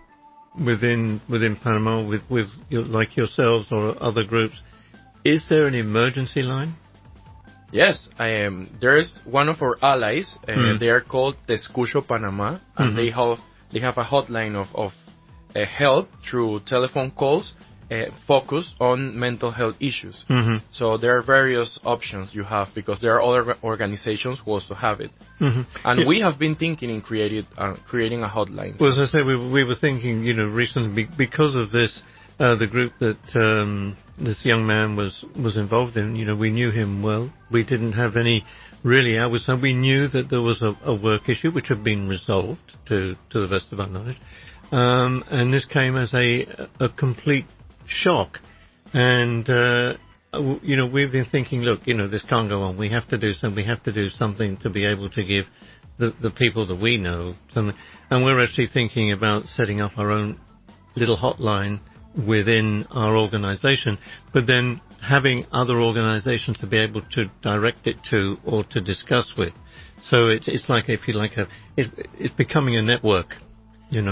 within within Panama, with with your, like yourselves or other groups, is there an emergency line? Yes, um, there's one of our allies. Uh, Mm. They are called Te Escucho Panama, and Mhm. they have they have a hotline of of uh, help through telephone calls, uh, focused on mental health issues. Mhm. So there are various options you have, because there are other organizations who also have it. Mhm. And Yeah. we have been thinking in created uh, creating a hotline. Well, as I say, we, we were thinking, you know, recently be- because of this, uh, the group that um, this young man was was involved in. You know, we knew him well. We didn't have any really hours, so we knew that there was a, a work issue which had been resolved to to the best of our knowledge. Um, and this came as a a complete shock. And uh, w- you know, we've been thinking, look, you know, this can't go on. We have to do something. We have to do something to be able to give the the people that we know something. And we're actually thinking about setting up our own little hotline within our organization, but then having other organizations to be able to direct it to or to discuss with. So it's it's like, if you like, a it's, it's becoming a network, you know.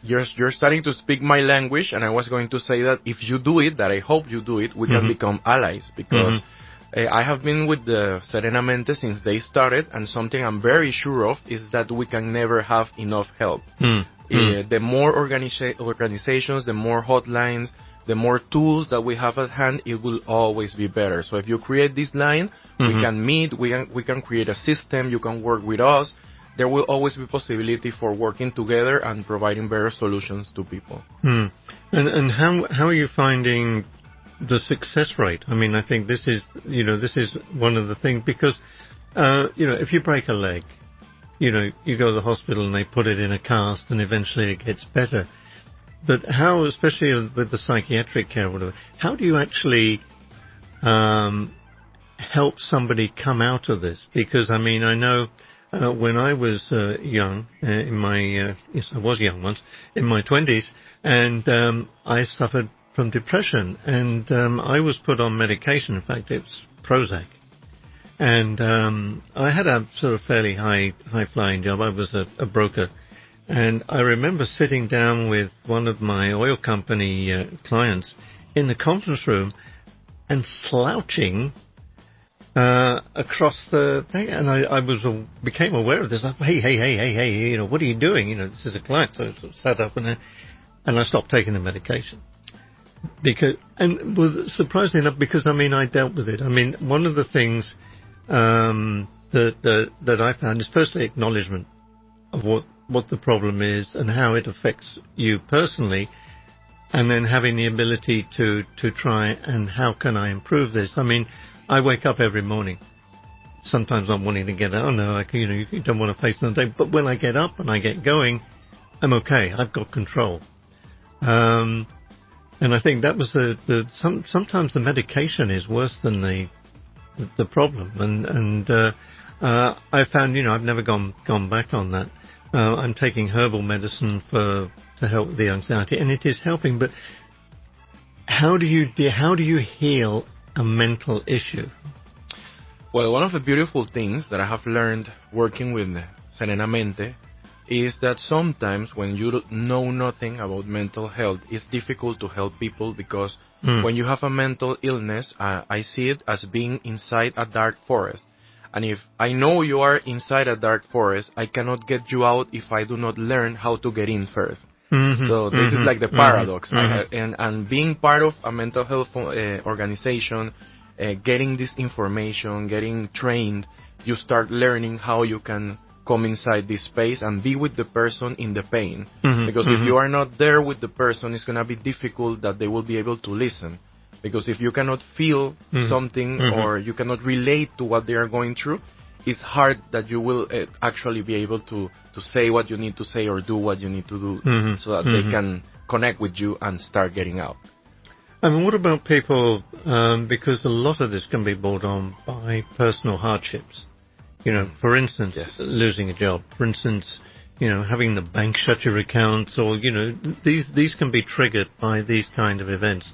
you're you're starting to speak my language, and I was going to say that if you do it, that I hope you do it, we Mhm. can become allies because. Mhm. Uh, I have been with the Serenamente since they started, and something I'm very sure of is that we can never have enough help. Mm. Uh, the more organiza- organizations, the more hotlines, the more tools that we have at hand, it will always be better. So if you create this line, we Mhm. can meet, we can we can create a system, you can work with us. There will always be possibility for working together and providing better solutions to people. Mm. And and how how are you finding the success rate? I mean, I think this is you know this is one of the things because uh, you know if you break a leg, you know you go to the hospital and they put it in a cast and eventually it gets better. But how, especially with the psychiatric care, whatever, how do you actually um, help somebody come out of this? Because I mean, I know uh, when I was uh, young, uh, in my uh, yes, I was young once, in my twenties, and um, I suffered from depression, and um, I was put on medication. In fact, it's Prozac, and um, I had a sort of fairly high high flying job. I was a, a broker. And I remember sitting down with one of my oil company uh, clients in the conference room and slouching uh, across the thing. And I, I was uh, became aware of this. Like, hey, hey, hey, hey, hey, you know, what are you doing? You know, this is a client. So I sort of sat up and then, and I stopped taking the medication. Because, and was surprisingly enough, because I mean, I dealt with it. I mean, one of the things um, that, that, that I found is firstly acknowledgement of what what the problem is and how it affects you personally, and then having the ability to, to try and how can I improve this. I mean, I wake up every morning. Sometimes I'm wanting to get out. Oh no, I, you know, you don't want to face another day. But when I get up and I get going, I'm okay. I've got control. Um, and I think that was the, the some, sometimes the medication is worse than the the, the problem. And and uh, uh, I found, you know, I've never gone gone back on that. Uh, I'm taking herbal medicine for to help with the anxiety, and it is helping. But how do you de- how do you heal a mental issue? Well, one of the beautiful things that I have learned working with Serenamente is that sometimes when you don't know nothing about mental health, it's difficult to help people because Mm. when you have a mental illness, uh, I see it as being inside a dark forest. And if I know you are inside a dark forest, I cannot get you out if I do not learn how to get in first. Mm-hmm, So this mm-hmm, is like the mm-hmm, paradox. mm-hmm. Uh, and, and being part of a mental health uh, organization, uh, getting this information, getting trained, you start learning how you can come inside this space and be with the person in the pain. Mhm, Because mhm. if you are not there with the person, it's going to be difficult that they will be able to listen. Because if you cannot feel Mhm, something mhm. or you cannot relate to what they are going through, it's hard that you will uh, actually be able to, to say what you need to say or do what you need to do Mhm, so that mhm. they can connect with you and start getting out. I mean, what about people, um, because a lot of this can be brought on by personal hardships. You know, for instance, losing a job. For instance, you know, having the bank shut your accounts, or, you know, these these can be triggered by these kind of events.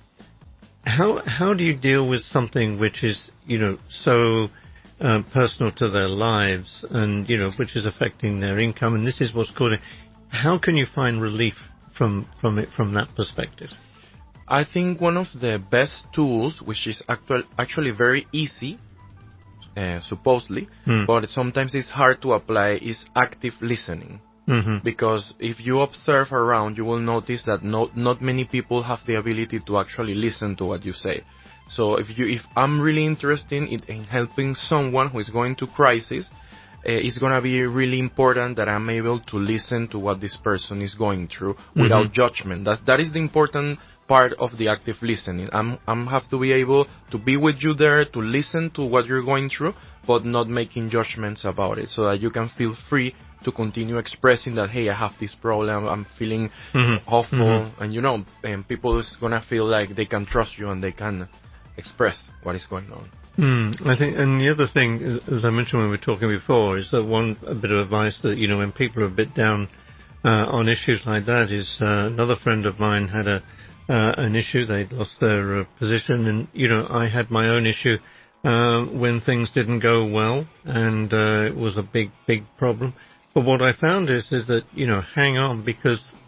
How how do you deal with something which is, you know, so uh, personal to their lives and, you know, which is affecting their income, and this is what's causing... How can you find relief from, from it from that perspective? I think one of the best tools, which is actual, actually very easy, uh, supposedly, Hmm. but sometimes it's hard to apply, is active listening. Mm-hmm. Because if you observe around, you will notice that not not many people have the ability to actually listen to what you say. So if you if I'm really interested in, in helping someone who is going to crisis, uh, it's going to be really important that I'm able to listen to what this person is going through without Mhm. judgment. That that is the important part of the active listening. I'm I'm have to be able to be with you there to listen to what you're going through, but not making judgments about it, so that you can feel free to continue expressing that, hey, I have this problem, I'm feeling Mhm. awful, Mhm. and you know, and people is gonna feel like they can trust you and they can express what is going on. Mm, I think, and the other thing, as I mentioned when we were talking before, is that one a bit of advice that, you know, when people are a bit down uh, on issues like that, is uh, another friend of mine had a uh, an issue. They'd lost their uh, position, and you know, I had my own issue uh, when things didn't go well, and uh, it was a big, big problem. But what I found is is that, you know, hang on, because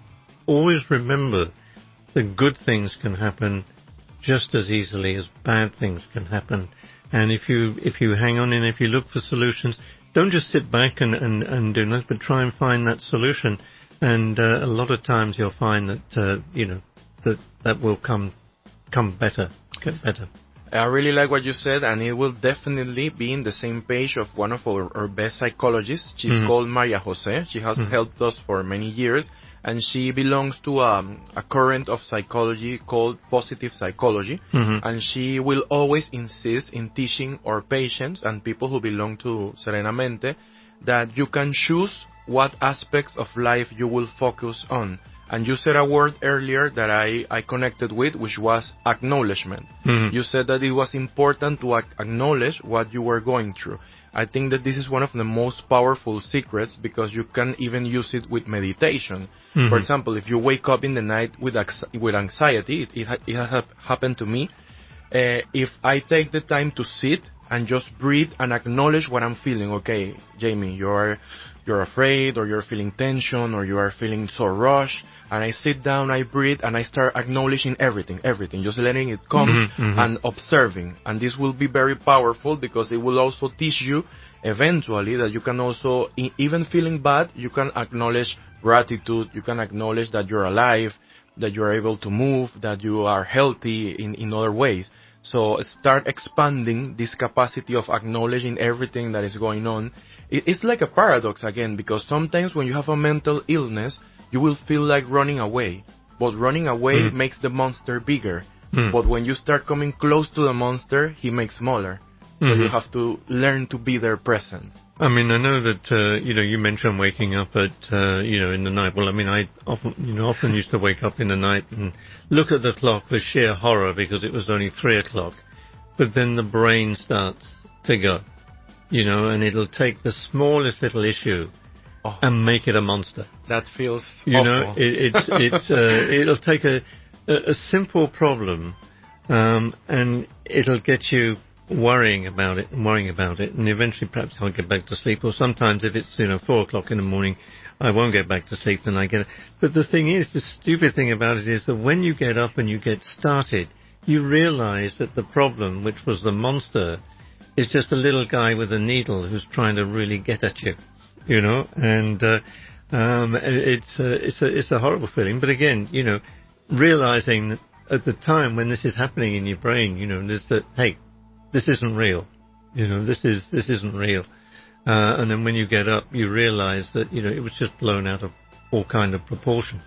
always remember that good things can happen just as easily as bad things can happen. And if you if you hang on and if you look for solutions, don't just sit back and, and, and do nothing, but try and find that solution. And uh, a lot of times you'll find that uh, you know that that will come come better, get better. I really like what you said, and it will definitely be in the same page of one of our, our best psychologists. She's Mhm. called Maria Jose. She has Mhm. helped us for many years, and she belongs to um, a current of psychology called positive psychology. Mhm. And she will always insist in teaching our patients and people who belong to Serenamente that you can choose what aspects of life you will focus on. And you said a word earlier that I, I connected with, which was acknowledgement. Mhm. You said that it was important to ac- acknowledge what you were going through. I think that this is one of the most powerful secrets because you can even use it with meditation. Mhm. For example, if you wake up in the night with ax- with anxiety, it, it, ha- it has hap- happened to me. Uh, if I take the time to sit and just breathe and acknowledge what I'm feeling, okay, Jamie, you're you're afraid or you're feeling tension or you are feeling so rushed, and I sit down, I breathe, and I start acknowledging everything, everything, just letting it come Mhm, mhm. and observing. And this will be very powerful because it will also teach you eventually that you can also, e- even feeling bad, you can acknowledge gratitude, you can acknowledge that you're alive, that you're able to move, that you are healthy in, in other ways. So start expanding this capacity of acknowledging everything that is going on. It, it's like a paradox again, because sometimes when you have a mental illness, you will feel like running away. But running away Mm. makes the monster bigger. Mm. But when you start coming close to the monster, he makes smaller. So Mhm. you have to learn to be there present. I mean, I know that uh, you know you mentioned waking up at uh, you know in the night. Well, I mean, I often you know often used to wake up in the night and look at the clock for sheer horror because it was only three o'clock. But then the brain starts to go, you know, and it'll take the smallest little issue Oh. and make it a monster. That feels You know, awful. it, it's it's uh, it'll take a a, a simple problem, um, and it'll get you worrying about it and worrying about it, and eventually perhaps I'll get back to sleep. Or sometimes if it's you know four o'clock in the morning, I won't get back to sleep, and I get it. But the thing is, the stupid thing about it is that when you get up and you get started, you realise that the problem, which was the monster, is just a little guy with a needle who's trying to really get at you. You know, and uh, um, it's a, it's a it's a horrible feeling. But again, you know, realizing that at the time when this is happening in your brain, you know, there's that hey, this isn't real. You know, this is this isn't real. Uh, and then when you get up, you realize that you know it was just blown out of all kind of proportion.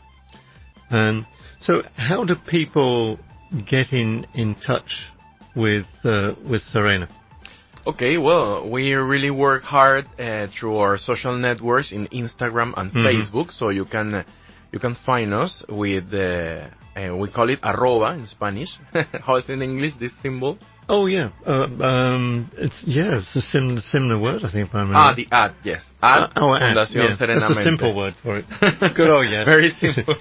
Um, so how do people get in in touch with uh, with Serena? Okay, well, we really work hard uh, through our social networks in Instagram and Mhm. Facebook, so you can uh, you can find us with uh, uh, we call it arroba in Spanish. How is it in English, this symbol? Oh yeah, uh, um, it's yeah, it's a similar similar word, I think. If I remember. Ah, the ad, yes. Ad Uh, oh, ad, Fundación yeah. Serenamente. That's a simple word for it. Good old yes. Very simple.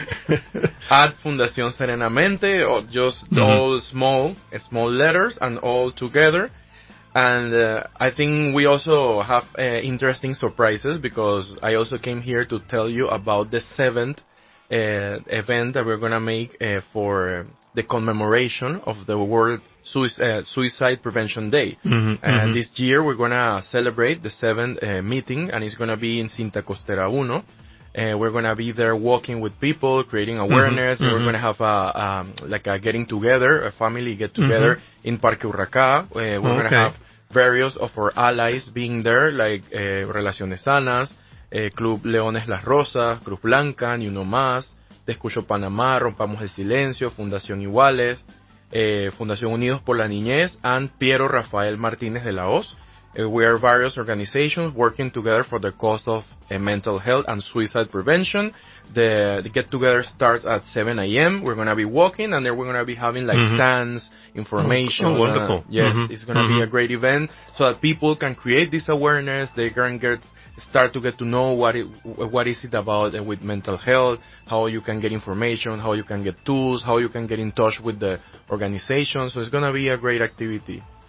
Ad Fundación Serenamente, or just Mhm. all small, small letters and all together. And uh, I think we also have uh, interesting surprises because I also came here to tell you about the seventh uh, event that we're going to make uh, for the commemoration of the World Suic- uh, Suicide Prevention Day. Mhm, And mhm. this year we're going to celebrate the seventh uh, meeting, and it's going to be in Cinta Costera Uno. Uh, we're going to be there walking with people, creating awareness. Mhm, We're mhm. going to have a, um, like a getting together, a family get together Mhm. in Parque Urracá. Uh, we're going to Okay. have various of our allies being there, like uh, Relaciones Sanas, uh, Club Leones Las Rosas, Cruz Blanca, Ni Uno Más, Te Escucho Panamá, Rompamos el Silencio, Fundación Iguales, uh, Fundación Unidos por la Niñez, and Piero Rafael Martínez de la Hoz. Uh, we are various organizations working together for the cause of uh, mental health and suicide prevention. The, the get-together starts at seven a.m. We're going to be walking, and then we're going to be having like Mhm. stands, information. Oh, oh, wonderful. Uh, yes, Mhm, it's going to be mhm. a great event so that people can create this awareness. They can get start to get to know what it, what is it about uh, with mental health, how you can get information, how you can get tools, how you can get in touch with the organization. So it's going to be a great activity.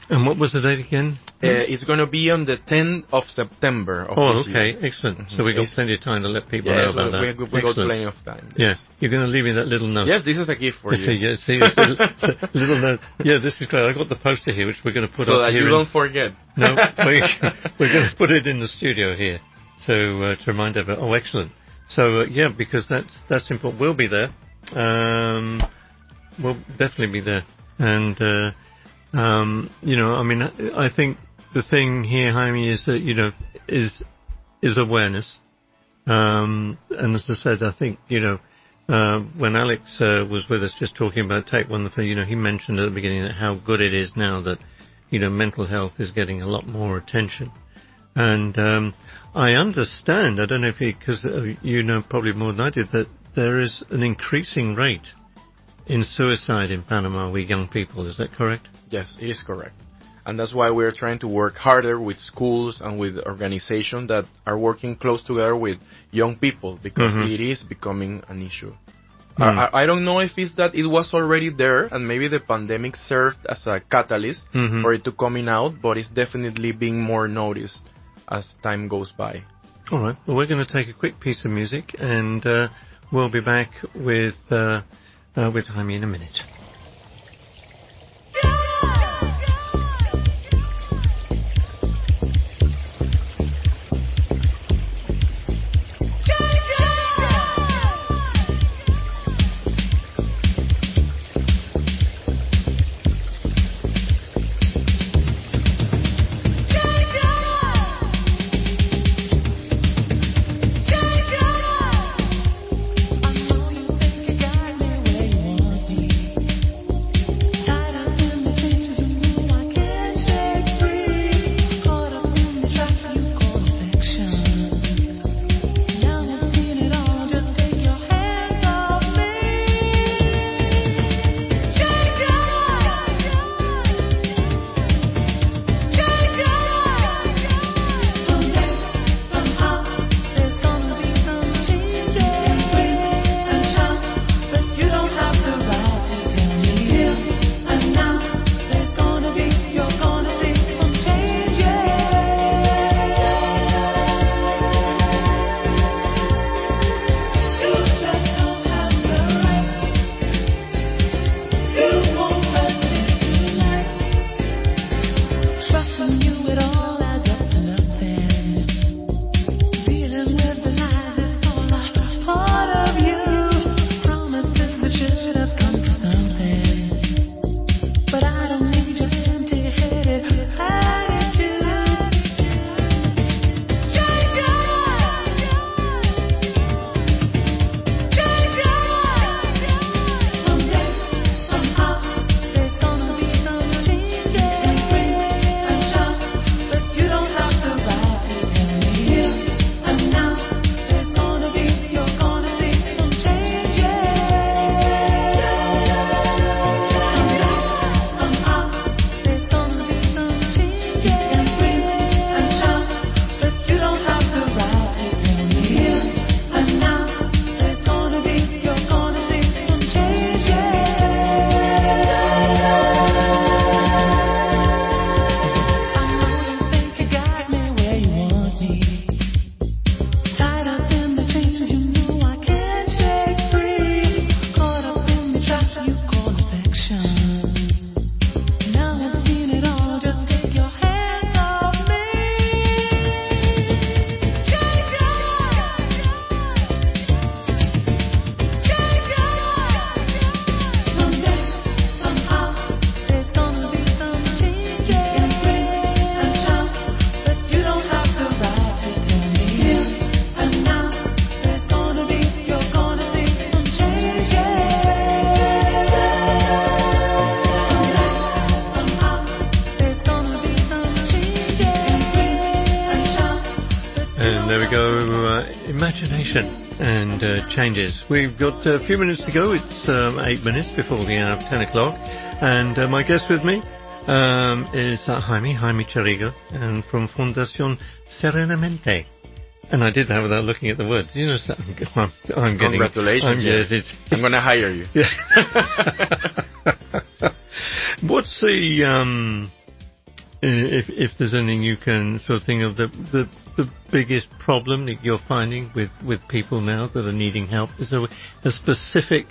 And what was the date again? Uh, it's going to be on the tenth of September. Of Oh, this okay, year. excellent. Mm-hmm. So we've got It's, plenty of time to let people yeah, know so about we, that. we, we got plenty of time. Yeah, Yes. you're going to leave me that little note. Yes, this is a gift for you. See, you. yeah, see, this little, it's a little note. Yeah, this is great. I got the poster here, which we're going to put so up that here. you in, don't forget. No, we, we're going to put it in the studio here to uh, to remind everyone. Oh, excellent. So uh, yeah, because that's that's important. We'll be there. Um, we'll definitely be there. And uh, um, you know, I mean, I think the thing here, Jaime, is that you know is is awareness. Um, and as I said, I think you know uh, when Alex uh, was with us, just talking about Take One, the thing, you know, he mentioned at the beginning that how good it is now that you know mental health is getting a lot more attention. And um, I understand, I don't know if you, because uh, you know probably more than I did, that there is an increasing rate in suicide in Panama with young people. Is that correct? Yes, it is correct. And that's why we're trying to work harder with schools and with organizations that are working close together with young people, because Mhm. it is becoming an issue. Mm. I, I don't know if it's that it was already there and maybe the pandemic served as a catalyst Mhm. for it to coming out, but it's definitely being more noticed as time goes by. All right. Well, we're going to take a quick piece of music, and uh, we'll be back with uh, uh, with Jaime in a minute. Imagination and uh, changes. We've got a few minutes to go. It's um, eight minutes before the hour of ten o'clock. And uh, my guest with me um, is uh, Jaime, Jaime Charigo, and from Fundación Serenamente. And I did that without looking at the words. You know, so I'm, I'm getting... Congratulations. I'm, yes, yes, it's, I'm going to hire you. Yeah. What's the... Um, if if there's anything you can sort of think of the the the biggest problem that you're finding with with people now that are needing help, is there a specific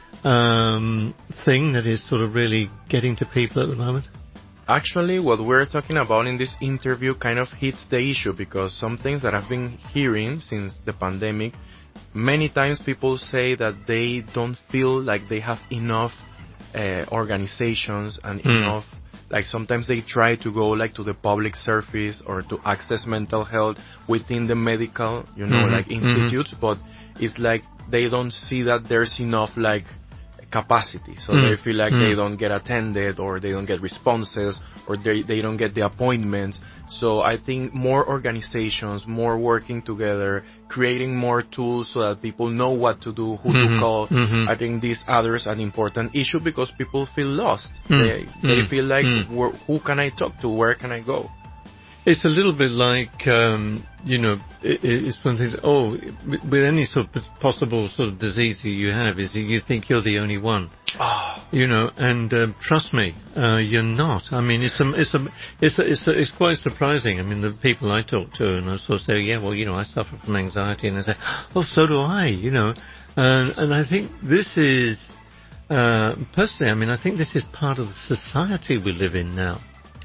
um, thing that is sort of really getting to people at the moment? Actually, what we're talking about in this interview kind of hits the issue, because some things that I've been hearing since the pandemic, many times people say that they don't feel like they have enough uh, organizations and Mm. enough, like sometimes they try to go like to the public service or to access mental health within the medical, you know, Mhm, like institutes, but it's like they don't see that there's enough like capacity, so Mm. they feel like Mm. they don't get attended, or they don't get responses, or they they don't get the appointments. So I think more organizations, more working together, creating more tools so that people know what to do, who Mhm, to call. mhm. I think this others an important issue, because people feel lost. Mm, They they mm, feel like, mm. where, who can I talk to? Where can I go? It's a little bit like, um, you know, it, it's one thing, oh, with any sort of possible sort of disease that you have, is that you think you're the only one. Oh. You know, and um, trust me, uh, you're not. I mean, it's a, it's a, it's a, it's a, it's quite surprising. I mean, the people I talk to, and I sort of say, yeah, well, you know, I suffer from anxiety, and they say, oh, so do I. You know, and and I think this is, uh, personally, I mean, I think this is part of the society we live in now.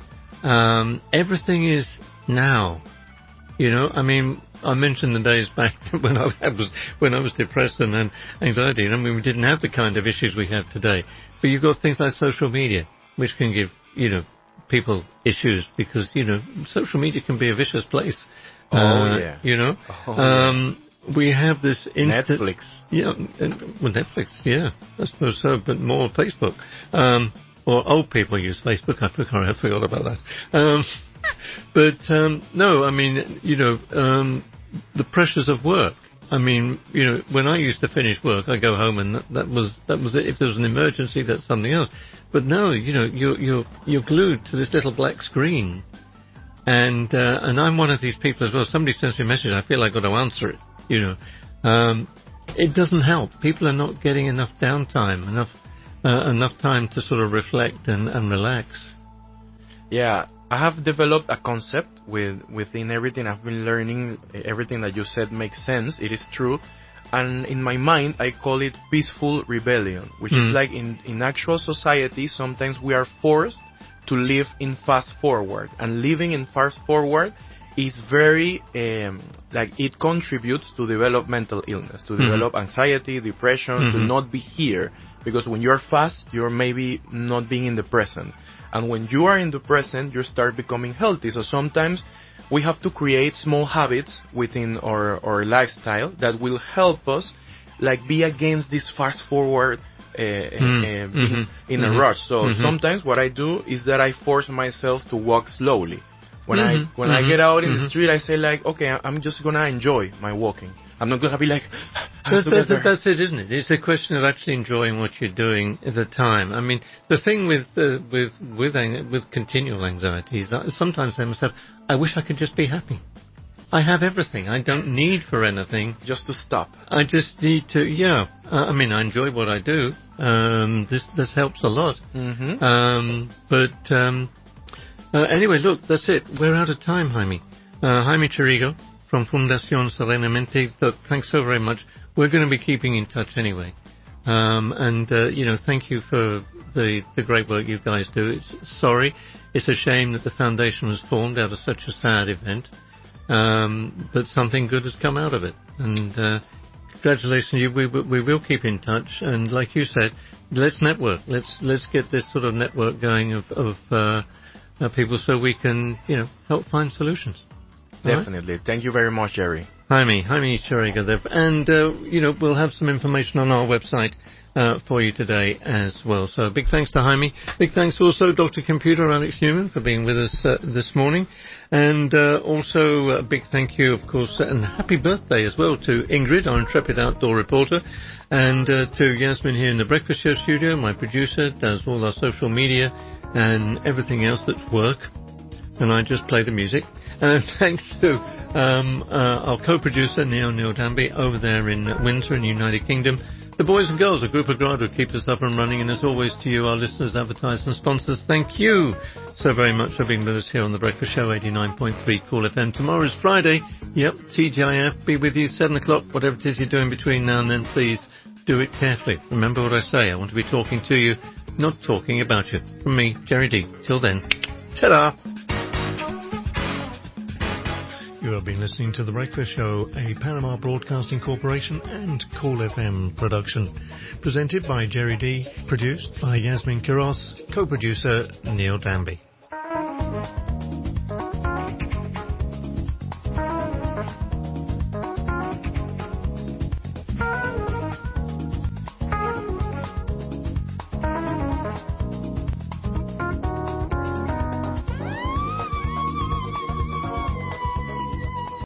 Um, everything is now. You know, I mean, I mentioned the days back when I was when I was depressed and then anxiety, and I mean, we didn't have the kind of issues we have today. But you've got things like social media, which can give, you know, people issues, because, you know, social media can be a vicious place. Oh, uh, yeah. You know, Oh, um, we have this instant Netflix. Yeah, and, well, Netflix, yeah, I suppose so, but more Facebook. Um, or old people use Facebook. I forgot, I forgot about that. Um, But, um, no, I mean, you know, um, the pressures of work. I mean, you know, when I used to finish work, I go home and that, that was that was it. If there was an emergency, that's something else. But now, you know, you're you're you're glued to this little black screen, and uh, and I'm one of these people as well. Somebody sends me a message, I feel like I've got to answer it. You know, um, it doesn't help. People are not getting enough downtime, enough uh, enough time to sort of reflect and, and relax. Yeah, I have developed a concept with within everything I've been learning. Everything that you said makes sense. It is true. And in my mind, I call it peaceful rebellion, which Mm. is like in, in actual society, sometimes we are forced to live in fast forward. And living in fast forward is very, um, like it contributes to develop mental illness, to Mhm. develop anxiety, depression, to Mhm. not be here. Because when you're fast, you're maybe not being in the present. And when you are in the present, you start becoming healthy. So sometimes we have to create small habits within our, our lifestyle that will help us like be against this fast forward uh, Mm. uh, Mhm. in, in Mhm. a rush. So Mhm. sometimes what I do is that I force myself to walk slowly. When Mhm. I when I Mhm. get out in Mhm. the street, I say like, okay, I'm just gonna enjoy my walking. I'm not gonna be like, I have That's, to that's, get there. that's it, isn't it? It's a question of actually enjoying what you're doing at the time. I mean, the thing with uh, with with ang- with continual anxiety is that sometimes I myself, I wish I could just be happy. I have everything. I don't need for anything. Just to stop. I just need to, yeah. Uh, I mean, I enjoy what I do. Um, this this helps a lot. Mm-hmm. Um, but um, uh, anyway, look, that's it. We're out of time, Jaime. Uh, Jaime Chirigo from Fundación Serenamente. Look, thanks so very much. We're going to be keeping in touch anyway. Um, and, uh, you know, thank you for the, the great work you guys do. It's, sorry, it's a shame that the foundation was formed out of such a sad event. Um, but something good has come out of it. And uh, congratulations, you. We, we will keep in touch. And like you said, let's network. Let's let's get this sort of network going of, of uh, uh, people so we can, you know, help find solutions. All right? Definitely. Thank you very much, Jerry. Jaime, Jaime Chirigo there. And, uh, you know, we'll have some information on our website uh, for you today as well. So big thanks to Jaime. Big thanks also Doctor Computer Alex Newman for being with us uh, this morning. And uh, also a big thank you, of course, and happy birthday as well to Ingrid, our intrepid outdoor reporter, and uh, to Yasmin here in the Breakfast Show studio, my producer, does all our social media and everything else that's work. And I just play the music. And thanks to um, uh, our co-producer, Neil Neil Danby, over there in Windsor in the United Kingdom. The boys and girls, a group of guard who keep us up and running. And as always to you, our listeners, advertisers and sponsors, thank you so very much for being with us here on The Breakfast Show, eighty-nine point three Cool F M. Tomorrow's Friday. Yep, T G I F. Be with you seven o'clock. Whatever it is you're doing between now and then, please do it carefully. Remember what I say. I want to be talking to you, not talking about you. From me, Jerry D. Till then, ta-da! You have been listening to The Breakfast Show, a Panama Broadcasting Corporation and Cool F M production. Presented by Jerry D. Produced by Yasmin Kiros. Co-producer Neil Danby.